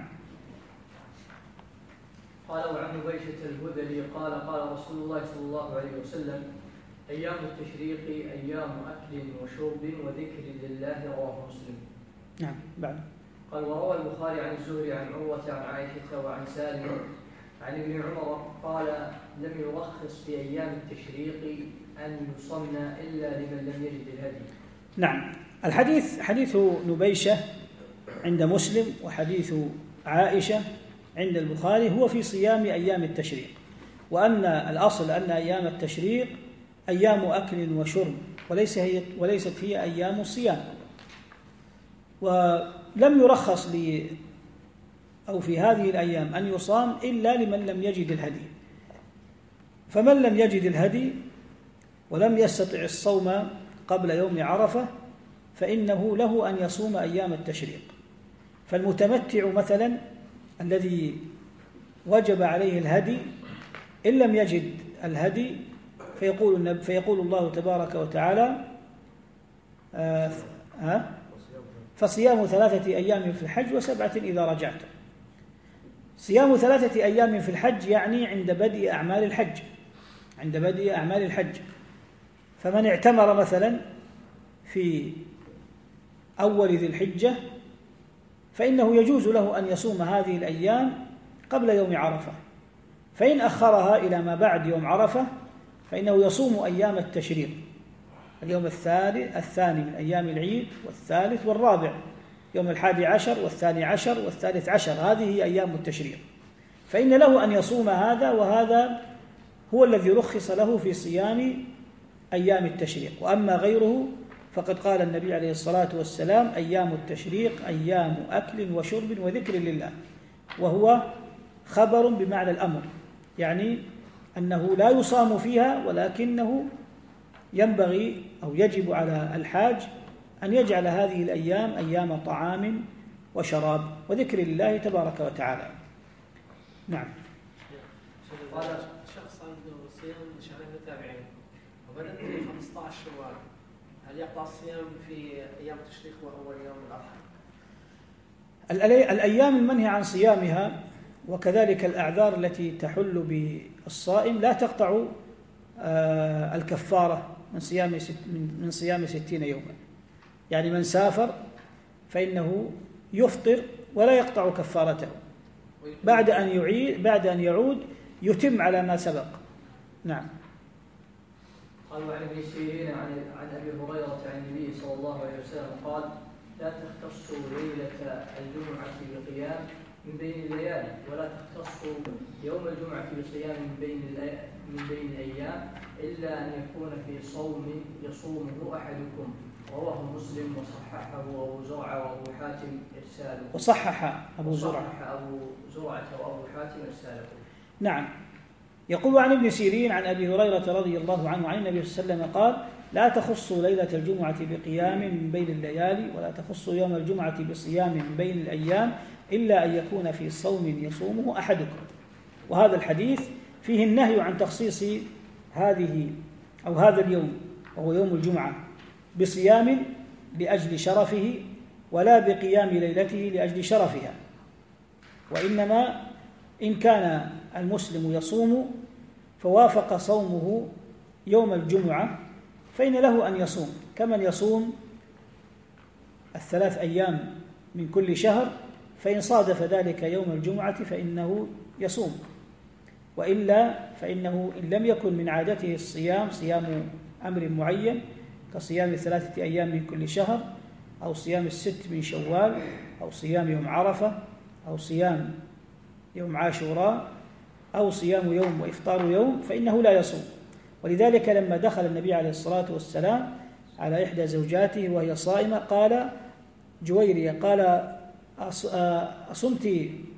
Speaker 1: قال وعن بيشة الهذلي قال قال رسول الله صلى الله عليه وسلم: أيام التشريق أيام أكل وشرب وذكر لله، رواه مسلم.
Speaker 2: نعم. بعد.
Speaker 1: قال وروى البخاري عن الزهري عن عروة عن عائشة وعن سالم عن ابن عمر قال: لم يرخص في أيام التشريق أن يصمن إلا لمن لم يجد الهدي.
Speaker 2: نعم. الحديث حديث نبيشة عند مسلم، وحديث عائشة عند البخاري هو في صيام أيام التشريق، وأن الأصل أن أيام التشريق أيام أكل وشرب، وليس هي وليست هي أيام صيام. ولم يرخص لي أو في هذه الأيام أن يصام إلا لمن لم يجد الهدي. فمن لم يجد الهدي ولم يستطع الصوم قبل يوم عرفة فإنه له أن يصوم أيام التشريق. فالمتمتع مثلا الذي وجب عليه الهدي إن لم يجد الهدي فيقول, فيقول الله تبارك وتعالى: آه ها فصيام ثلاثة أيام في الحج وسبعة إذا رجعت. صيام ثلاثة أيام في الحج يعني عند بدء أعمال الحج، عند بدء أعمال الحج. فمن اعتمر مثلا في أول ذي الحجة فإنه يجوز له أن يصوم هذه الأيام قبل يوم عرفة، فإن أخرها إلى ما بعد يوم عرفة فإنه يصوم أيام التشريق، اليوم الثالث الثاني من أيام العيد والثالث والرابع، يوم الحادي عشر والثاني عشر والثالث عشر، هذه هي أيام التشريق، فإن له أن يصوم هذا، وهذا هو الذي رخص له في صيام أيام التشريق. وأما غيره فقد قال النبي عليه الصلاة والسلام: أيام التشريق أيام أكل وشرب وذكر لله، وهو خبر بمعنى الأمر، يعني أنه لا يصام فيها، ولكنه ينبغي أو يجب على الحاج أن يجعل هذه الأيام أيام طعام وشراب وذكر الله تبارك وتعالى. نعم.
Speaker 4: قال شخص عنده صيام شهرين متابعين وبدأ في خمسة عشر شوال، هل يقطع الصيام في أيام التشريق وهو يوم الأضحى؟
Speaker 2: الأيام المنهي عن صيامها وكذلك الأعذار التي تحل بالصائم لا تقطع الكفارة من صيام من صيام ستين يوما، يعني من سافر فإنه يفطر ولا يقطع كفارته، بعد أن يعيد بعد أن يعود يتم على ما سبق. نعم.
Speaker 1: قال: وعن ابن سيرين عن عن ابي هريره عن النبي صلى الله عليه وسلم قال: لا تختصوا ليله الجمعه بقيام من بين الليالي، ولا تختصوا يوم الجمعه بصيام من بين من بين الايام، الا ان يكون في صوم يصومه احدكم. رواه مسلم وصححه أبو زرعة وأبو حاتم إرساله.
Speaker 2: وصحح أبو زرعة
Speaker 1: وصحح أبو زرعة وأبو حاتم إرساله.
Speaker 2: نعم. يقول عن ابن سيرين عن أبي هريرة رضي الله عنه عن النبي صلى الله عليه وسلم قال: لا تخصوا ليلة الجمعة بقيام من بين الليالي، ولا تخصوا يوم الجمعة بصيام من بين الأيام، إلا أن يكون في صوم يصومه أحدكم. وهذا الحديث فيه النهي عن تخصيص هذه أو هذا اليوم وهو يوم الجمعة بصيام لأجل شرفه، ولا بقيام ليلته لأجل شرفها، وإنما إن كان المسلم يصوم فوافق صومه يوم الجمعة فإن له أن يصوم كمن يصوم الثلاث أيام من كل شهر، فإن صادف ذلك يوم الجمعة فإنه يصوم، وإلا فإنه إن لم يكن من عادته الصيام صيام أمر معين كصيام ثلاثة أيام من كل شهر، أو صيام الست من شوال، أو صيام يوم عرفة، أو صيام يوم عاشوراء، أو صيام يوم وإفطار يوم، فإنه لا يصوم. ولذلك لما دخل النبي عليه الصلاة والسلام على إحدى زوجاته وهي صائمة قال جويرية قال: أصمت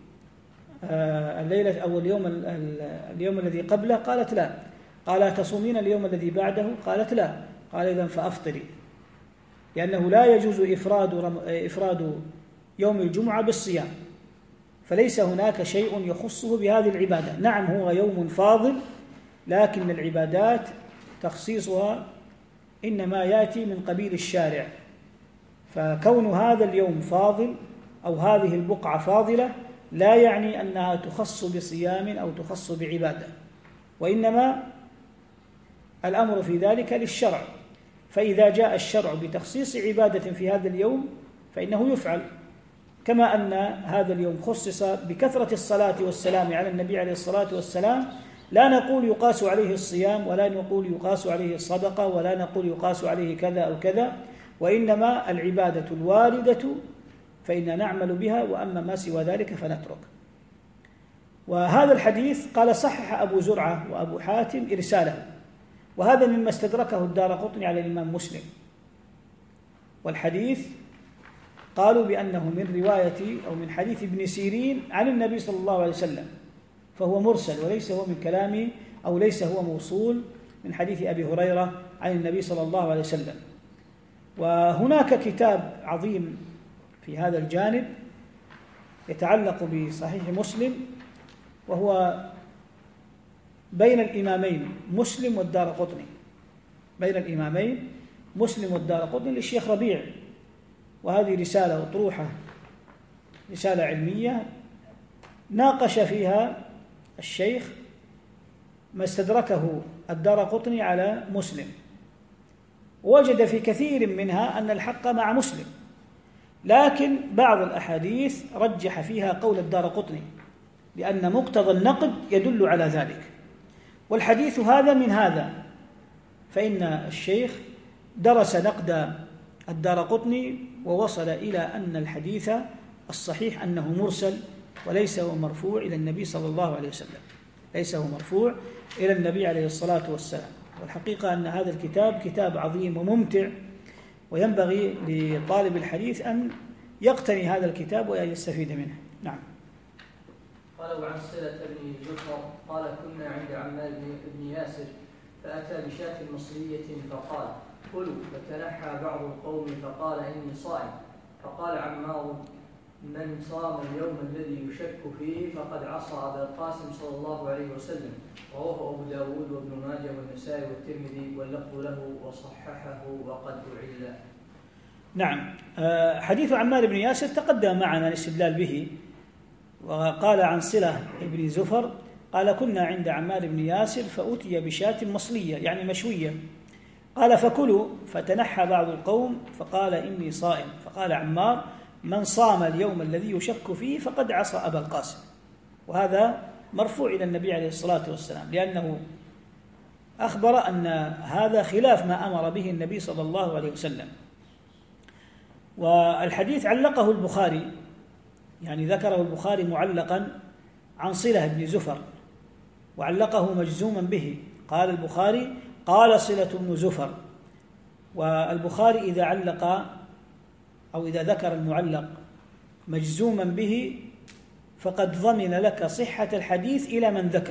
Speaker 2: الليلة أو اليوم اليوم الذي قبله؟ قالت لا. قال: تصومين اليوم الذي بعده؟ قالت لا. قال: إذن فأفطري، لأنه لا يجوز إفراد إفراد يوم الجمعة بالصيام، فليس هناك شيء يخصه بهذه العبادة. نعم هو يوم فاضل، لكن العبادات تخصيصها إنما يأتي من قبيل الشارع، فكون هذا اليوم فاضل أو هذه البقعة فاضلة لا يعني أنها تخص بصيام أو تخص بعبادة، وإنما الأمر في ذلك للشرع، فإذا جاء الشرع بتخصيص عبادة في هذا اليوم فإنه يفعل، كما أن هذا اليوم خصص بكثرة الصلاة والسلام على النبي عليه الصلاة والسلام، لا نقول يقاس عليه الصيام، ولا نقول يقاس عليه الصدقة، ولا نقول يقاس عليه كذا أو كذا، وإنما العبادة الواردة فإننا نعمل بها، وأما ما سوى ذلك فنترك. وهذا الحديث قال صحح أبو زرعة وأبو حاتم إرساله، وهذا مما استدركه الدارقطني على الإمام مسلم، والحديث قالوا بأنه من رواية أو من حديث ابن سيرين عن النبي صلى الله عليه وسلم، فهو مرسل وليس هو من كلام أو ليس هو موصول من حديث أبي هريرة عن النبي صلى الله عليه وسلم. وهناك كتاب عظيم في هذا الجانب يتعلق بصحيح مسلم، وهو بين الإمامين مسلم والدارقطني، بين الإمامين مسلم والدارقطني للشيخ ربيع، وهذه رسالة أطروحة، رسالة علمية ناقش فيها الشيخ ما استدركه الدارقطني على مسلم، ووجد في كثير منها أن الحق مع مسلم، لكن بعض الأحاديث رجح فيها قول الدارقطني لأن مقتضى النقد يدل على ذلك، والحديث هذا من هذا، فإن الشيخ درس نقد الدارقطني ووصل إلى أن الحديث الصحيح أنه مرسل وليس هو مرفوع إلى النبي صلى الله عليه وسلم، ليس هو مرفوع إلى النبي عليه الصلاة والسلام. والحقيقة أن هذا الكتاب كتاب عظيم وممتع، وينبغي لطالب الحديث أن يقتني هذا الكتاب ويستفيد منه. نعم.
Speaker 1: قال وعن صلة بن جفر قال كنا عند عمار بن ياسر فأتى بشاة مصرية فقال كلوا، فتنحى بعض القوم فقال إني صائم، فقال عمار من صام اليوم الذي يشك فيه فقد عصى أبا القاسم صلى الله عليه وسلم. رواه أبو داود وابن ماجه والنسائي والترمذي واللفظ له وصححه وقد أعل.
Speaker 2: نعم. حديث عمار بن ياسر تقدم معنا الاستدلال به، وقال عن صلة بن زفر قال كنا عند عمار بن ياسر فأتي بشاة مصلية يعني مشوية، قال فكلوا، فتنحى بعض القوم فقال إني صائم، فقال عمار من صام اليوم الذي يشك فيه فقد عصى أبا القاسم. وهذا مرفوع إلى النبي عليه الصلاة والسلام، لأنه أخبر أن هذا خلاف ما أمر به النبي صلى الله عليه وسلم. والحديث علقه البخاري، يعني ذكره البخاري معلقا عن صلة بن زفر، وعلقه مجزوما به، قال البخاري قال صلة بن زفر. والبخاري إذا علق أو إذا ذكر المعلق مجزوما به فقد ضمن لك صحة الحديث إلى من ذكر،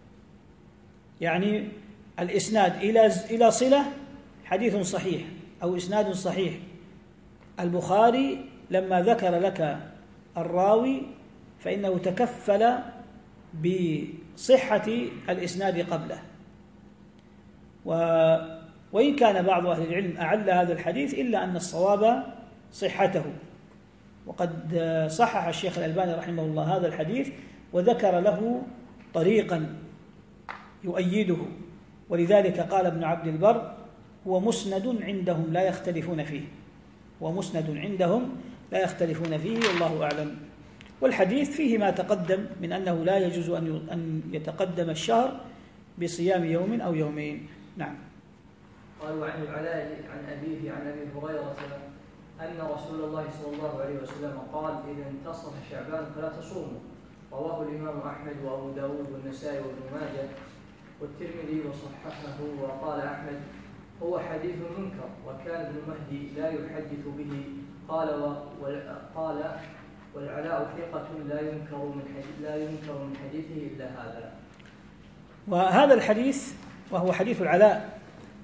Speaker 2: يعني الإسناد إلى إلى صلة حديث صحيح أو إسناد صحيح. البخاري لما ذكر لك الراوي فإنه تكفل بصحة الإسناد قبله. وإن كان بعض أهل العلم أعل هذا الحديث إلا أن الصواب صحته، وقد صحح الشيخ الألباني رحمه الله هذا الحديث وذكر له طريقا يؤيده، ولذلك قال ابن عبد البر هو مسند عندهم لا يختلفون فيه، ومسند عندهم لا يختلفون فيه والله أعلم. والحديث فيه ما تقدم من أنه لا يجوز أن يتقدم الشهر بصيام يوم أو يومين. نعم.
Speaker 1: قال وعن العلاء عن أبيه عن أبي هريرة أن رسول الله صلى الله عليه وسلم قال إذا انتصف شعبان فلا تصوموا. رواه الإمام أحمد وأبو داود والنسائي وابن ماجه والترمذي وصححه. وقال أحمد هو حديث منكر وكان ابن مهدي لا يحدث به. قال وقال والعلاء ثقة لا ينكر من حديث لا ينكر من حديثه إلا هذا.
Speaker 2: وهذا الحديث وهو حديث العلاء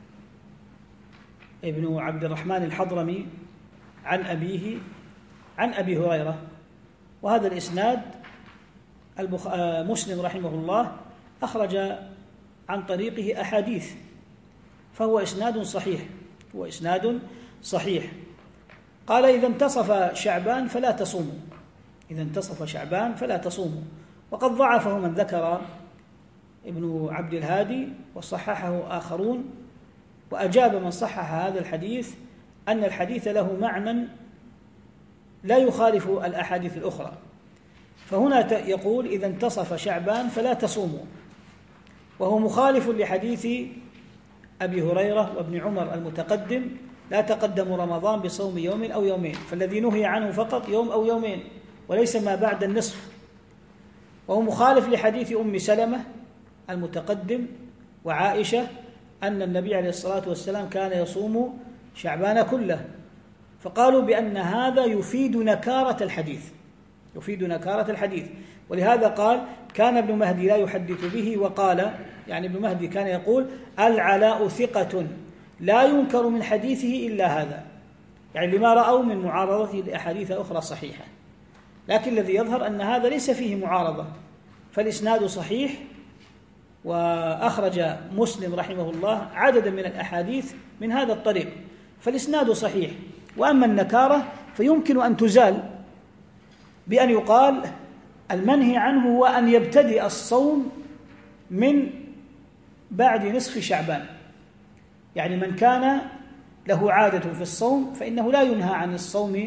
Speaker 2: ابن عبد الرحمن الحضرمي عن أبيه عن أبي هريرة، وهذا الإسناد البخ... مسلم رحمه الله أخرج عن طريقه أحاديث، فهو إسناد صحيح هو إسناد صحيح. قال إذا انتصف شعبان فلا تصوموا، إذا انتصف شعبان فلا تصوموا. وقد ضعفه من ذكر ابن عبد الهادي وصححه آخرون، وأجاب من صحح هذا الحديث أن الحديث له معنى لا يخالف الأحاديث الأخرى. فهنا يقول إذا انتصف شعبان فلا تصوموا، وهو مخالف لحديث أبي هريرة وابن عمر المتقدم لا تقدم رمضان بصوم يوم أو يومين، فالذي نهي عنه فقط يوم أو يومين وليس ما بعد النصف. وهو مخالف لحديث أم سلمة المتقدم وعائشة أن النبي عليه الصلاة والسلام كان يصوم شعبان كله، فقالوا بأن هذا يفيد نكارة الحديث يفيد نكارة الحديث ولهذا قال كان ابن مهدي لا يحدث به. وقال يعني ابن مهدي كان يقول العلاء ثقة لا ينكر من حديثه إلا هذا، يعني لما رأوا من معارضته لأحاديث أخرى صحيحة. لكن الذي يظهر أن هذا ليس فيه معارضة، فالإسناد صحيح. وأخرج مسلم رحمه الله عددا من الأحاديث من هذا الطريق، فالإسناد صحيح. وأما النكارة فيمكن أن تزال بأن يقال المنهي عنه هو أن يبتدئ الصوم من بعد نصف شعبان، يعني من كان له عادة في الصوم فإنه لا ينهى عن الصوم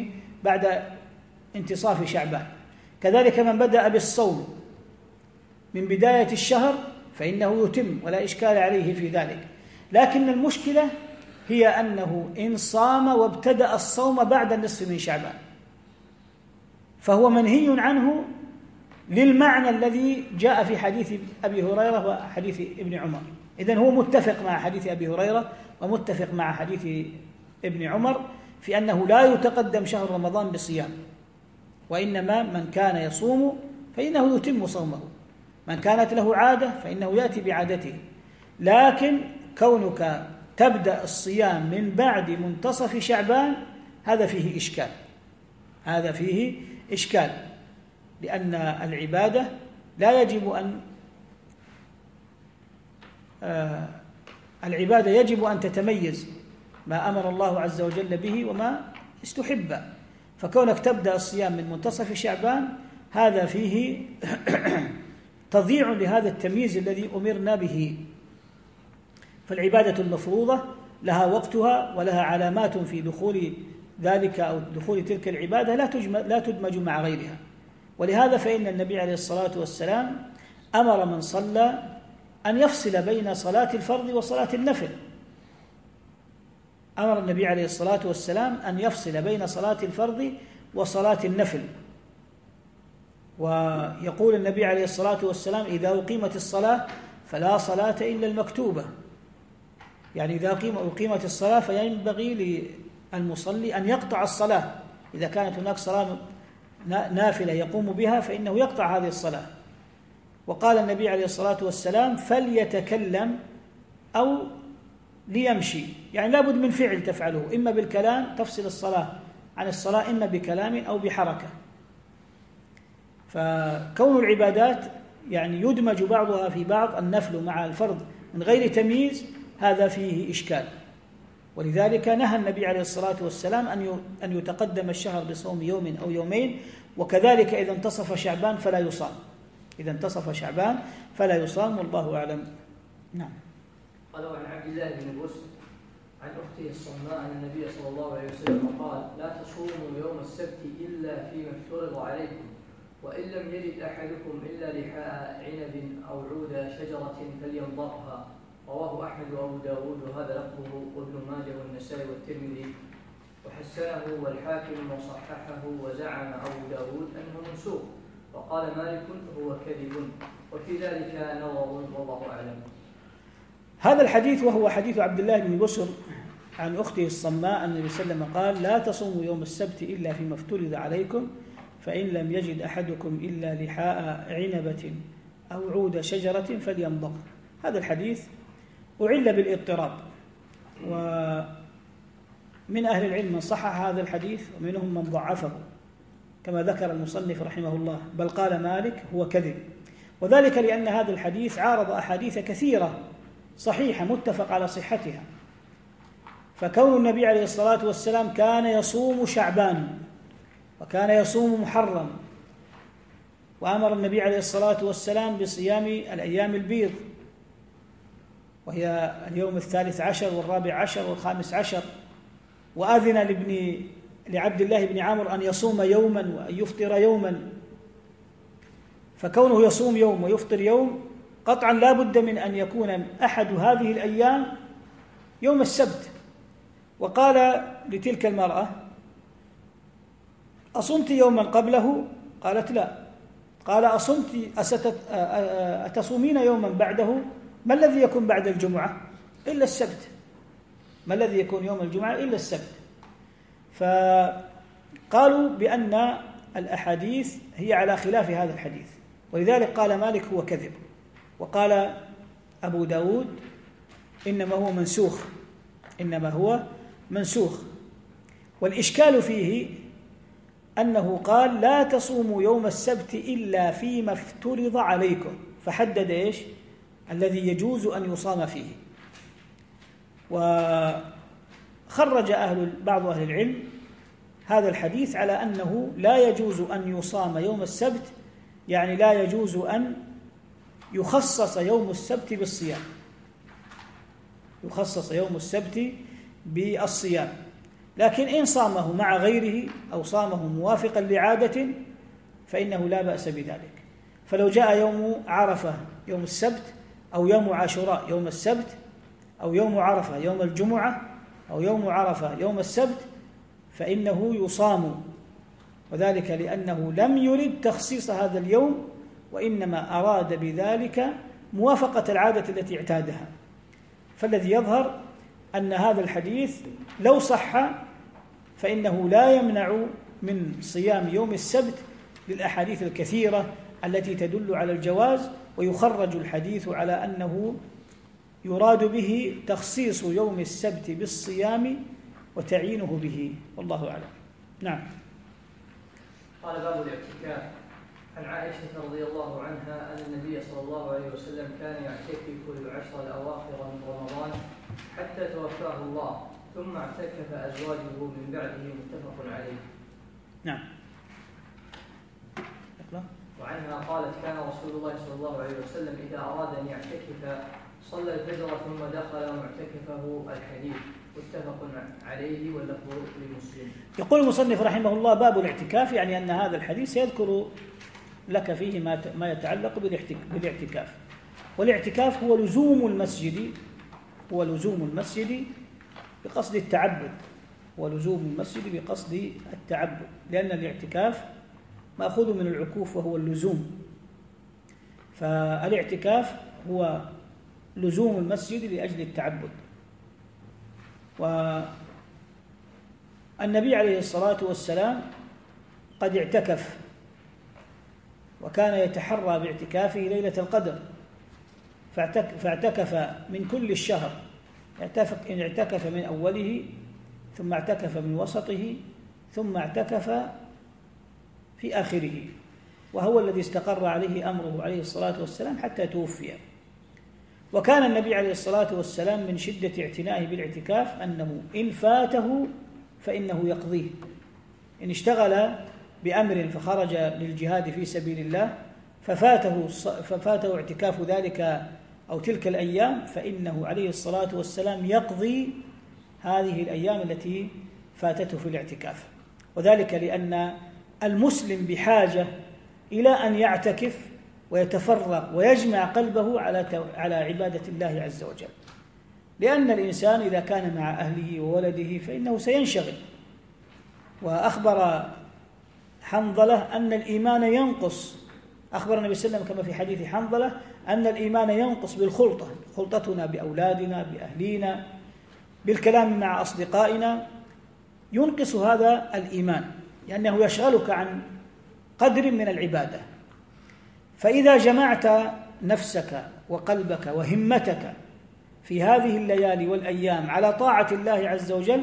Speaker 2: بعد انتصاف شعبان. كذلك من بدأ بالصوم من بداية الشهر فإنه يتم ولا إشكال عليه في ذلك، لكن المشكلة هي أنه إن صام وابتدأ الصوم بعد النصف من شعبان فهو منهي عنه للمعنى الذي جاء في حديث أبي هريرة وحديث ابن عمر. إذن هو متفق مع حديث أبي هريرة ومتفق مع حديث ابن عمر في أنه لا يتقدم شهر رمضان بصيام، وإنما من كان يصوم فإنه يتم صومه، من كانت له عادة فإنه يأتي بعادته. لكن كونك تبدأ الصيام من بعد منتصف شعبان هذا فيه إشكال، هذا فيه إشكال، لأن العبادة لا يجب أن آه العبادة يجب أن تتميز ما أمر الله عز وجل به وما استحب، فكونك تبدأ الصيام من منتصف شعبان هذا فيه تضييع لهذا التمييز الذي أمرنا به. فالعبادة المفروضة لها وقتها ولها علامات في دخول ذلك أو دخول تلك العبادة لا تدمج مع غيرها، ولهذا فإن النبي عليه الصلاة والسلام أمر من صلى أن يفصل بين صلاة الفرض وصلاة النفل. أمر النبي عليه الصلاة والسلام أن يفصل بين صلاة الفرض وصلاة النفل، ويقول النبي عليه الصلاة والسلام إذا أقيمت الصلاة فلا صلاة إلا المكتوبة، يعني إذا أقيمت الصلاة فينبغي للمصلي أن يقطع الصلاة، إذا كانت هناك صلاة نافلة يقوم بها فإنه يقطع هذه الصلاة. وقال النبي عليه الصلاة والسلام فليتكلم أو ليمشي، يعني لابد من فعل تفعله، إما بالكلام تفصل الصلاة عن الصلاة، إما بكلام أو بحركة. فكون العبادات يعني يدمج بعضها في بعض، النفل مع الفرض من غير تمييز، هذا فيه إشكال، ولذلك نهى النبي عليه الصلاة والسلام أن يتقدم الشهر بصوم يوم أو يومين، وكذلك إذا انتصف شعبان فلا يصام، إذا انتصف شعبان فلا يصام، والله أعلم. نعم.
Speaker 1: قال عن عبد الله بن بسر عن أخته الصماء أن النبي صلى الله عليه وسلم قال لا تصوموا يوم السبت إلا فيما افترض عليكم، وإن لم يجد أحدكم إلا لحاء عنب أو عود شجرة فليمضغها. رواه أحمد وأبو داود وهذا لفظه وابن ماجه والنسائي والترمذي وحسنه والحاكم وصححه، وزعم أبو داود أنه منسوخ، وقال مالك هو كذب، وفي ذلك نظر والله أعلم.
Speaker 2: هذا الحديث وهو حديث عبد الله بن بسر عن أخته الصماء أن النبي صلى الله عليه وسلم قال لا تصوموا يوم السبت إلا فيما افترض عليكم، فإن لم يجد أحدكم إلا لحاء عنبة أو عود شجرة فليمضغ. هذا الحديث أعل بالاضطراب، ومن أهل العلم من صحح هذا الحديث ومنهم من ضعفه كما ذكر المصنف رحمه الله، بل قال مالك هو كذب، وذلك لأن هذا الحديث عارض أحاديث كثيرة صحيحة متفق على صحتها. فكون النبي عليه الصلاة والسلام كان يصوم شعبان وكان يصوم محرم، وأمر النبي عليه الصلاة والسلام بصيام الأيام البيض وهي اليوم الثالث عشر والرابع عشر والخامس عشر، وأذن لابن لعبد الله بن عمرو أن يصوم يوما وأن يفطر يوما، فكونه يصوم يوم ويفطر يوم قطعا لا بد من أن يكون أحد هذه الأيام يوم السبت. وقال لتلك المرأة أصمت يوما قبله؟ قالت لا. قال أصمت أتصومين يوما بعده؟ ما الذي يكون بعد الجمعة إلا السبت؟ ما الذي يكون يوم الجمعة إلا السبت؟ فقالوا بأن الأحاديث هي على خلاف هذا الحديث، ولذلك قال مالك هو كذب، وقال أبو داود إنما هو منسوخ، إنما هو منسوخ. والإشكال فيه أنه قال لا تصوموا يوم السبت إلا فيما افترض عليكم، فحدد إيش الذي يجوز أن يصام فيه. وخرج أهل بعض أهل العلم هذا الحديث على أنه لا يجوز أن يصام يوم السبت، يعني لا يجوز أن يخصص يوم السبت بالصيام، يخصص يوم السبت بالصيام. لكن إن صامه مع غيره أو صامه موافقا لعادة فإنه لا بأس بذلك. فلو جاء يوم عرفة يوم السبت، أو يوم عاشوراء يوم السبت، أو يوم عرفة يوم الجمعة، أو يوم عرفة يوم السبت، فإنه يصام، وذلك لأنه لم يرد تخصيص هذا اليوم، وإنما أراد بذلك موافقة العادة التي اعتادها. فالذي يظهر أن هذا الحديث لو صح فإنه لا يمنع من صيام يوم السبت للأحاديث الكثيرة التي تدل على الجواز، ويخرج الحديث على أنه يراد به تخصيص يوم السبت بالصيام وتعيينه به، والله أعلم. نعم.
Speaker 1: قال باب الاعتكاف. عن عائشة رضي الله عنها أن النبي صلى الله عليه وسلم كان يعتكف العشر الأواخر من رمضان حتى توفاه الله، ثم اعتكف أزواجه من بعده، متفق عليه.
Speaker 2: نعم.
Speaker 1: وعنها قالت كان رسول الله صلى الله عليه وسلم إذا أراد أن يعتكف صلى الفجر ثم دخل معتكفه الحديث، متفق عليه واللفظ لمسلم.
Speaker 2: يقول المصنف رحمه الله باب الاعتكاف، يعني أن هذا الحديث يذكر لك فيه ما يتعلق بالاعتكاف. والاعتكاف هو لزوم المسجد، هو لزوم المسجد بقصد التعبد، هو لزوم المسجد بقصد التعبد، لأن الاعتكاف مأخوذ من العكوف وهو اللزوم. فالاعتكاف هو لزوم المسجد لأجل التعبد. والنبي عليه الصلاة والسلام قد اعتكف، وكان يتحرى باعتكافه ليلة القدر، فاعتكف من كل الشهر، إن اعتكف من أوله، ثم اعتكف من وسطه، ثم اعتكف في آخره، وهو الذي استقر عليه أمره عليه الصلاة والسلام حتى توفي. وكان النبي عليه الصلاة والسلام من شدة اعتنائه بالاعتكاف أنه إن فاته فإنه يقضيه، إن اشتغل بأمر فخرج للجهاد في سبيل الله ففاته, ففاته اعتكاف ذلك أو تلك الأيام، فإنه عليه الصلاة والسلام يقضي هذه الأيام التي فاتته في الاعتكاف. وذلك لأن المسلم بحاجة إلى أن يعتكف ويتفرغ ويجمع قلبه على على عبادة الله عز وجل، لأن الإنسان إذا كان مع أهله وولده فإنه سينشغل. وأخبر حنظلة أن الإيمان ينقص، أخبر النبي صلى الله عليه وسلم كما في حديث حنظلة أن الإيمان ينقص بالخلطة، خلطتنا بأولادنا بأهلينا بالكلام مع أصدقائنا، ينقص هذا الإيمان لأنه يشغلك عن قدر من العبادة. فإذا جمعت نفسك وقلبك وهمتك في هذه الليالي والأيام على طاعة الله عز وجل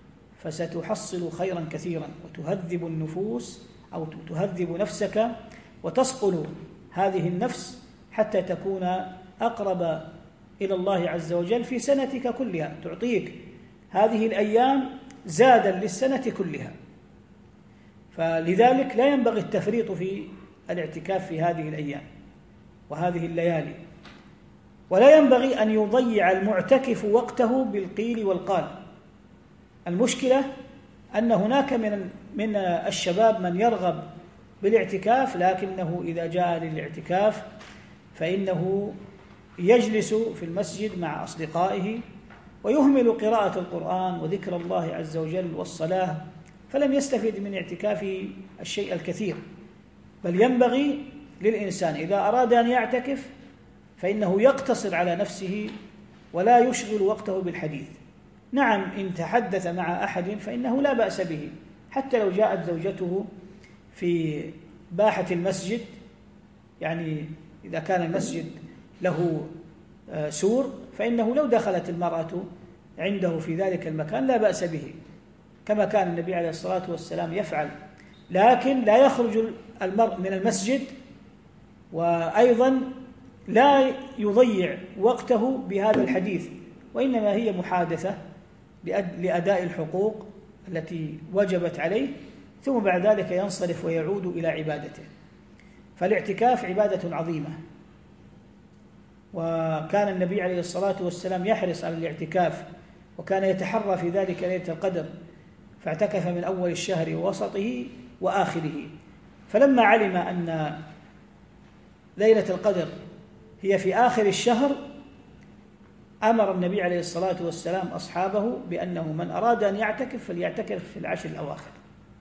Speaker 2: فستحصل خيرا كثيرا، وتهذب النفوس أو تهذب نفسك وتصقل هذه النفس حتى تكون أقرب إلى الله عز وجل في سنتك كلها، تعطيك هذه الأيام زادا للسنة كلها. فلذلك لا ينبغي التفريط في الاعتكاف في هذه الأيام وهذه الليالي، ولا ينبغي أن يضيع المعتكف وقته بالقيل والقال. المشكلة أن هناك من من الشباب من يرغب بالاعتكاف، لكنه إذا جاء للاعتكاف فإنه يجلس في المسجد مع أصدقائه ويهمل قراءة القرآن وذكر الله عز وجل والصلاة، فلم يستفد من اعتكافه الشيء الكثير. بل ينبغي للإنسان إذا أراد أن يعتكف فإنه يقتصر على نفسه ولا يشغل وقته بالحديث. نعم إن تحدث مع أحد فإنه لا بأس به، حتى لو جاءت زوجته في باحة المسجد، يعني إذا كان المسجد له سور فإنه لو دخلت المرأة عنده في ذلك المكان لا بأس به، كما كان النبي عليه الصلاة والسلام يفعل. لكن لا يخرج المرء من المسجد وأيضا لا يضيع وقته بهذا الحديث، وإنما هي محادثة لأداء الحقوق التي وجبت عليه، ثم بعد ذلك ينصرف ويعود إلى عبادته. فالاعتكاف عبادة عظيمة، وكان النبي عليه الصلاة والسلام يحرص على الاعتكاف، وكان يتحرى في ذلك ليلة القدر، فاعتكف من أول الشهر ووسطه وآخره. فلما علم أن ليلة القدر هي في آخر الشهر أمر النبي عليه الصلاة والسلام أصحابه بأنه من أراد أن يعتكف فليعتكف في العشر الأواخر.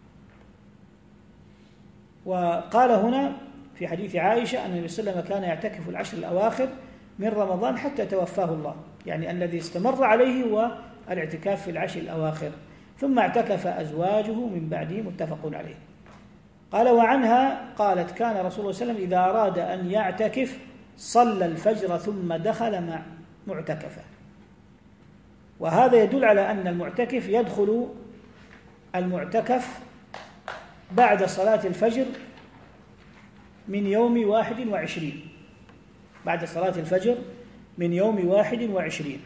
Speaker 2: وقال هنا في حديث عائشة أن النبي صلى الله عليه وسلم كان يعتكف العشر الأواخر من رمضان حتى توفاه الله، يعني الذي استمر عليه هو الاعتكاف في العشر الأواخر، ثم اعتكف أزواجه من بعده متفق عليه. قال وعنها قالت كان رسول الله صلى الله عليه وسلم إذا أراد أن يعتكف صلى الفجر ثم دخل مع معتكفه. وهذا يدل على أن المعتكف يدخل المعتكف بعد صلاة الفجر من يوم واحد وعشرين، بعد صلاة الفجر من يوم واحد وعشرين.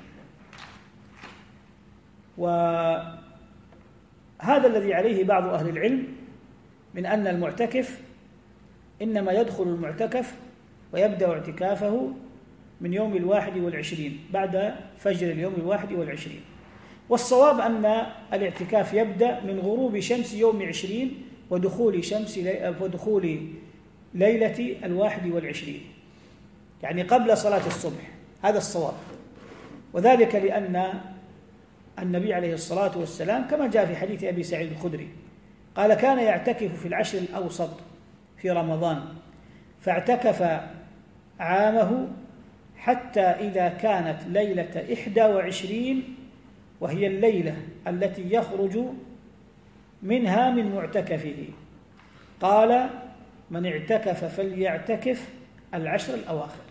Speaker 2: وهذا الذي عليه بعض أهل العلم من أن المعتكف إنما يدخل المعتكف ويبدأ اعتكافه من يوم الواحد والعشرين بعد فجر اليوم الواحد والعشرين. والصواب أن الاعتكاف يبدأ من غروب شمس يوم عشرين ودخول شمس ودخول ليلة الواحد والعشرين، يعني قبل صلاة الصبح. هذا الصواب، وذلك لأن النبي عليه الصلاة والسلام كما جاء في حديث أبي سعيد الخدري قال كان يعتكف في العشر الأوسط في رمضان، فاعتكف عامه حتى إذا كانت ليلة إحدى وعشرين وهي الليلة التي يخرج منها من معتكفه، قال من اعتكف فليعتكف العشر الأواخر.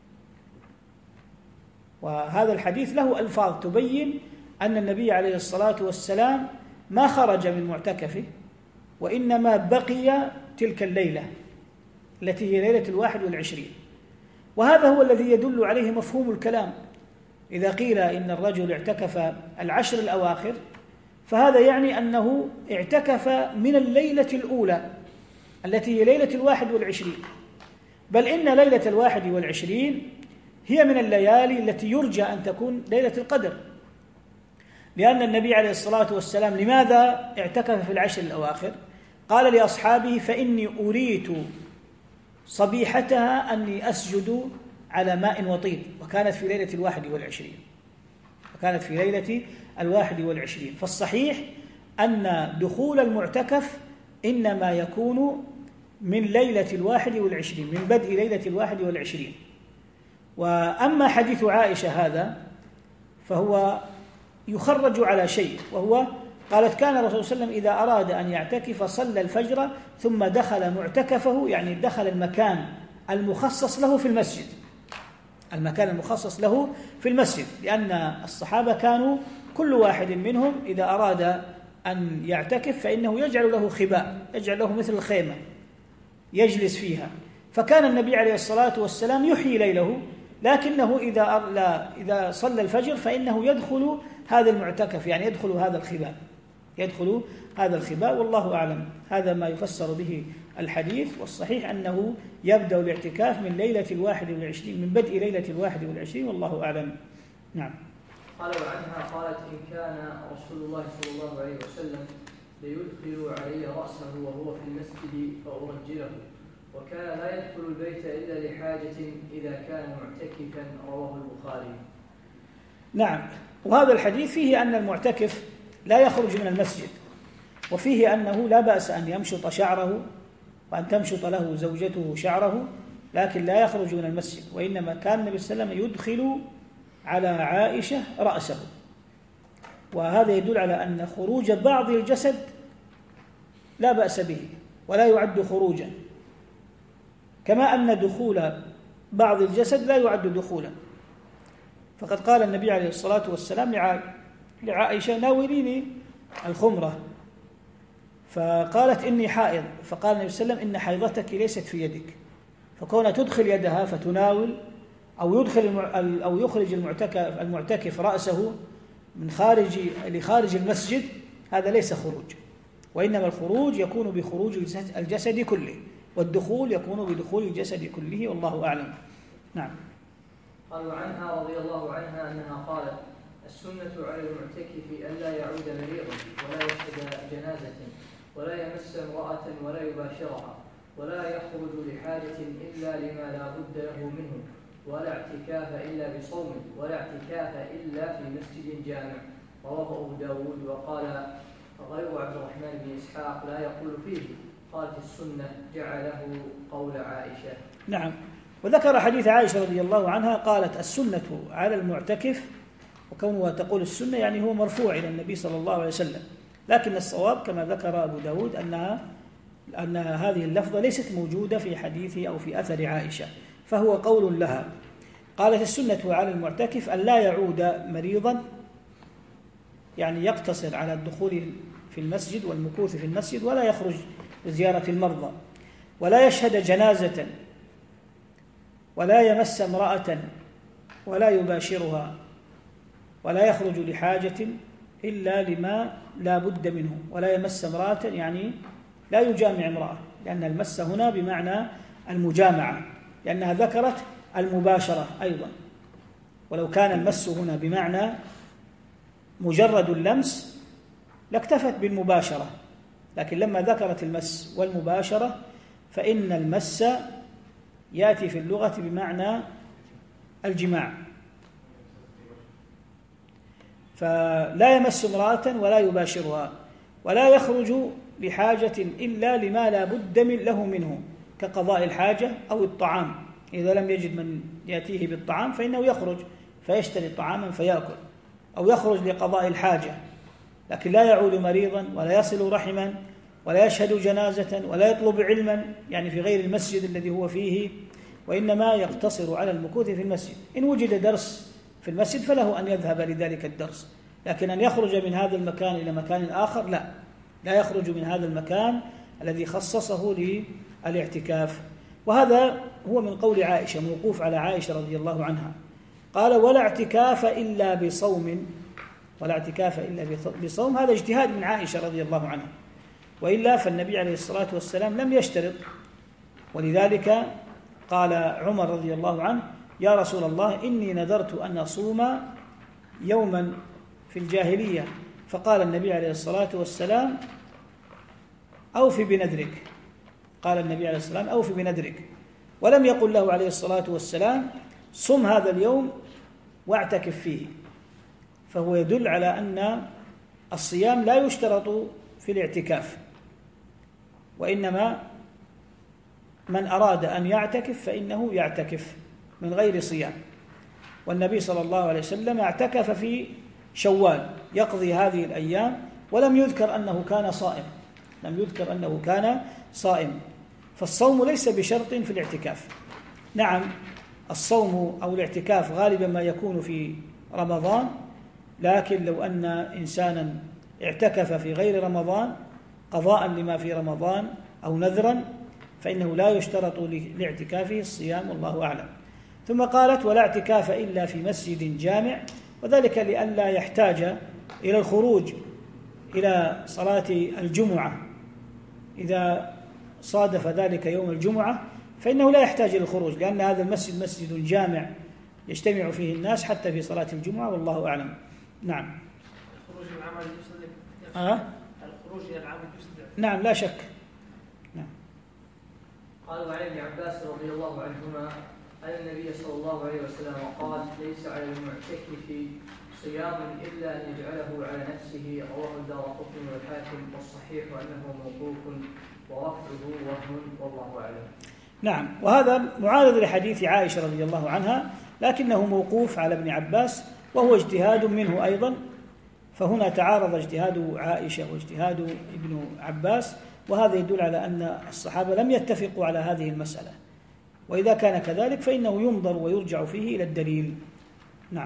Speaker 2: وهذا الحديث له ألفاظ تبين أن النبي عليه الصلاة والسلام ما خرج من معتكفه، وإنما بقي تلك الليلة التي هي ليلة الواحد والعشرين. وهذا هو الذي يدل عليه مفهوم الكلام. إذا قيل إن الرجل اعتكف العشر الأواخر فهذا يعني أنه اعتكف من الليلة الأولى التي هي ليلة الواحد والعشرين، بل إن ليلة الواحد والعشرين هي من الليالي التي يرجى أن تكون ليلة القدر، لأن النبي عليه الصلاة والسلام لماذا اعتكف في العشر الأواخر؟ قال لأصحابه فإني أريت صبيحتها أني أسجد على ماء وطين، وكانت في ليلة الواحد والعشرين وكانت في ليلة الواحد والعشرين. فالصحيح أن دخول المعتكف إنما يكون من ليلة الواحد والعشرين، من بدء ليلة الواحد والعشرين. وأما حديث عائشة هذا فهو يخرج على شيء، وهو قالت كان الرسول صلى الله عليه وسلم إذا أراد أن يعتكف صلى الفجر ثم دخل معتكفه، يعني دخل المكان المخصص له في المسجد، المكان المخصص له في المسجد، لأن الصحابة كانوا كل واحد منهم إذا أراد أن يعتكف فإنه يجعل له خباء، يجعل له مثل الخيمة يجلس فيها. فكان النبي عليه الصلاة والسلام يحيي ليله، لكنه إذا إذا صلى الفجر فإنه يدخل هذا المعتكف، يعني يدخل هذا الخباء يدخل هذا الخباء والله أعلم. هذا ما يفسر به الحديث، والصحيح أنه يبدأ الاعتكاف من ليلة الواحد والعشرين، من بدء ليلة الواحد والعشرين والله أعلم. نعم.
Speaker 1: قال وعنها قالت إن كان رسول الله صلى الله عليه وسلم ليدخل علي رأسه وهو في المسجد فأرجله، وكان لا يدخل البيت إلا لحاجة إذا كان معتكفا، رواه البخاري.
Speaker 2: نعم. وهذا الحديث فيه أن المعتكف لا يخرج من المسجد، وفيه أنه لا بأس أن يمشط شعره وأن تمشط له زوجته شعره، لكن لا يخرج من المسجد. وإنما كان النبي صلى الله عليه وسلم يدخل على عائشة رأسه، وهذا يدل على أن خروج بعض الجسد لا بأس به ولا يعد خروجا، كما أن دخول بعض الجسد لا يعد دخولا. فقد قال النبي عليه الصلاة والسلام لعائشة ناوليني الخمرة، فقالت إني حائض، فقال النبي صلى الله عليه وسلم إن حيضتك ليست في يدك، فكون تدخل يدها فتناول أو يدخل أو يخرج المعتكف المعتكف رأسه من خارج لخارج المسجد هذا ليس خروج، وإنما الخروج يكون بخروج الجسد كله، والدخول يكون بدخول الجسد كله والله أعلم. نعم.
Speaker 1: قال عنها رضي الله عنها أنها قالت السنة على المعتكف ألا يعود مريضا ولا يشهد جنازة ولا يمس امرأة ولا يباشرها ولا يخرج لحاجة إلا لما لا بد له منه ولا اعتكاف إلا بصوم ولا اعتكاف إلا في مسجد جامع. رواه أبو داود. وقال غير عبد الرحمن بن إسحاق لا يقول فيه، قالت السنة جعله قول عائشة.
Speaker 2: نعم. وذكر حديث عائشة رضي الله عنها قالت السنة على المعتكف، وكونها تقول السنة يعني هو مرفوع إلى النبي صلى الله عليه وسلم، لكن الصواب كما ذكر أبو داود أنها أن هذه اللفظة ليست موجودة في حديث أو في أثر عائشة، فهو قول لها. قالت السنة على المعتكف أن لا يعود مريضا، يعني يقتصر على الدخول في المسجد والمكوث في المسجد ولا يخرج لزيارة المرضى، ولا يشهد جنازة، ولا يمس امرأة ولا يباشرها، ولا يخرج لحاجة إلا لما لا بد منه، ولا يمس امرأة يعني لا يجامع امرأة، لأن المس هنا بمعنى المجامعة، لأنها ذكرت المباشرة أيضا، ولو كان المس هنا بمعنى مجرد اللمس لاكتفت بالمباشرة، لكن لما ذكرت المس والمباشرة فإن المس يأتي في اللغة بمعنى الجماع، فلا يمس امرأة ولا يباشرها ولا يخرج لحاجة إلا لما لا بد من له منه كقضاء الحاجة أو الطعام، إذا لم يجد من يأتيه بالطعام فإنه يخرج فيشتري طعاما فيأكل، أو يخرج لقضاء الحاجة، لكن لا يعود مريضا ولا يصل رحما ولا يشهد جنازة ولا يطلب علما يعني في غير المسجد الذي هو فيه، وإنما يقتصر على المكوث في المسجد. إن وجد درس في المسجد فله أن يذهب لذلك الدرس، لكن أن يخرج من هذا المكان إلى مكان آخر لا لا يخرج من هذا المكان الذي خصصه للاعتكاف. وهذا هو من قول عائشة، موقوف على عائشة رضي الله عنها، قال ولا اعتكاف إلا بصوم، ولا اعتكاف إلا بصوم، هذا اجتهاد من عائشة رضي الله عنها، وإلا فالنبي عليه الصلاة والسلام لم يشترط، ولذلك قال عمر رضي الله عنه يا رسول الله إني نذرت أن أصوم يوما في الجاهلية، فقال النبي عليه الصلاة والسلام أوفي بنذرك، قال النبي عليه الصلاة والسلام أوفي بنذرك، ولم يقل له عليه الصلاة والسلام صم هذا اليوم واعتكف فيه، فهو يدل على أن الصيام لا يشترط في الاعتكاف، وإنما من أراد أن يعتكف فإنه يعتكف من غير صيام. والنبي صلى الله عليه وسلم اعتكف في شوال يقضي هذه الأيام، ولم يذكر أنه كان صائم، لم يذكر أنه كان صائم، فالصوم ليس بشرط في الاعتكاف. نعم الصوم أو الاعتكاف غالبا ما يكون في رمضان، لكن لو أن إنسانا اعتكف في غير رمضان قضاء لما في رمضان أو نذرا فإنه لا يشترط لاعتكافه الصيام، والله أعلم. ثم قالت ولا اعتكاف إلا في مسجد جامع، وذلك لئلا يحتاج إلى الخروج إلى صلاة الجمعة، إذا صادف ذلك يوم الجمعة فإنه لا يحتاج إلى الخروج، لأن هذا المسجد مسجد جامع يجتمع فيه الناس حتى في صلاة الجمعة، والله أعلم. نعم.
Speaker 4: الخروج إلى العمل يفسد.
Speaker 2: آه؟
Speaker 4: الخروج إلى العمل يفسد.
Speaker 2: نعم لا شك. نعم.
Speaker 1: قال وعن ابن عباس رضي الله عنهما أن النبي صلى الله عليه وسلم قال ليس على المعتكف صيام إلا أن يجعله على نفسه. رواه الدارقطني والحاكم، والصحيح أنه موقوف ورفعه وهم، والله أعلم.
Speaker 2: نعم. وهذا معارض لحديث عائشة رضي الله عنها، لكنه موقوف على ابن عباس وهو اجتهاد منه أيضا، فهنا تعارض اجتهاد عائشة واجتهاد ابن عباس، وهذا يدل على أن الصحابة لم يتفقوا على هذه المسألة، وإذا كان كذلك فإنه ينظر ويرجع فيه إلى الدليل. نعم.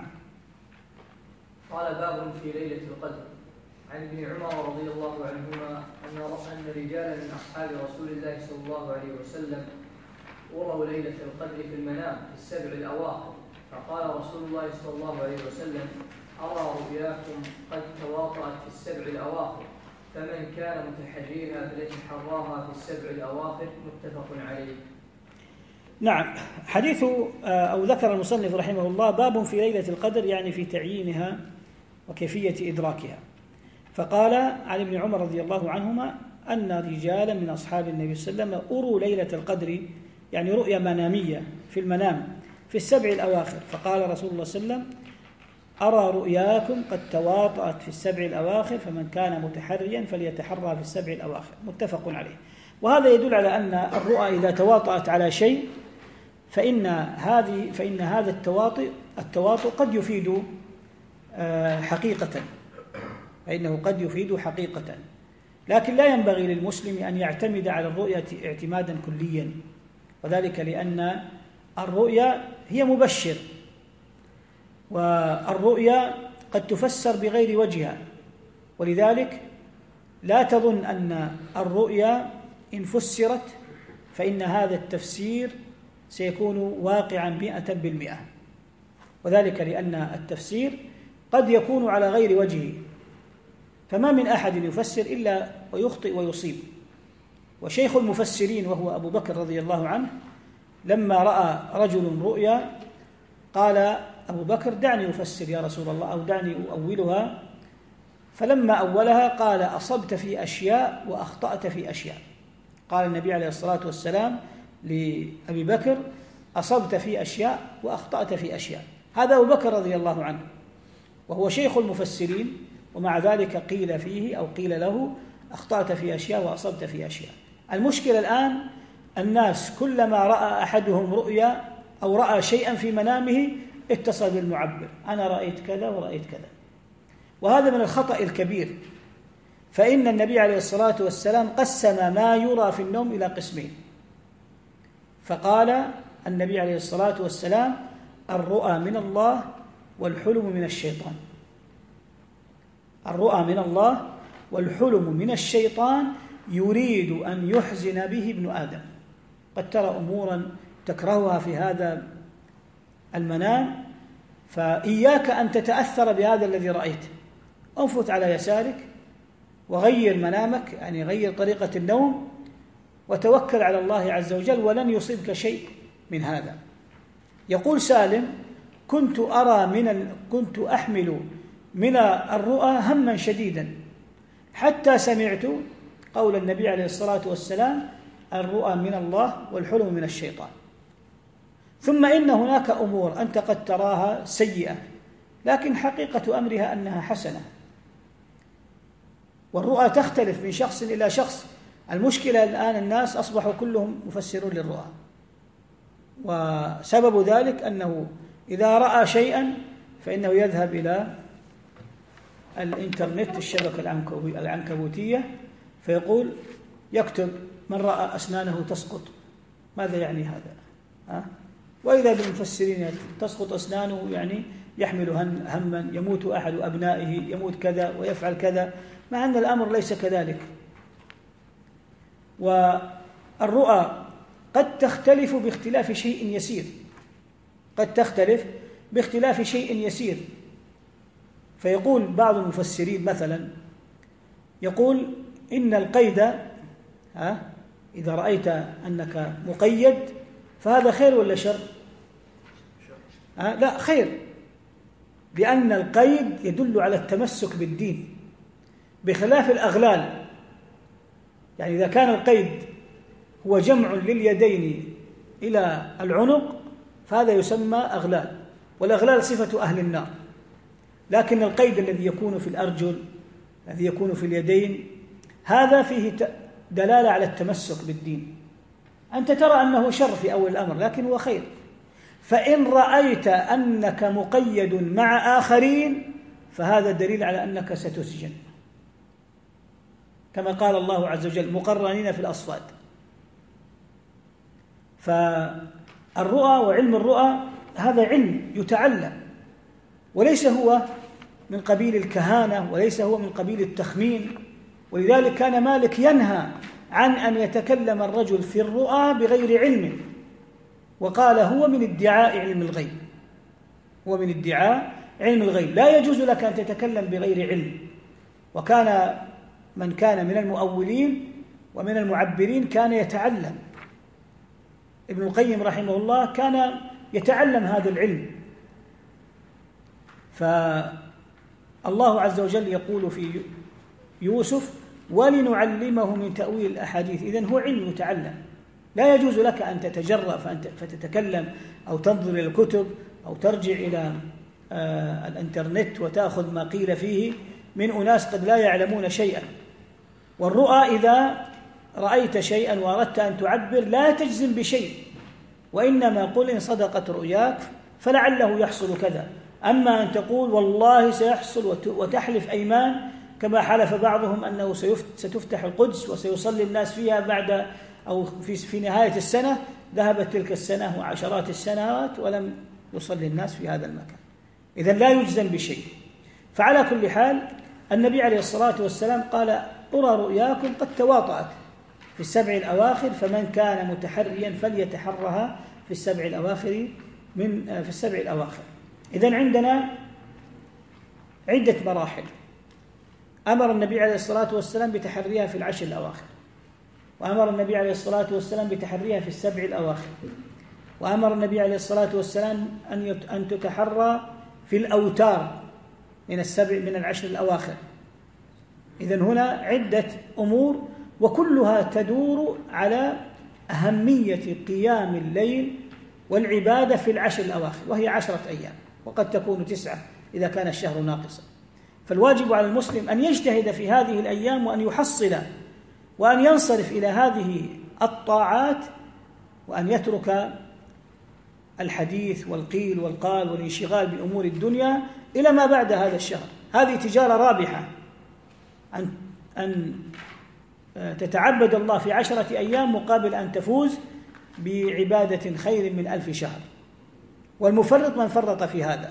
Speaker 1: قال باب في ليلة القدر. عن ابن عمر رضي الله عنهما أن أن رجالا من أصحاب رسول الله صلى الله عليه وسلم وروا ليلة القدر في المنام في السبع الأواخر، فقال رسول الله صلى الله عليه وسلم أرى رؤياكم قد تواطأت في السبع الأواخر، فمن كان متحريها فليتحراها في السبع الأواخر، متفق عليه.
Speaker 2: نعم. حديث أو ذكر المصنف رحمه الله باب في ليلة القدر، يعني في تعيينها وكيفية إدراكها. فقال عن ابن عمر رضي الله عنهما أن رجالا من أصحاب النبي صلى الله عليه وسلم أروا ليلة القدر، يعني رؤيا منامية في المنام في السبع الأواخر، فقال رسول الله صلى الله عليه وسلم: أرى رؤياكم قد تواطأت في السبع الأواخر، فمن كان متحريا فليتحرى في السبع الأواخر، متفق عليه. وهذا يدل على أن الرؤى إذا تواطأت على شيء فإن هذه فإن هذا التواطؤ التواطؤ قد يفيد حقيقة، فإنه قد يفيد حقيقة، لكن لا ينبغي للمسلم أن يعتمد على الرؤية اعتمادا كليا، وذلك لأن الرؤيا هي مبشر، والرؤيا قد تفسر بغير وجهها، ولذلك لا تظن أن الرؤيا إن فسرت فإن هذا التفسير سيكون واقعا مئة بالمئة، وذلك لأن التفسير قد يكون على غير وجهه، فما من أحد يفسر إلا ويخطئ ويصيب. وشيخ المفسرين وهو أبو بكر رضي الله عنه لما رأى رجل رؤيا قال أبو بكر: دعني أفسر يا رسول الله، أو دعني أؤولها. فلما أولها قال: أصبت في أشياء وأخطأت في أشياء. قال النبي عليه الصلاة والسلام لأبي بكر: أصبت في أشياء وأخطأت في أشياء. هذا أبو بكر رضي الله عنه وهو شيخ المفسرين، ومع ذلك قيل فيه أو قيل له: أخطأت في أشياء وأصبت في أشياء. المشكلة الآن الناس كلما رأى أحدهم رؤيا أو رأى شيئا في منامه اتصل بالمعبر: أنا رأيت كذا ورأيت كذا. وهذا من الخطأ الكبير، فإن النبي عليه الصلاة والسلام قسم ما يرى في النوم إلى قسمين، فقال النبي عليه الصلاة والسلام: الرؤى من الله والحلم من الشيطان. الرؤى من الله والحلم من الشيطان يريد أن يحزن به ابن آدم. قد ترى أمورا تكرهها في هذا المنام، فإياك أن تتأثر بهذا الذي رأيته، انفت على يسارك وغير منامك، يعني غير طريقة النوم، وتوكل على الله عز وجل ولن يصيبك شيء من هذا. يقول سالم: كنت أرى من ال... كنت أحمل من الرؤى هما شديدا حتى سمعت قول النبي عليه الصلاة والسلام: الرؤى من الله والحلم من الشيطان. ثم إن هناك أمور أنت قد تراها سيئة، لكن حقيقة أمرها أنها حسنة، والرؤى تختلف من شخص إلى شخص. المشكلة الآن الناس أصبحوا كلهم مفسرون للرؤى، وسبب ذلك أنه إذا رأى شيئا فإنه يذهب إلى الإنترنت، الشبكة العنكبوتية، فيقول يكتب: من رأى أسنانه تسقط. ماذا يعني هذا؟ ها؟ وإذا بالمفسرين تسقط أسنانه يعني يحمل هما، يموت أحد أبنائه، يموت كذا ويفعل كذا، مع أن الأمر ليس كذلك. والرؤى قد تختلف باختلاف شيء يسير، قد تختلف باختلاف شيء يسير. فيقول بعض المفسرين مثلا، يقول: إن القيد، ها، إذا رأيت أنك مقيد فهذا خير ولا شر؟ ها؟ لا، خير، لأن القيد يدل على التمسك بالدين بخلاف الأغلال. يعني إذا كان القيد هو جمع لليدين إلى العنق فهذا يسمى أغلال، والأغلال صفة أهل النار. لكن القيد الذي يكون في الأرجل، الذي يكون في اليدين، هذا فيه دلالة على التمسك بالدين. أنت ترى أنه شر في أول الأمر، لكن هو خير. فإن رأيت أنك مقيد مع آخرين فهذا دليل على أنك ستسجن، كما قال الله عز وجل: مقرنين في الأصفاد. فالرؤى وعلم الرؤى هذا علم يتعلم، وليس هو من قبيل الكهانة، وليس هو من قبيل التخمين. ولذلك كان مالك ينهى عن أن يتكلم الرجل في الرؤى بغير علم، وقال: هو من ادعاء علم الغيب، هو من ادعاء علم الغيب، لا يجوز لك أن تتكلم بغير علم. وكان من كان من المؤولين ومن المعبرين كان يتعلم. ابن القيم رحمه الله كان يتعلم هذا العلم. الله عز وجل يقول في يوسف ولنعلمه من تأويل الأحاديث. إذن هو علم يتعلم، لا يجوز لك أن تتجرأ فتتكلم أو تنظر إلى الكتب أو ترجع إلى آه الإنترنت وتأخذ ما قيل فيه من أناس قد لا يعلمون شيئا. والرؤى إذا رأيت شيئا وأردت أن تعبر لا تجزم بشيء، وإنما قل إن صدقت رؤياك فلعله يحصل كذا. أما أن تقول والله سيحصل وتحلف أيمان كما حلف بعضهم أنه ستفتح القدس وسيصلي الناس فيها بعد أو في في نهاية السنة، ذهبت تلك السنة وعشرات السنوات ولم يصلي الناس في هذا المكان. إذن لا يجزم بشيء. فعلى كل حال النبي عليه الصلاة والسلام قال أرى رؤياكم قد تواطأت في السبع الأواخر، فمن كان متحريا فليتحرها في السبع الأواخر من في السبع الأواخر. إذن عندنا عدة مراحل. أمر النبي عليه الصلاة والسلام بتحريها في العشر الأواخر، وأمر النبي عليه الصلاة والسلام بتحريها في السبع الأواخر، وأمر النبي عليه الصلاة والسلام أن أن تتحرى في الأوتار من السبع من العشر الأواخر. إذن هنا عدة أمور وكلها تدور على أهمية قيام الليل والعبادة في العشر الأواخر، وهي عشرة أيام وقد تكون تسعة إذا كان الشهر ناقصا. فالواجب على المسلم أن يجتهد في هذه الأيام وأن يحصل وأن ينصرف إلى هذه الطاعات، وأن يترك الحديث والقيل والقال والانشغال بأمور الدنيا إلى ما بعد هذا الشهر. هذه تجارة رابحة، أن أن تتعبد الله في عشرة أيام مقابل أن تفوز بعبادة خير من ألف شهر. والمفرط من فرط في هذا.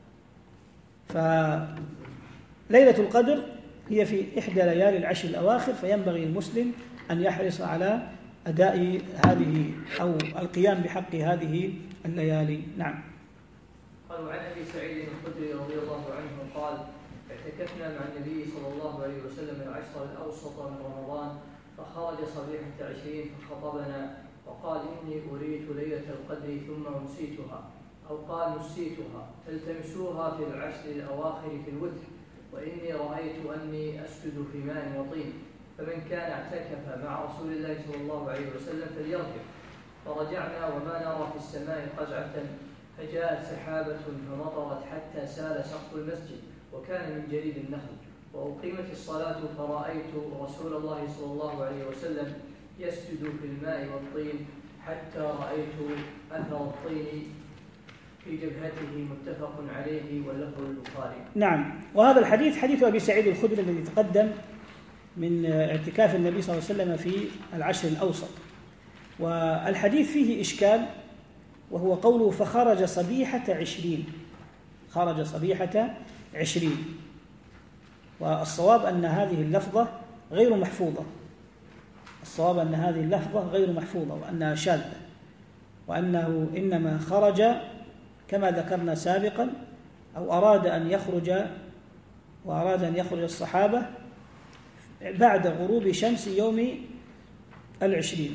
Speaker 2: فليلة القدر هي في إحدى ليالي العشر الأواخر، فينبغي المسلم أن يحرص على أداء هذه أو القيام بحق هذه الليالي. نعم.
Speaker 1: قال وعن أبي سعيد الخدري رضي الله عنه قال اعتكفنا مع النبي صلى الله عليه وسلم العشر الأوسط من رمضان، فخرج صبيحة عشرين فخطبنا وقال إني أريد ليلة القدر ثم نسيتها، أو قال نسيتها فالتمسوها في العشر الأواخر في الوتر، وإني رأيت أني أسجد في ماء وطين، فمن كان اعتكف مع رسول الله صلى الله عليه وسلم فليركب. فرجعنا وما نرى في السماء قزعة، فجاءت سحابة فمطرت حتى سال سقف المسجد وكان من جليد النخل، وأقيمت الصلاة فرأيت رسول الله صلى الله عليه وسلم يسجد في الماء والطين حتى رأيت أثر الطين في جبهته، متفق عليه واللفظ البخاري.
Speaker 2: نعم. وهذا الحديث حديث أبي سعيد الخدري الذي تقدم من اعتكاف النبي صلى الله عليه وسلم في العشر الأوسط. والحديث فيه إشكال، وهو قوله فخرج صبيحة عشرين، خرج صبيحة عشرين، والصواب أن هذه اللفظة غير محفوظة، الصواب أن هذه اللفظة غير محفوظة وأنها شاذة، وأنه إنما خرج كما ذكرنا سابقا، أو أراد أن يخرج وأراد أن يخرج الصحابة بعد غروب شمس يوم العشرين.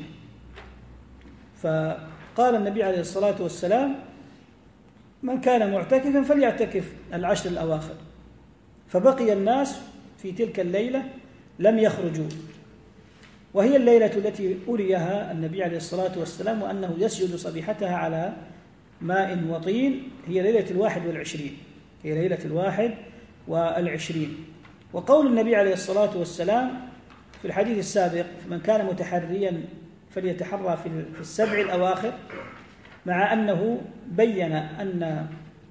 Speaker 2: فقال النبي عليه الصلاة والسلام من كان معتكفا فليعتكف العشر الأواخر، فبقي الناس في تلك الليلة لم يخرجوا، وهي الليلة التي أريها النبي عليه الصلاة والسلام وأنه يسجد صبيحتها على ماء وطين، هي ليلة الواحد والعشرين، هي ليلة الواحد والعشرين. وقول النبي عليه الصلاة والسلام في الحديث السابق من كان متحريا فليتحرى في السبع الأواخر، مع أنه بين أن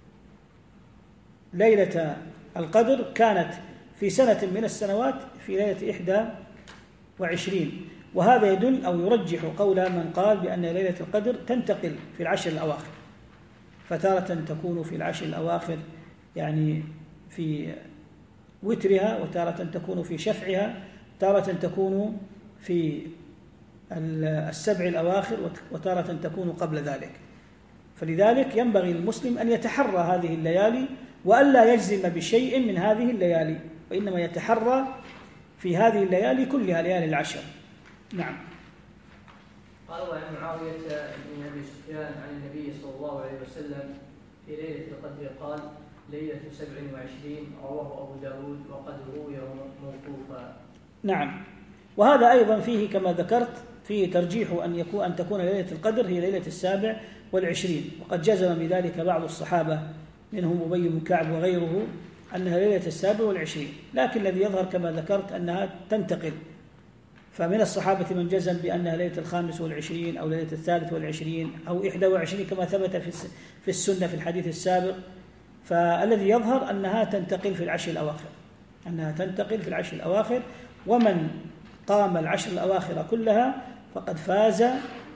Speaker 2: ليلة القدر كانت في سنة من السنوات في ليلة إحدى وعشرين، وهذا يدل أو يرجح قول من قال بأن ليلة القدر تنتقل في العشر الأواخر، فتارة تكون في العشر الأواخر يعني في وترها، وتارة تكون في شفعها، تارة تكون في السبع الأواخر، وتارة تكون قبل ذلك. فلذلك ينبغي للمسلم أن يتحرى هذه الليالي وألا يجزم بشيء من هذه الليالي، وإنما يتحرى في هذه الليالي كلها ليالي العشر. نعم.
Speaker 1: قال وعن معاوية بن أبي سفيان عن النبي صلى الله عليه وسلم في ليلة القدر قال ليلة سبع وعشرين رواه أبو داود وقد روي موقوفا.
Speaker 2: نعم، وهذا أيضا فيه كما ذكرت فيه ترجيح أن يكون أن تكون ليلة القدر هي ليلة السابع والعشرين، وقد جزم بذلك بعض الصحابة منهم أبي بن كعب وغيره أنها ليلة السابع والعشرين، لكن الذي يظهر كما ذكرت أنها تنتقل، فمن الصحابة من جزم بأنها ليلة الخامس والعشرين أو ليلة الثالث والعشرين أو إحدى وعشرين كما ثبت في السنة في الحديث السابق. فالذي يظهر أنها تنتقل في العشر الأواخر أنها تنتقل في العشر الأواخر ومن قام العشر الأواخر كلها فقد فاز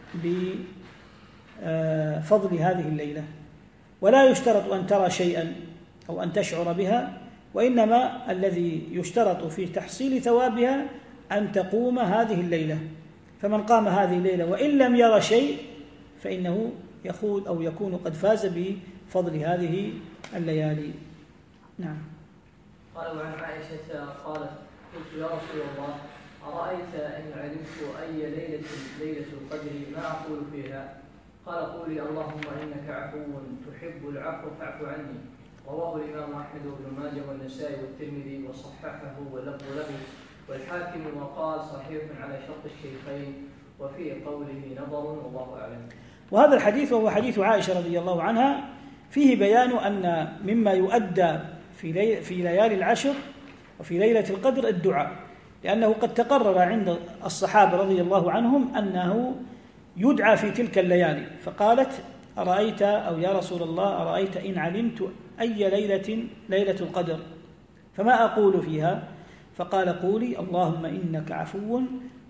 Speaker 2: بفضل هذه الليلة. ولا يشترط أن ترى شيئا أو أن تشعر بها، وإنما الذي يشترط في تحصيل ثوابها أن تقوم هذه الليلة، فمن قام هذه الليلة وإن لم يرى شيء فإنه يخوض أو يكون قد فاز بفضل هذه الليالي. نعم.
Speaker 1: قال وعن عائشة قالت قلت يا رسول الله أرأيت إن علمت أي ليلة ليلة القدر ما أقول فيها؟ قال قولي اللهم إنك عفو تحب العفو فاعف عني. رواه الإمام أحمد بن ماجه والنسائي والترمذي وصححه واللفظ له والحاكم وقال صحيح على شرط الشيخين وفي قوله نظر والله أعلم.
Speaker 2: وهذا الحديث وهو حديث عائشة رضي الله عنها فيه بيان أن مما يؤدى في لي في ليالي العشر وفي ليلة القدر الدعاء، لأنه قد تقرر عند الصحابة رضي الله عنهم أنه يدعى في تلك الليالي، فقالت أرأيت أو يا رسول الله أرأيت إن علمت أي ليلة ليلة القدر فما أقول فيها؟ فقال قولي اللهم إنك عفو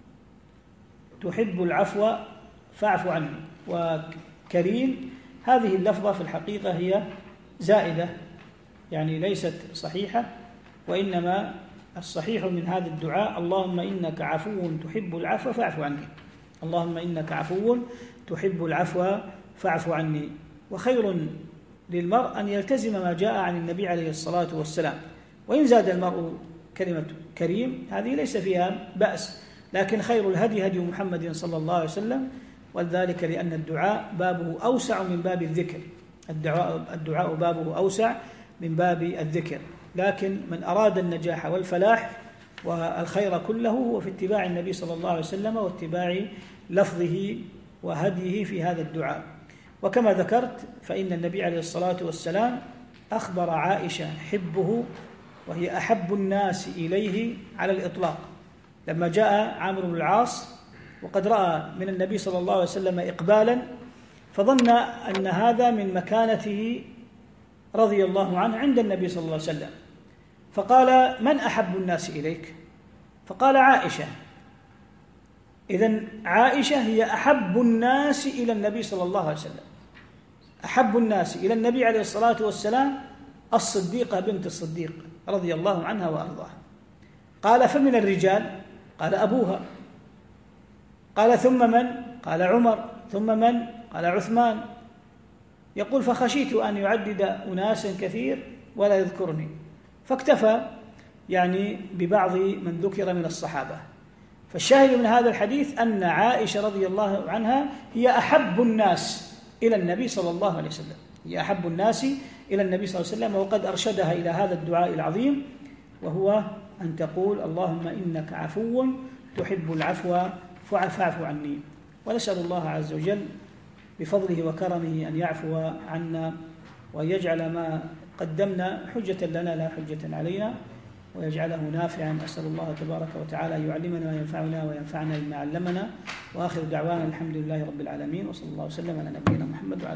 Speaker 2: تحب العفو فاعف عني. وكريم هذه اللفظة في الحقيقة هي زائدة، يعني ليست صحيحة، وإنما الصحيح من هذا الدعاء اللهم إنك عفو تحب العفو فاعف عني. اللهم إنك عفو تحب العفو فاعف عني. وخير للمرء أن يلتزم ما جاء عن النبي عليه الصلاة والسلام، وإن زاد المرء كلمة كريم هذه ليس فيها بأس، لكن خير الهدي هدي محمد صلى الله عليه وسلم، وذلك لأن الدعاء بابه أوسع من باب الذكر. الدعاء, الدعاء بابه أوسع من باب الذكر، لكن من أراد النجاح والفلاح والخير كله هو في اتباع النبي صلى الله عليه وسلم واتباع لفظه وهديه في هذا الدعاء. وكما ذكرت فإن النبي عليه الصلاة والسلام أخبر عائشة حبه وهي أحب الناس إليه على الإطلاق، لما جاء عامر بن العاص وقد رأى من النبي صلى الله عليه وسلم إقبالا فظن أن هذا من مكانته رضي الله عنه عند النبي صلى الله عليه وسلم، فقال من أحب الناس إليك؟ فقال عائشة. إذن عائشة هي أحب الناس إلى النبي صلى الله عليه وسلم. أحب الناس إلى النبي عليه الصلاة والسلام الصديقة بنت الصديق رضي الله عنها وأرضاها. قال فمن الرجال؟ قال أبوها. قال ثم من؟ قال عمر. ثم من؟ قال عثمان. يقول فخشيت أن يعدد أناس كثير ولا يذكرني، فاكتفى يعني ببعض من ذكر من الصحابة. فالشاهد من هذا الحديث أن عائشة رضي الله عنها هي أحب الناس إلى النبي صلى الله عليه وسلم، هي أحب الناس إلى النبي صلى الله عليه وسلم، وقد أرشدها إلى هذا الدعاء العظيم، وهو أن تقول اللهم إنك عفو تحب العفو فاعف عني. ونسأل الله عز وجل بفضله وكرمه أن يعفو عنا وأن يجعل ما قدمنا حجة لنا لا حجة علينا، ويجعله نافعا. أسأل الله تبارك وتعالى أن يعلمنا وينفعنا وينفعنا بما علمنا. وآخر دعوانا الحمد لله رب العالمين، وصلى الله وسلم على نبينا محمد وعلى